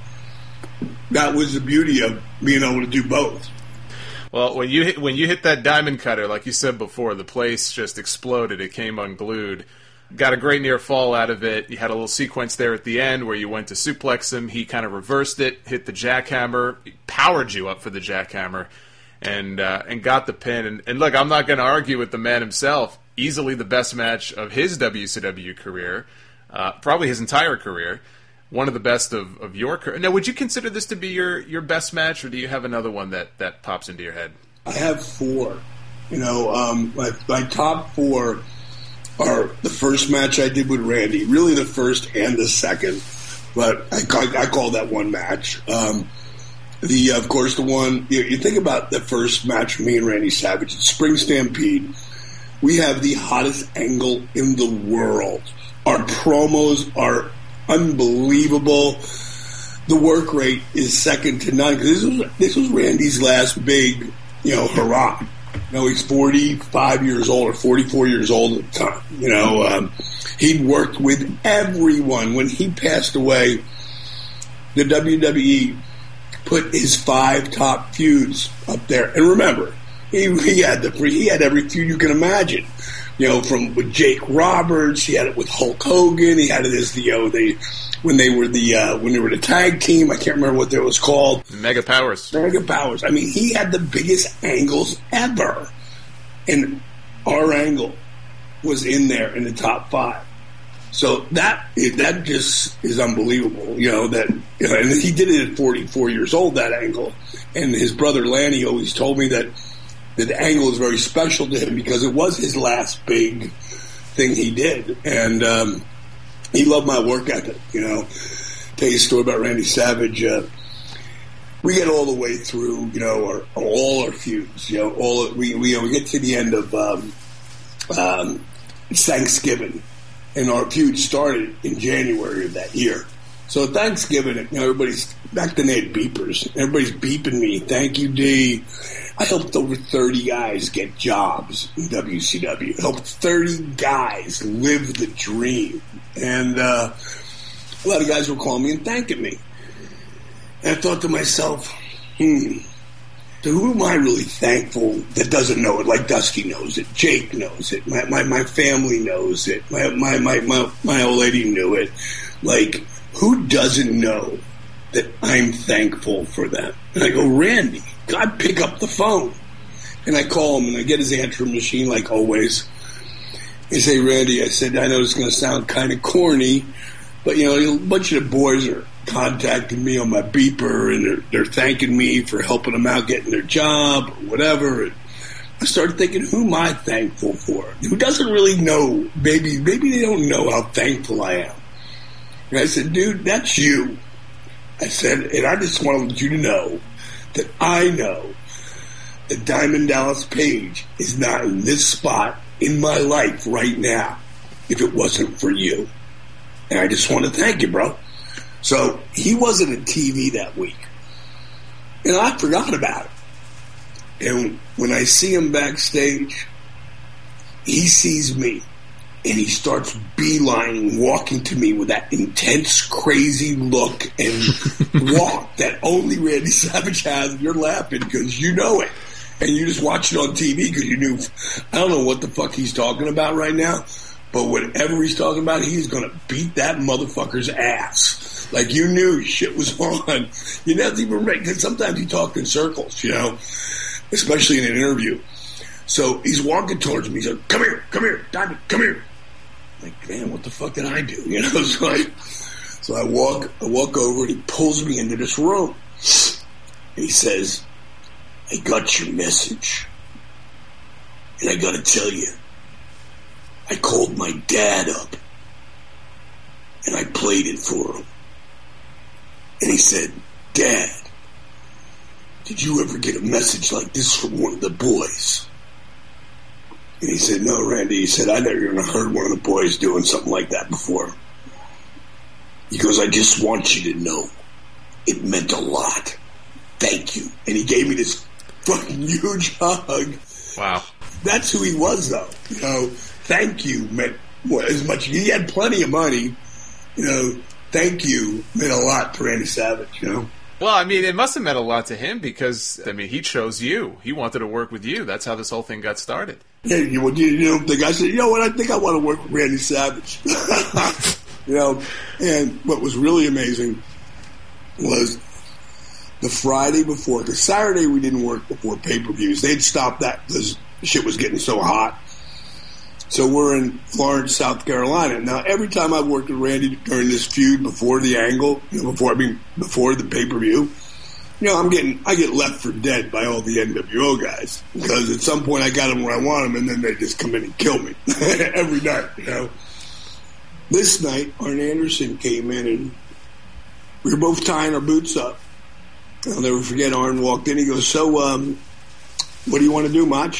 that was the beauty of being able to do both. Well, when you hit that diamond cutter, like you said before, the place just exploded. It came unglued. Got a great near fall out of it. You had a little sequence there at the end where you went to suplex him. He kind of reversed it, hit the jackhammer, powered you up for the jackhammer, and got the pin. And look, I'm not going to argue with the man himself. Easily the best match of his WCW career, probably his entire career. One of the best of your career. Now, would you consider this to be your best match, or do you have another one that pops into your head? I have 4. You know, my top 4 are the first match I did with Randy, really the first and the second, but I call that one match. Of course, the one, you think about the first match me and Randy Savage at Spring Stampede. We have the hottest angle in the world. Our promos are unbelievable. The work rate is second to none, because this was Randy's last big, you know, hurrah. You know, he's 45 years old or 44 years old at the time. You know, he'd worked with everyone. When he passed away, the WWE put his 5 top feuds up there. And remember, he had every feud you can imagine. You know, with Jake Roberts, he had it with Hulk Hogan. He had it as when they were the tag team. I can't remember what that was called. Mega Powers. I mean, he had the biggest angles ever, and our angle was in there in the top 5. So that just is unbelievable. You know and he did it at 44 years old, that angle. And his brother Lanny always told me that the angle is very special to him because it was his last big thing he did. And he loved my work ethic, you know. Tell you a story about Randy Savage. We get all the way through, you know, all our feuds. You know, we get to the end of Thanksgiving, and our feud started in January of that year. So Thanksgiving, you know, back then they had beepers. Everybody's beeping me. Thank you, D. I helped over 30 guys get jobs in WCW. Helped 30 guys live the dream. And a lot of guys were calling me and thanking me. And I thought to myself, so who am I really thankful that doesn't know it? Like Dusty knows it. Jake knows it. My family knows it. My old lady knew it. Like, who doesn't know that I'm thankful for them? And I go, Randy. I pick up the phone, and I call him, and I get his answering machine like always. I say, Randy, I said, I know it's going to sound kind of corny, but, you know, a bunch of the boys are contacting me on my beeper, and they're thanking me for helping them out getting their job or whatever. And I started thinking, who am I thankful for? Who doesn't really know? Maybe they don't know how thankful I am. And I said, dude, that's you. I said, and I just wanted you to know that I know that Diamond Dallas Page is not in this spot in my life right now if it wasn't for you. And I just want to thank you, bro. So he wasn't on TV that week. And I forgot about it. And when I see him backstage, he sees me. And he starts beelining, walking to me with that intense, crazy look and walk that only Randy Savage has. And you're laughing because you know it. And you just watch it on TV because you knew, I don't know what the fuck he's talking about right now, but whatever he's talking about, he's going to beat that motherfucker's ass. Like you knew shit was on. You never even remember, because sometimes he talked in circles, you know, especially in an interview. So he's walking towards me. He's like, come here, Diamond, come here. I'm like, man, what the fuck did I do? You know, so I walk over and he pulls me into this room. And he says, I got your message. And I gotta tell you, I called my dad up. And I played it for him. And he said, Dad, did you ever get a message like this from one of the boys? And he said, no, Randy. He said, I never even heard one of the boys doing something like that before. He goes, I just want you to know it meant a lot. Thank you. And he gave me this fucking huge hug. Wow. That's who he was, though. You know, thank you meant as much. He had plenty of money. You know, thank you meant a lot to Randy Savage, you know. Well, I mean, it must have meant a lot to him because, I mean, he chose you. He wanted to work with you. That's how this whole thing got started. Yeah, you know, the guy said, you know what, I think I want to work with Randy Savage. You know, and what was really amazing was the Friday before, because Saturday we didn't work before pay-per-views. They'd stopped that because shit was getting so hot. So we're in Florence, South Carolina. Now, every time I've worked with Randy during this feud before the angle, you know, before the pay-per-view, you know, I get left for dead by all the NWO guys because at some point I got them where I want them, and then they just come in and kill me every night. You know, this night Arn Anderson came in and we were both tying our boots up. I'll never forget. Arn walked in. He goes, "So, what do you want to do, Mach?"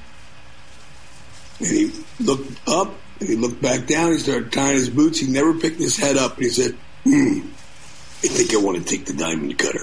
And he looked up and he looked back down. He started tying his boots. He never picked his head up. And he said, I think I want to take the diamond cutter.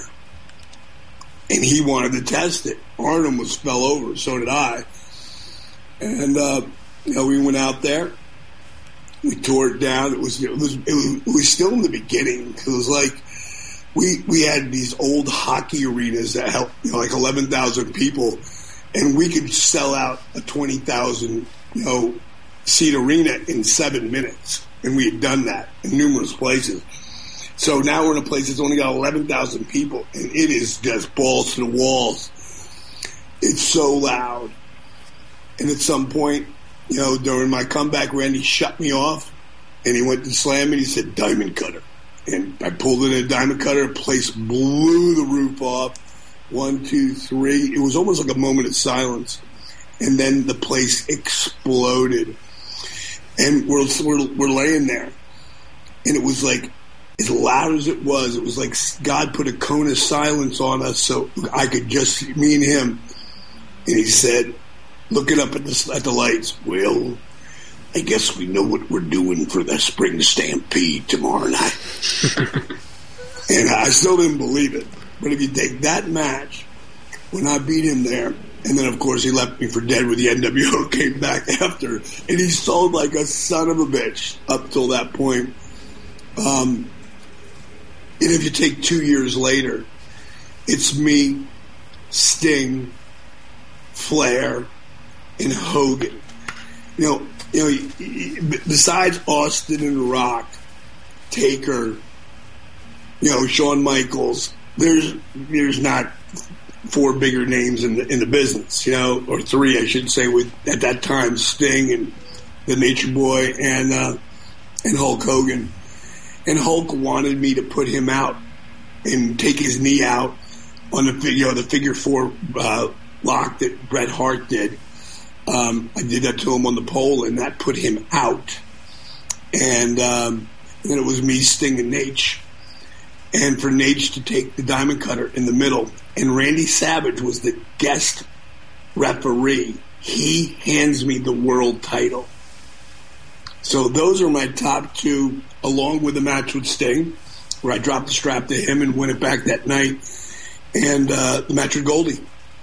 And he wanted to test it. Arn fell over. So did I. And, you know, we went out there. We tore it down. It was still in the beginning. It was like we had these old hockey arenas that held, you know, like 11,000 people. And we could sell out a 20,000, you know, seat arena in 7 minutes. And we had done that in numerous places. So now we're in a place that's only got 11,000 people, and it is just balls to the walls. It's so loud. And at some point, you know, during my comeback, Randy shut me off, and he went to slam me, and he said, Diamond Cutter. And I pulled in a Diamond Cutter, the place blew the roof off. 1, 2, 3. It was almost like a moment of silence. And then the place exploded. And we're laying there. And it was like, as loud as it was like God put a cone of silence on us so I could just see me and him. And he said, looking up at the lights, well, I guess we know what we're doing for the spring stampede tomorrow night. And I still didn't believe it. But if you take that match, when I beat him there, and then, of course, he left me for dead with the NWO, came back after, and he sold like a son of a bitch up till that point. And if you take 2 years later, it's me, Sting, Flair, and Hogan. You know, besides Austin and Rock, Taker, you know, Shawn Michaels, there's not 4 bigger names in the business, you know, or 3, I should say, with at that time Sting and the Nature Boy and Hulk Hogan. And Hulk wanted me to put him out and take his knee out on the figure 4 lock that Bret Hart did. I did that to him on the pole, and that put him out. And then it was me, Sting, and Nate. And for Nate to take the diamond cutter in the middle, and Randy Savage was the guest referee. He hands me the world title. So those are my top two, along with the match with Sting, where I dropped the strap to him and win it back that night, and the match with Goldie.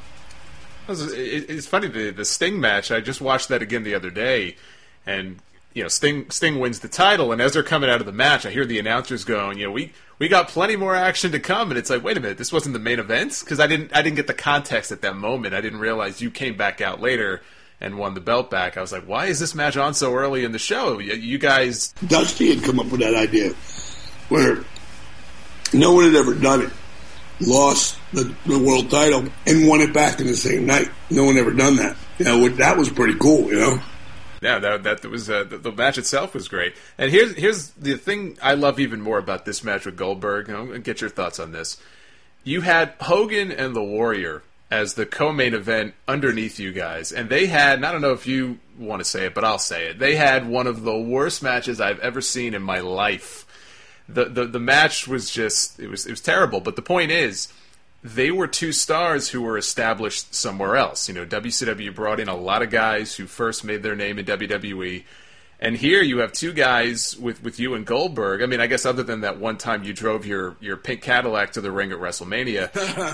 It's funny, the Sting match, I just watched that again the other day, and Sting wins the title, and as they're coming out of the match, I hear the announcers going, we got plenty more action to come, and it's like, wait a minute, this wasn't the main event? Because I didn't get the context at that moment. I didn't realize you came back out later and won the belt back. I was like, why is this match on so early in the show? You guys... Dusty had come up with that idea, where no one had ever done it. Lost the world title and won it back in the same night. No one ever done that. That was pretty cool, Yeah, that was the match itself was great. And here's the thing I love even more about this match with Goldberg. I'm going to get your thoughts on this. You had Hogan and the Warrior as the co-main event underneath you guys, and they had, and I don't know if you want to say it, but I'll say it, they had one of the worst matches I've ever seen in my life. The match was just, it was terrible, but the point is, they were two stars who were established somewhere else. WCW brought in a lot of guys who first made their name in WWE, and here you have two guys with you and Goldberg. I mean, I guess other than that one time you drove your pink Cadillac to the ring at WrestleMania,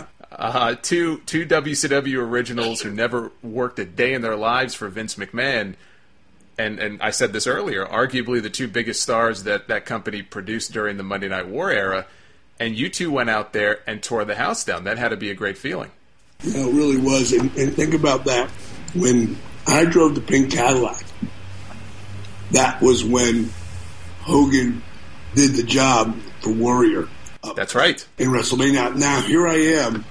two WCW originals who never worked a day in their lives for Vince McMahon. And I said this earlier, arguably the two biggest stars that company produced during the Monday Night War era, and you two went out there and tore the house down. That had to be a great feeling. It really was. And think about that. When I drove the pink Cadillac, that was when Hogan did the job for Warrior. That's right. In WrestleMania. Now, here I am.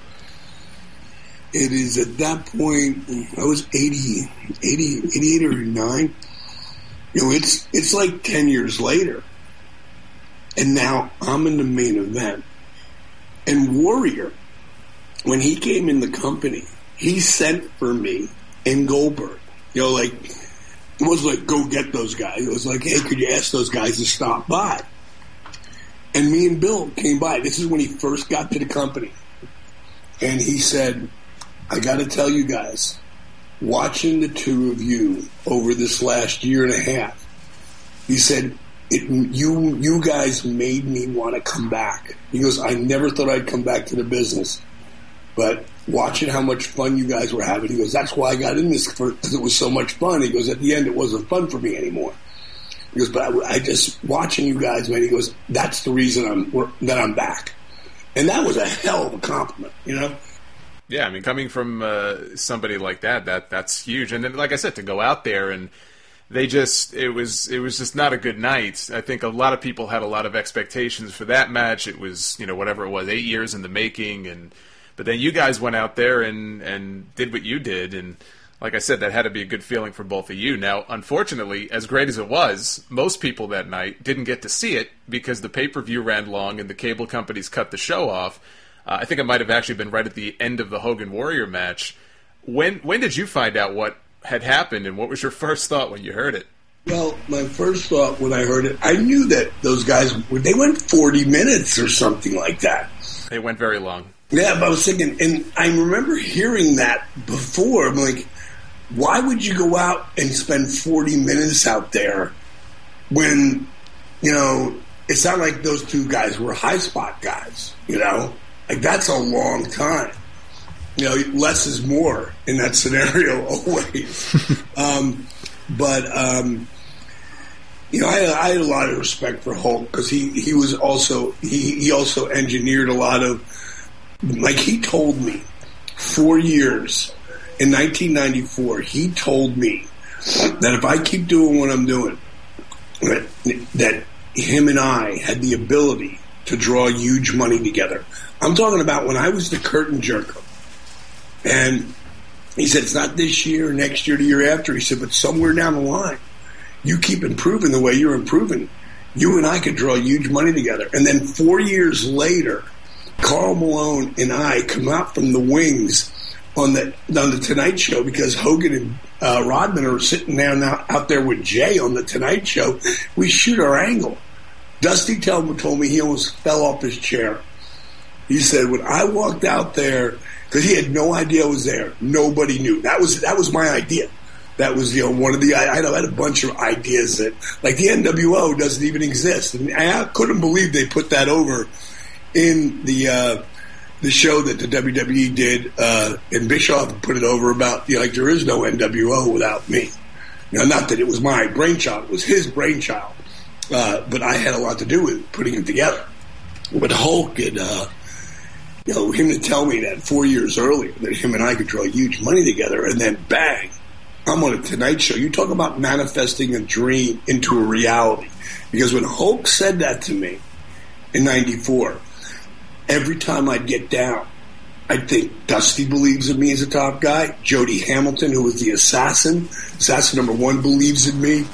It is at that point, I was 88 or 89. It's like 10 years later. And now I'm in the main event. And Warrior, when he came in the company, he sent for me and Goldberg. It wasn't like, go get those guys. It was like, hey, could you ask those guys to stop by? And me and Bill came by. This is when he first got to the company. And he said, I got to tell you guys, watching the two of you over this last year and a half, he said, you guys made me want to come back. He goes, I never thought I'd come back to the business, but watching how much fun you guys were having, he goes, that's why I got in this, because it was so much fun. He goes, at the end, it wasn't fun for me anymore. He goes, but I just, watching you guys, man, he goes, that's the reason I'm back. And that was a hell of a compliment, Yeah, I mean, coming from somebody like that's huge. And then, like I said, to go out there and it was just not a good night. I think a lot of people had a lot of expectations for that match. It was, whatever it was, 8 years in the making, but then you guys went out there and did what you did, and like I said, that had to be a good feeling for both of you. Now, unfortunately, as great as it was, most people that night didn't get to see it because the pay-per-view ran long and the cable companies cut the show off. I think it might have actually been right at the end of the Hogan Warrior match. When did you find out what had happened, and what was your first thought when you heard it? Well, my first thought when I heard it, I knew that those guys, they went 40 minutes or something like that. They went very long. Yeah, but I was thinking, and I remember hearing that before. I'm like, why would you go out and spend 40 minutes out there when, it's not like those two guys were high spot guys, Like, that's a long time. Less is more in that scenario always. I had a lot of respect for Hulk because he was also he also engineered a lot of, like, he told me 4 years in 1994. He told me that if I keep doing what I'm doing, that him and I had the ability to draw huge money together. I'm talking about when I was the curtain jerker. And he said, it's not this year, next year, the year after. He said, but somewhere down the line, you keep improving the way you're improving, you and I could draw huge money together. And then 4 years later, Karl Malone and I come out from the wings on the Tonight Show because Hogan and Rodman are sitting there now out there with Jay on the Tonight Show. We shoot our angle. Dusty Tellman told me he almost fell off his chair. He said, when I walked out there, because he had no idea I was there, nobody knew. That was my idea. That was, one of the, I had a bunch of ideas that, like the NWO doesn't even exist. And I couldn't believe they put that over in the show that the WWE did, and Bischoff put it over about, like there is no NWO without me. Not that it was my brainchild, it was his brainchild. But I had a lot to do with putting it together. But Hulk and, him to tell me that 4 years earlier that him and I could draw huge money together, and then bang, I'm on a Tonight Show. You talk about manifesting a dream into a reality. Because when Hulk said that to me in 94, every time I'd get down, I'd think Dusty believes in me as a top guy. Jody Hamilton, who was the assassin number one, believes in me.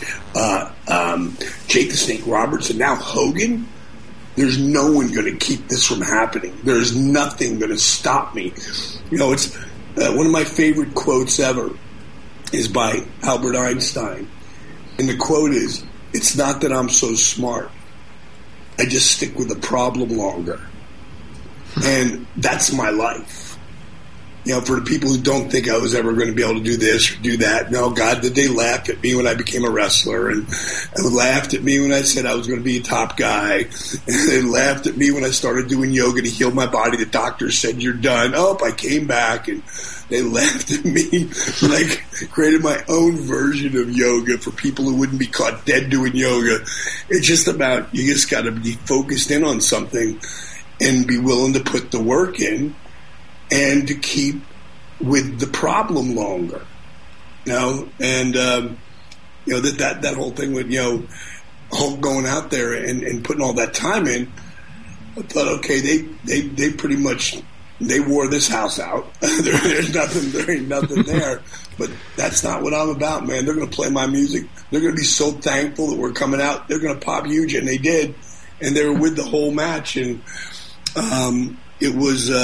Jake the Snake Roberts, and now Hogan. There's no one going to keep this from happening. There's nothing going to stop me. It's one of my favorite quotes ever is by Albert Einstein. And the quote is, "It's not that I'm so smart. I just stick with the problem longer." And that's my life. For the people who don't think I was ever going to be able to do this or do that, no, God, did they laugh at me when I became a wrestler, and they laughed at me when I said I was going to be a top guy, and they laughed at me when I started doing yoga to heal my body. The doctors said, "You're done." Oh, I came back, and they laughed at me when I created my own version of yoga for people who wouldn't be caught dead doing yoga. It's just about, you just got to be focused in on something and be willing to put the work in and to keep with the problem longer. And that whole thing with, Hulk going out there and putting all that time in, I thought, okay, they pretty much, they wore this house out. There ain't nothing there. But that's not what I'm about, man. They're going to play my music. They're going to be so thankful that we're coming out. They're going to pop huge, and they did. And they were with the whole match, and it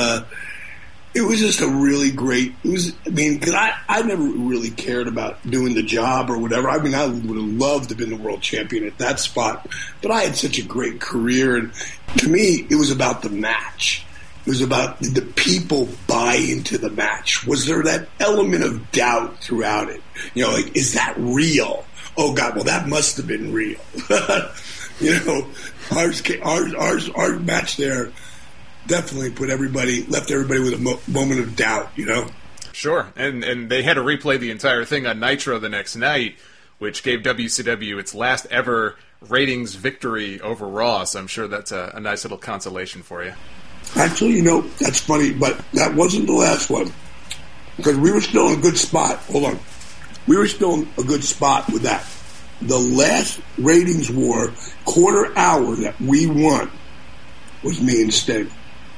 was just a really great. Because I never really cared about doing the job or whatever. I would have loved to have been the world champion at that spot, but I had such a great career, and to me, it was about the match. It was about, did the people buy into the match? Was there that element of doubt throughout it? Is that real? Oh God, well that must have been real. Our match there definitely left everybody with a moment of doubt, Sure, and they had to replay the entire thing on Nitro the next night, which gave WCW its last ever ratings victory over Raw, so I'm sure that's a nice little consolation for you. Actually, that's funny, but that wasn't the last one, because we were still in a good spot. Hold on. We were still in a good spot with that. The last ratings war, quarter hour that we won, was me and Sting.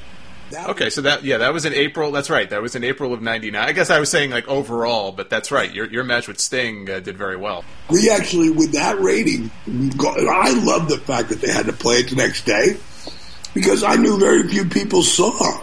Okay, so that was in April. That's right. That was in April of '99. I guess I was saying like overall, but that's right. Your match with Sting did very well. We actually, with that rating, I love the fact that they had to play it the next day, because I knew very few people saw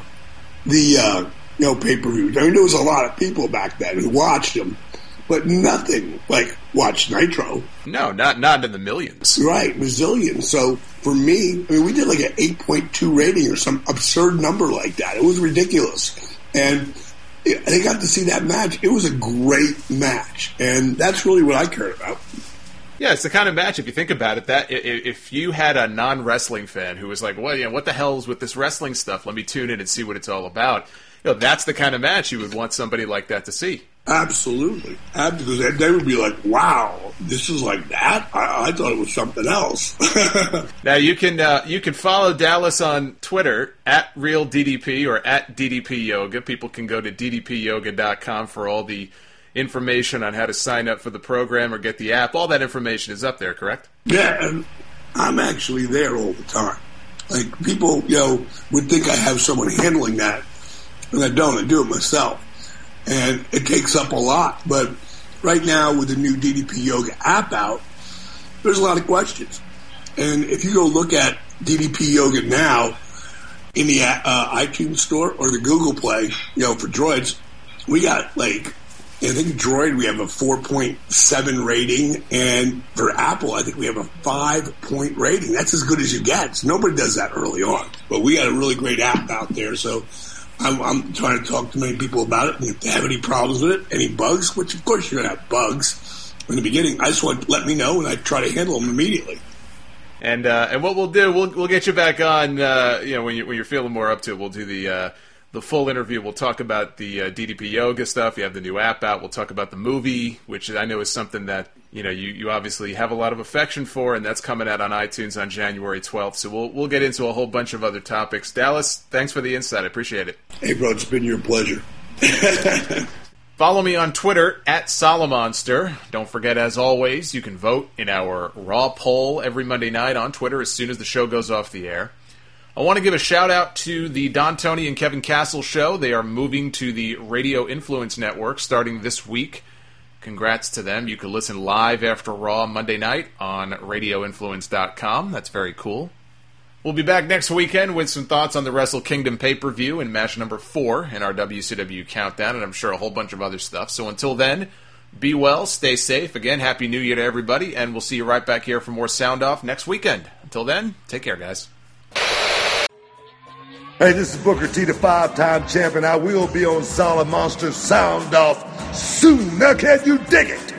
the pay-per-views. There was a lot of people back then who watched them, but nothing like watched Nitro. No, not in the millions. Right, bazillions. So for me, we did like an 8.2 rating or some absurd number like that. It was ridiculous. And they got to see that match. It was a great match. And that's really what I cared about. Yeah, it's the kind of match, if you think about it, that if you had a non-wrestling fan who was like, well, what the hell's with this wrestling stuff? Let me tune in and see what it's all about. That's the kind of match you would want somebody like that to see. Absolutely. Because they would be like, wow, this is like that? I thought it was something else. Now, you can follow Dallas on Twitter, @RealDDP or @DDPYoga. People can go to ddpyoga.com for all the information on how to sign up for the program or get the app. All that information is up there, correct? Yeah, and I'm actually there all the time. Like, people, would think I have someone handling that, and I don't. I do it myself. And it takes up a lot. But right now, with the new DDP Yoga app out, there's a lot of questions. And if you go look at DDP Yoga now in the iTunes store or the Google Play, for droids, we got like, I think Droid, we have a 4.7 rating, and for Apple, I think we have a 5-point rating. That's as good as you get. So nobody does that early on. But we got a really great app out there, so I'm trying to talk to many people about it, and if they have any problems with it, any bugs, which of course you're going to have bugs in the beginning, I just want to let me know, and I try to handle them immediately. And what we'll do, we'll get you back on, when you're feeling more up to it, we'll do the full interview. We'll talk about the DDP Yoga stuff. You have the new app out. We'll talk about the movie, which I know is something that you obviously have a lot of affection for, and that's coming out on iTunes on January 12th. So we'll get into a whole bunch of other topics. Dallas, thanks for the insight. I appreciate it. Hey, bro, it's been your pleasure. Follow me on Twitter @Solomonster. Don't forget, as always, you can vote in our Raw poll every Monday night on Twitter as soon as the show goes off the air. I want to give a shout-out to the Don Tony and Kevin Castle show. They are moving to the Radio Influence Network starting this week. Congrats to them. You can listen live after Raw Monday night on RadioInfluence.com. That's very cool. We'll be back next weekend with some thoughts on the Wrestle Kingdom pay-per-view and match number 4 in our WCW Countdown, and I'm sure a whole bunch of other stuff. So until then, be well, stay safe. Again, Happy New Year to everybody, and we'll see you right back here for more Sound Off next weekend. Until then, take care, guys. Hey, this is Booker T, the 5-time champion. I will be on Solid Monster Sound Off soon. Now, can you dig it?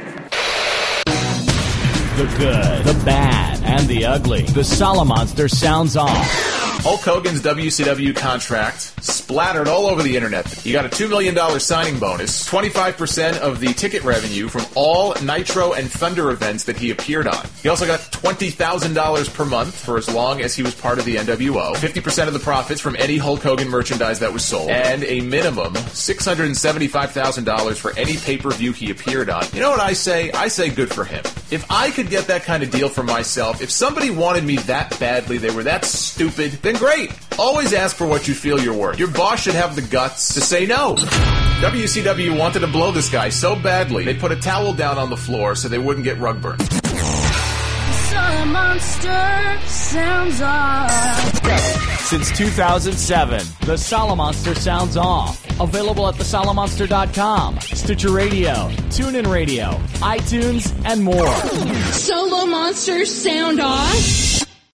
The good, the bad, and the ugly. The Solomonster sounds off. Hulk Hogan's WCW contract splattered all over the internet. He got a $2 million signing bonus, 25% of the ticket revenue from all Nitro and Thunder events that he appeared on. He also got $20,000 per month for as long as he was part of the NWO, 50% of the profits from any Hulk Hogan merchandise that was sold, and a minimum $675,000 for any pay-per-view he appeared on. You know what I say? I say good for him. If I could get that kind of deal for myself, if somebody wanted me that badly, they were that stupid, then great. Always ask for what you feel you're worth. Your boss should have the guts to say no. WCW wanted to blow this guy so badly, they put a towel down on the floor so they wouldn't get rug burn. Solomonster sounds off. Since 2007, the Solomonster sounds off. Available at thesolomonster.com, Stitcher Radio, TuneIn Radio, iTunes, and more. Solomonster sound off.